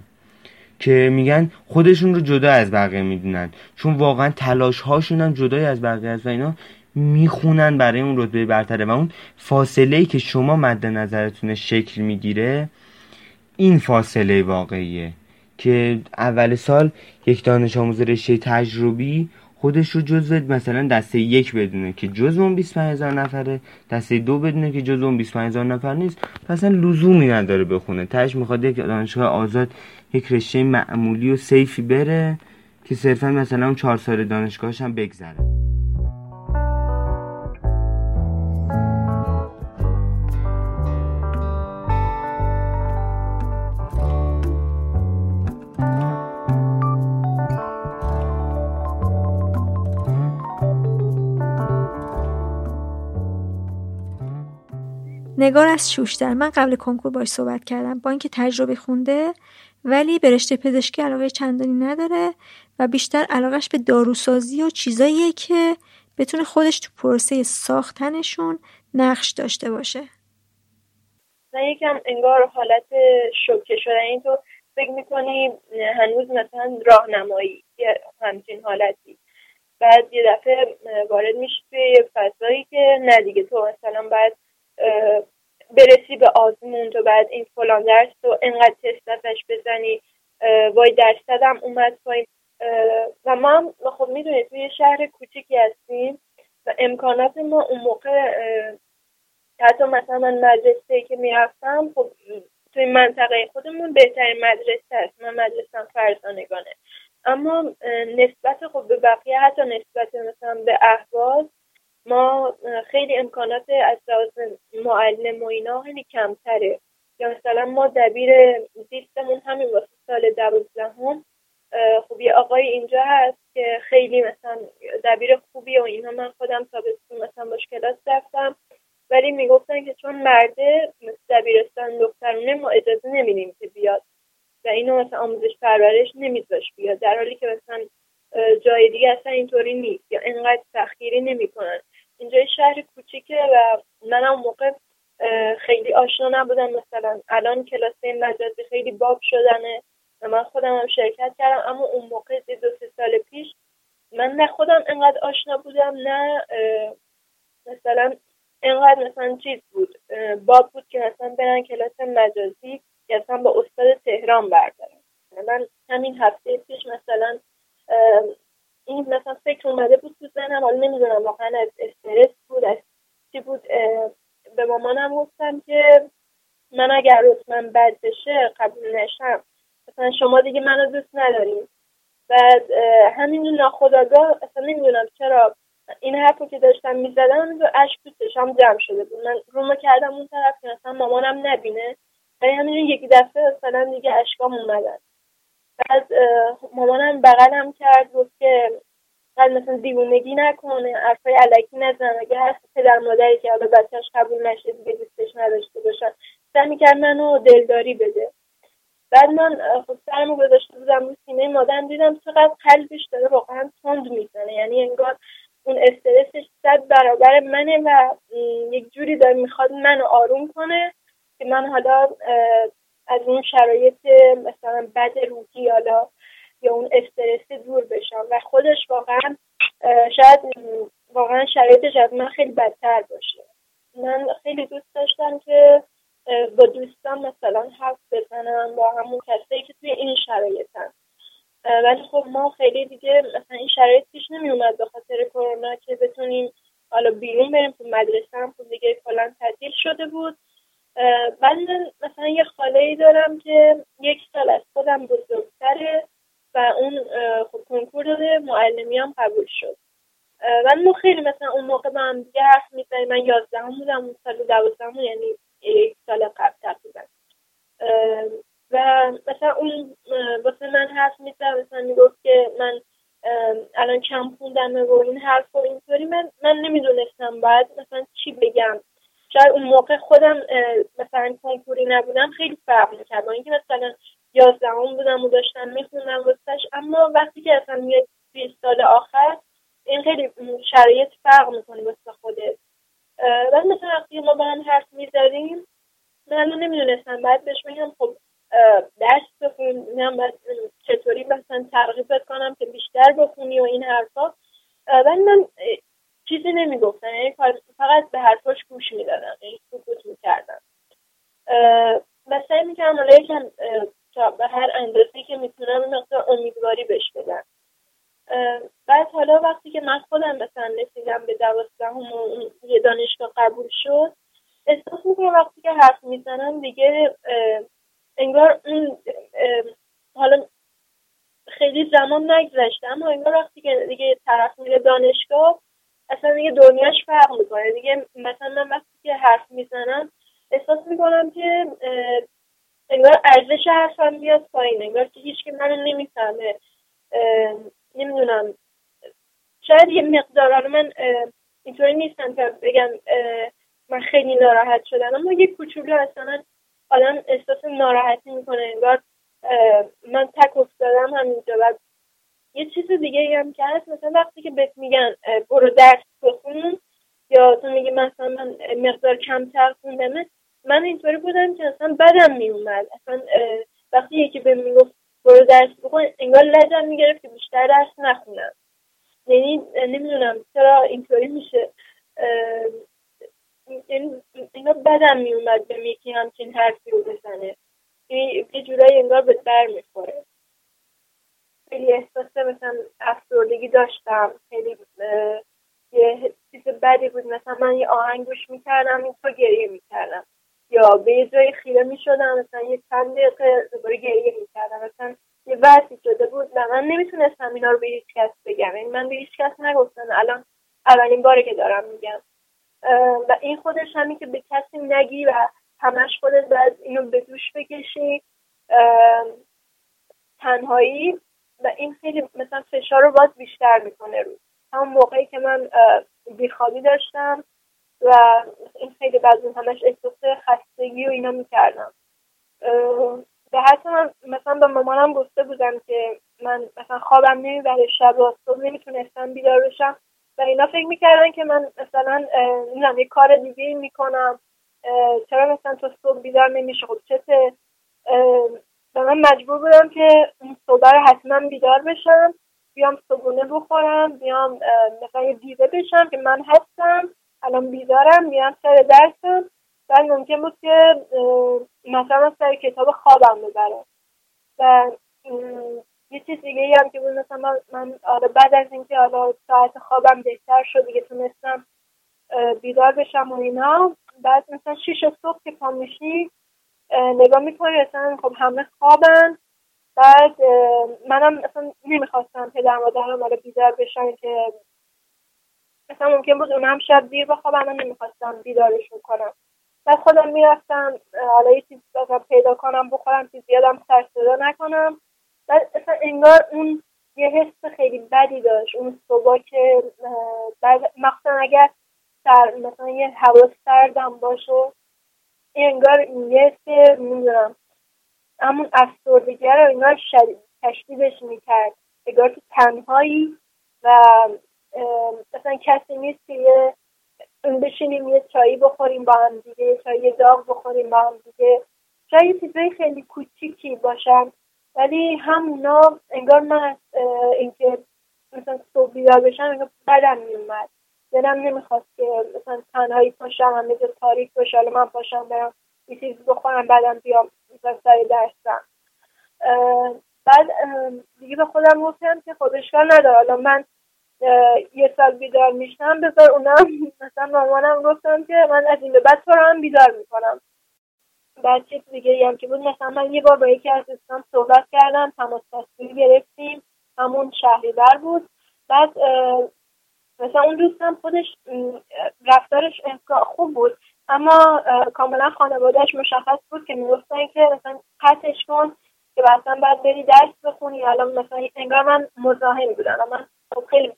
که میگن خودشون رو جدا از بقیه میدونن، چون واقعا تلاش هاشون هم جدای از بقیه است و اینا میخونن برای اون رتبه برتره و اون فاصله‌ای که شما مد نظرتون شکل میگیره این فاصله واقعیه که اول سال یک دانش آموز رشته تجربی خودش رو جزو مثلا دسته یک بدونه که جزو اون بیست و پنج هزار نفره، دسته دو بدونه که جزو اون بیست و پنج هزار نفر نیست، اصلا لزومی نداره بخونه. تاش میخواد یک دانشگاه آزاد یک رشته معمولی و سیفی بره که صرفا مثلا اون چهار سال دانشگاهش هم بگذره. نگار از شوشتر، من قبل کنکور باهاش صحبت کردم، با اینکه تجربه خونده ولی به رشته پزشکی علاقه چندانی نداره و بیشتر علاقش به داروسازی و چیزاییه که بتونه خودش تو پروسه ساختنشون نقش داشته باشه. من یکم انگار حالت شوکه شدن، این تو فکر میکنی هنوز مثلا راهنمایی یه همچین حالتی، بعد یه دفعه وارد میشی توی یه فضایی که نه دیگه تو مثلا باید برسی به آزمون، تو بعد این فلان درس تو انقدر تست ازش بزنی، وای درصدم اومد پایین. و ما خب میدونید توی شهر کوچیکی هستیم و امکانات ما اون موقع حتی مثلا من مدرسه‌ای که میرفتم خب توی منطقه خودمون بهترین مدرسه هست، من مدرسه‌ام فرزانگانه، اما نسبت خب به بقیه حتی نسبت مثلا به اهواز ما خیلی امکانات از لحاظ معلم و اینا خیلی کمتره. یا مثلا ما دبیر زیستمون همین واسه سال دوازدهم خب یه آقای اینجا هست که خیلی مثلا دبیر خوبی و اینا، من خودم تابستون مثلا باش کلاس رفتم ولی میگفتن که چون مرده دبیرستان دخترونه ما اجازه نمیدیم که بیاد و اینو مثلا آموزش پرورش نمیذاش بیاد، در حالی که مثلا جای دیگه اصلا اینطوری نیست یا اینقدر سختگیری نمیکنن. اینجا شهر کوچیکه و من اون موقع خیلی آشنا نبودم، مثلا الان کلاسه مجازی خیلی باب شدنه و من خودم هم شرکت کردم، اما اون موقع دو سه سال پیش من نه خودم انقدر آشنا بودم نه مثلا انقدر مثلا چیز بود باب بود که مثلا برن کلاس مجازی یا مثلا با استاد تهران بردارم. من همین هفته پیش مثلا این مثلا فکر اومده بود تو ذهنم، حالا نمیدونم واقعا از استرس بود از چی بود. به مامانم گفتم که من اگر رتبه‌ام بد بشه قبول نشم مثلا شما دیگه منو دوست ندارین. بعد همین ناخودآگاه اصلا نمیدونم چرا این حرفو که داشتم میزدم و اشک تو چشام جمع شده بود. من رومو کردم اون طرف که مثلا مامانم نبینه، ولی همین یک دفعه مثلا دیگه اشکام اومدن. بعد مامانم بغلم کرد گفت که بعد مثلا دیوونگی نکنه، حرفای الکی نزن، اگه هر پدر مادری که حالا بچه‌اش قبول نشه دیگه دوستش نداشته باشن سعی می‌کرد منو دلداری بده. بعد من خب سرمو گذاشته بودم رو سینه مادرم، دیدم چقدر قلبش داره واقعا تند میزنه، یعنی انگار اون استرسش صد برابر منه و یک جوری داره میخواد منو آروم کنه که من حالا از اون شرایط مثلا بد روحی حالا یا اون استرس دور بشم و خودش واقعا شاید واقعا شرایطش از من خیلی بدتر باشه. من خیلی دوست داشتم که با دوستان مثلا حرف بزنم با همون کسایی که توی این شرایطن، ولی خب ما خیلی دیگه مثلا این شرایط پیش نمی اومد به خاطر کرونا که بتونیم حالا بیرون بریم. تو مدرسه هم خب دیگه کلا تعطیل شده بود. ولی من مثلا یه خاله‌ای دارم که یک سال از خودم بزرگتره و اون خب کنکور داده، معلمی هم قبول شد. ولی ما خیلی مثلا اون موقع با هم دیگه حرف می‌زدیم. من یازدهم بودم، اون سال دوازدهم، یعنی یک سال قبل تقریبا. و مثلا اون واسه من حرف می‌زد، مثلا میگفت که من الان کم خوندم و این حرف و اینطوری. من من نمیدونستم باید مثلا چی بگم. شاید اون موقع خودم مثلا کنکوری نبودم خیلی فرق می‌کرد با اینکه مثلا یازدهم بودم و داشتم میخوندم واسش. اما وقتی که اصلا میاد بیست سال آخر این خیلی شرایط فرق میکنه واسه خودت. بعد مثلا وقتی ما با هم حرف میزدیم من نمیدونستم بعد بهش بگم خب درس بخونم و چطوری مثلا ترغیبت کنم که بیشتر بخونی و این حرفا. ولی من چیزی نمیگفتم، یعنی فقط به حرفاش گوش میدادم، یعنی سکوت میکردم و سعی میکردم حالا یکم به هر اندازه‌ای که میتونم مقدار امیدواری بهش بدم. بعد حالا وقتی که من خودم مثلا رسیدم به دوازدهم و یه دانشگاه قبول شد، احساس میکنم وقتی که حرف میزنم دیگه انگار اون حالا خیلی زمان نگذشته، اما انگار وقتی که دیگه طرف میره دانشگاه اصلا دیگه دنیاش فرق میکنه دیگه. مثلا من وقتی که حرف میزنم احساس میکنم که انگار ارزش حرفم بیاد پایین، انگار که هیچ که منو نمیفهمه. نمیدونم شاید یه مقدار، حالا من اینطوری نیستم که بگم من خیلی ناراحت شدم، اما یه کوچولو اصلا آدم احساس ناراحتی میکنه، انگار من تک افتادم همینجا. و یه چیز دیگه هم که هست، مثلا وقتی که بهت میگن برو درس بخون یا تو میگی مثلا من مقدار کمتر خوندم، من اینطوری بودم که اصلا بدم میومد. اصلا وقتی یکی به من میگفت برو درس بخون انگار لجم میگرفت که بیشتر درس نخونم. یعنی نمیدونم چرا اینطوری میشه، یعنی انگار بدم میومد به یکی همچین حرفی رو بزنه، یه جورایی انگار به بر میخوره. خیلی احساس مثلا افسردگی داشتم، خیلی یه چیز بدی بود. مثلا من یه آهنگ گوش میکردم این تو گریه میکردم، یا به یه جای خیره میشدم مثلا یه چند دقیقه دوباره گریه میکردم. مثلا یه وضعی شده بود و من نمیتونستم اینا رو به هیچ کس بگم، یعنی من به هیچ کس نگفتم، الان اولین باره که دارم میگم. و این خودش همین که به کسی نگی و همش خودت باید اینو به دوش بکشی، تنهایی، و این خیلی مثلا فشار رو باز بیشتر میکنه رو همون موقعی که من بیخوابی داشتم و این خیلی بعضی همش احساس خستگی و اینا میکردم. به حتی من مثلا به مامانم گفته بودم که من مثلا خوابم نمیبره، شب و صبح نمیتونستم بیدار بشم و اینا فکر میکردن که من مثلا نمیدونم یه کار دیگه میکنم، چرا مثلا تو صبح بیدار نمیشه، خب چته. و من مجبور بودم که این صبح رو حتما بیدار بشم، بیام صبحونه بخورم، بیام مثلا یه دیده بشم که من هستم، الان بیدارم، بیام سر درسم. بعد ممکن بود که مثلا سر کتاب خوابم ببرم و یه چیز دیگه هم که بود مثلا من, من آره بعد از اینکه حالا ساعت خوابم بهتر شد دیگه تونستم بیدار بشم و اینا، بعد مثلا شیش صبح که پا میشی نگاه میکنی مثلا خب همه خوابن، بعد منم مثلا نمیخواستم پدر مادرم حالا بیدار بشن که مثلا ممکن بود اونم شب دیر بخوابن، من نمیخواستم بیدارشون کنم. بعد خودم میرفتم حالا یه چیز پیدا کنم بخورم که زیادم سر صدا نکنم. بعد اصلا انگار اون یه حس خیلی بدی داشت اون صبح که بعد مخصوصا اگر سر مثلا یه هوا سردم باشه، انگار یه حس نمیدونم همون افسردگی رو انگار شدید تشدیدش میکرد، انگار تو تنهایی و مثلا کسی نیست که یه بشینیم یه چایی بخوریم با هم دیگه، یه چایی داغ بخوریم با هم دیگه، شاید چیزای خیلی کوچیکی باشن ولی همونا انگار من اینکه مثلا صبح بیدار بشم انگار بدم میومد، دلم نمیخواست که مثلا تنهایی پاشم همه جا تاریک باشه، حالا من پاشم برم یه چیز بخورم بعدم بیام مثلا سر درسم. بعد دیگه به خودم گفتم که خب اشکال نداره، حالا من یه سال بیدار میشم بذار اونم مثلا مامانم گفتم که من از این به بعد تو رو هم بیدار میکنم. بعد چیز دیگه هم که بود مثلا من یه بار با یکی از دوستان صحبت کردم، تماس تصویری گرفتیم، همون شهریور بود. بعد مثلا اون دوستم خودش رفتارش خوب بود اما کاملا خانوادهش مشخص بود که میگفتن که مثلا قطعش کن که مثلا باید بری درس بخونی. الان مثلا انگار من مزاحم بودم، من خب خیلی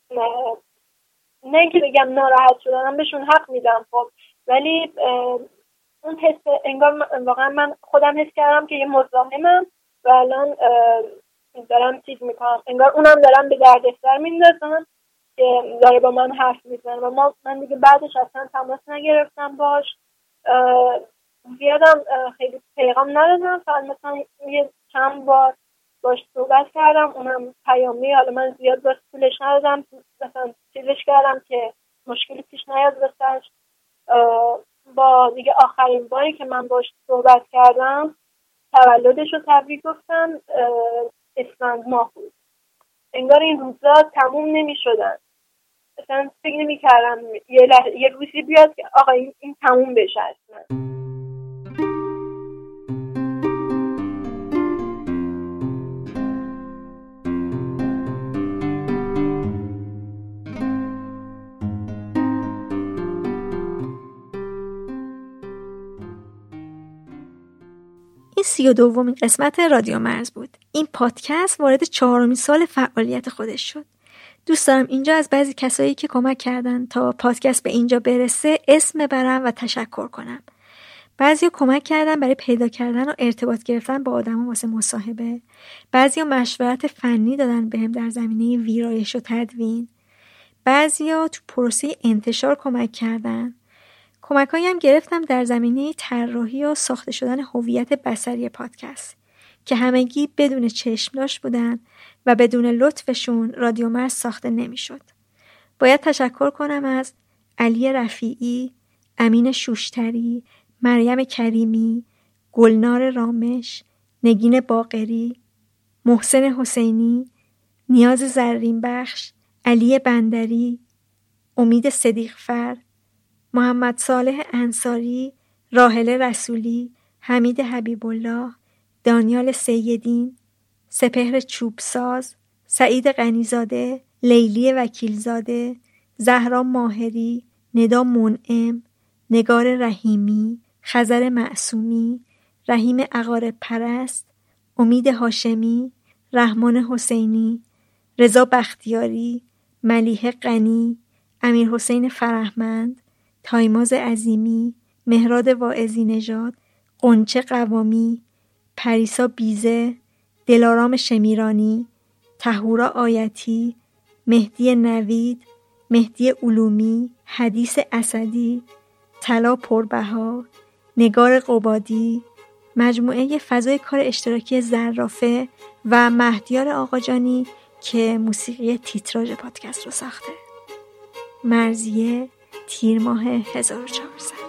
نه اینکه بگم ناراحت شدم، بهشون حق میدم خب، ولی اون حس انگار واقعا من خودم حس کردم که یه مزاحمم و الان دارم چیز میکنم، انگار اونم دارم به دردسر میندازم که داره با من حرف میزنه و ما من دیگه بعدش اصلا تماس نگرفتم باش، زیادم خیلی پیغام ندادم، فقط مثلا یه چند بار باش صحبت کردم، اونم پیامی، حالا من زیاد باش پولش ندادم، مثلا چیزش کردم که مشکلی پیش نیاد بسش. با دیگه آخرین باری که من باش صحبت کردم تولدش رو تبریک گفتم، اسفند ماه بود، انگار این روزا تموم نمی شدن، مثلا فکر نمی کردم یه, لح... یه روزی بیاد که آقا این, این تموم بشه اصلا. سی و دومین قسمت رادیو مرز بود. این پادکست وارد چهارمین سال فعالیت خودش شد. دوست دارم اینجا از بعضی کسایی که کمک کردن تا پادکست به اینجا برسه اسم ببرم و تشکر کنم. بعضیا کمک کردن برای پیدا کردن و ارتباط گرفتن با آدما واسه مصاحبه. بعضیا مشورت فنی دادن بهم در زمینه ویرایش و تدوین. بعضیا تو پروسه انتشار کمک کردن. کمکایی هم گرفتم در زمینه طراحی و ساخته شدن هویت بصری پادکست که همگی بدون چشمداشت بودن و بدون لطفشون رادیو مرز ساخته نمیشد. باید تشکر کنم از علی رفیعی، امین شوشتری، مریم کریمی، گلنار رامش، نگین باقری، محسن حسینی، نیاز زرین بخش، علی بندری، امید صدیقفر، محمد صالح انصاری، راحله رسولی، حمید حبیب الله، دانیال سیدین، سپهر چوبساز، سعید غنیزاده، لیلی وکیلزاده، زهرا ماهری، ندا منعم، نگار رحیمی، خزر معصومی، رحیم عقارب پرست، امید هاشمی، رحمان حسینی، رضا بختیاری، ملیحه غنی، امیر حسین فرهمند، تایماز عظیمی، مهراد واعظی نژاد، قنچه قوامی، پریسا بیزه، دلارام شمیرانی، طهورا آیتی، مهدی نوید، مهدی علومی، حدیث اسدی، طلا پربها، نگار قبادی، مجموعه فضای کار اشتراکی زرافه و مهدیار آقاجانی که موسیقی تیتراژ پادکست رو ساخته. مرزیه، تیر ماه هزار و چهارصد.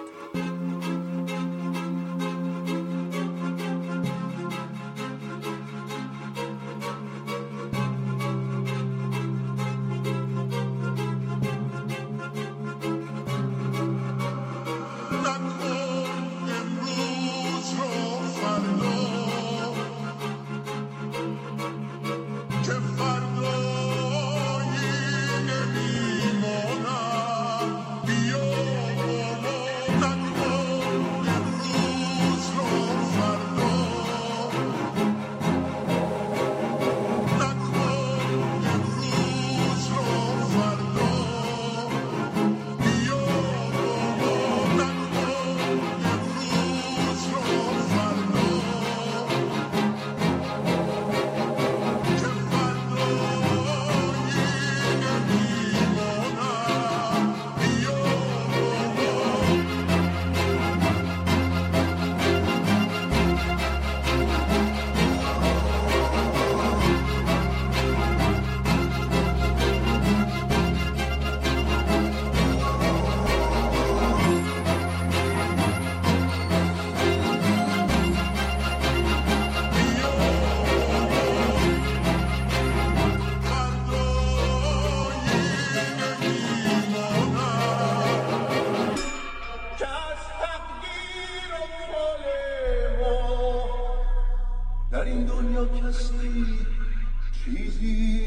دنیا کسی چیزی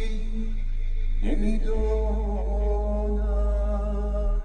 نمیداند.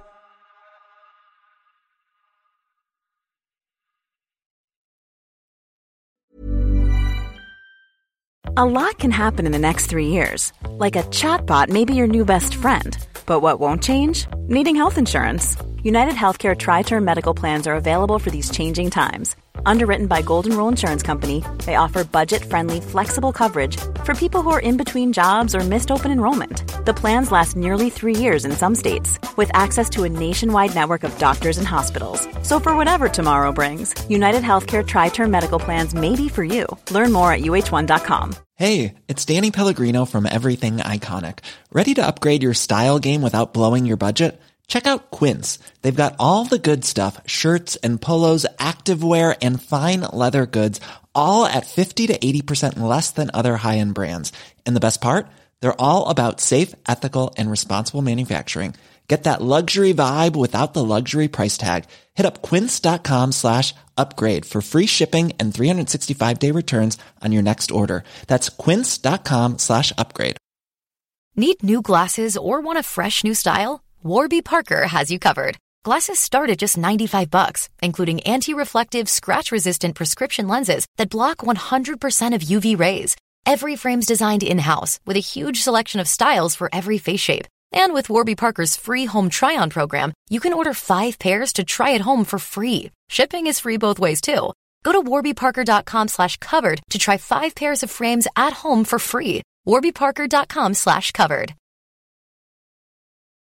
A lot can happen in the next three years. Like a chatbot may be your new best friend. But what won't change? Needing health insurance. United Healthcare Tri-Term Medical Plans are available for these changing times. Underwritten by Golden Rule Insurance Company, they offer budget-friendly, flexible coverage for people who are in between jobs or missed open enrollment. The plans last nearly three years in some states, with access to a nationwide network of doctors and hospitals. So for whatever tomorrow brings, United Healthcare Tri-Term Medical Plans may be for you. Learn more at U H one dot com. Hey, it's Danny Pellegrino from Everything Iconic. Ready to upgrade your style game without blowing your budget? Check out Quince. They've got all the good stuff, shirts and polos, activewear, and fine leather goods, all at fifty to eighty percent less than other high-end brands. And the best part? They're all about safe, ethical, and responsible manufacturing. Get that luxury vibe without the luxury price tag. Hit up quince.com slash upgrade for free shipping and three sixty-five day returns on your next order. That's quince.com slash upgrade. Need new glasses or want a fresh new style? Warby Parker has you covered. Glasses start at just ninety-five bucks, including anti-reflective, scratch-resistant prescription lenses that block one hundred percent of U V rays. Every frame's designed in-house with a huge selection of styles for every face shape. And with Warby Parker's free home try-on program, you can order five pairs to try at home for free. Shipping is free both ways, too. Go to warbyparker.com slash covered to try five pairs of frames at home for free. warbyparker.com slash covered.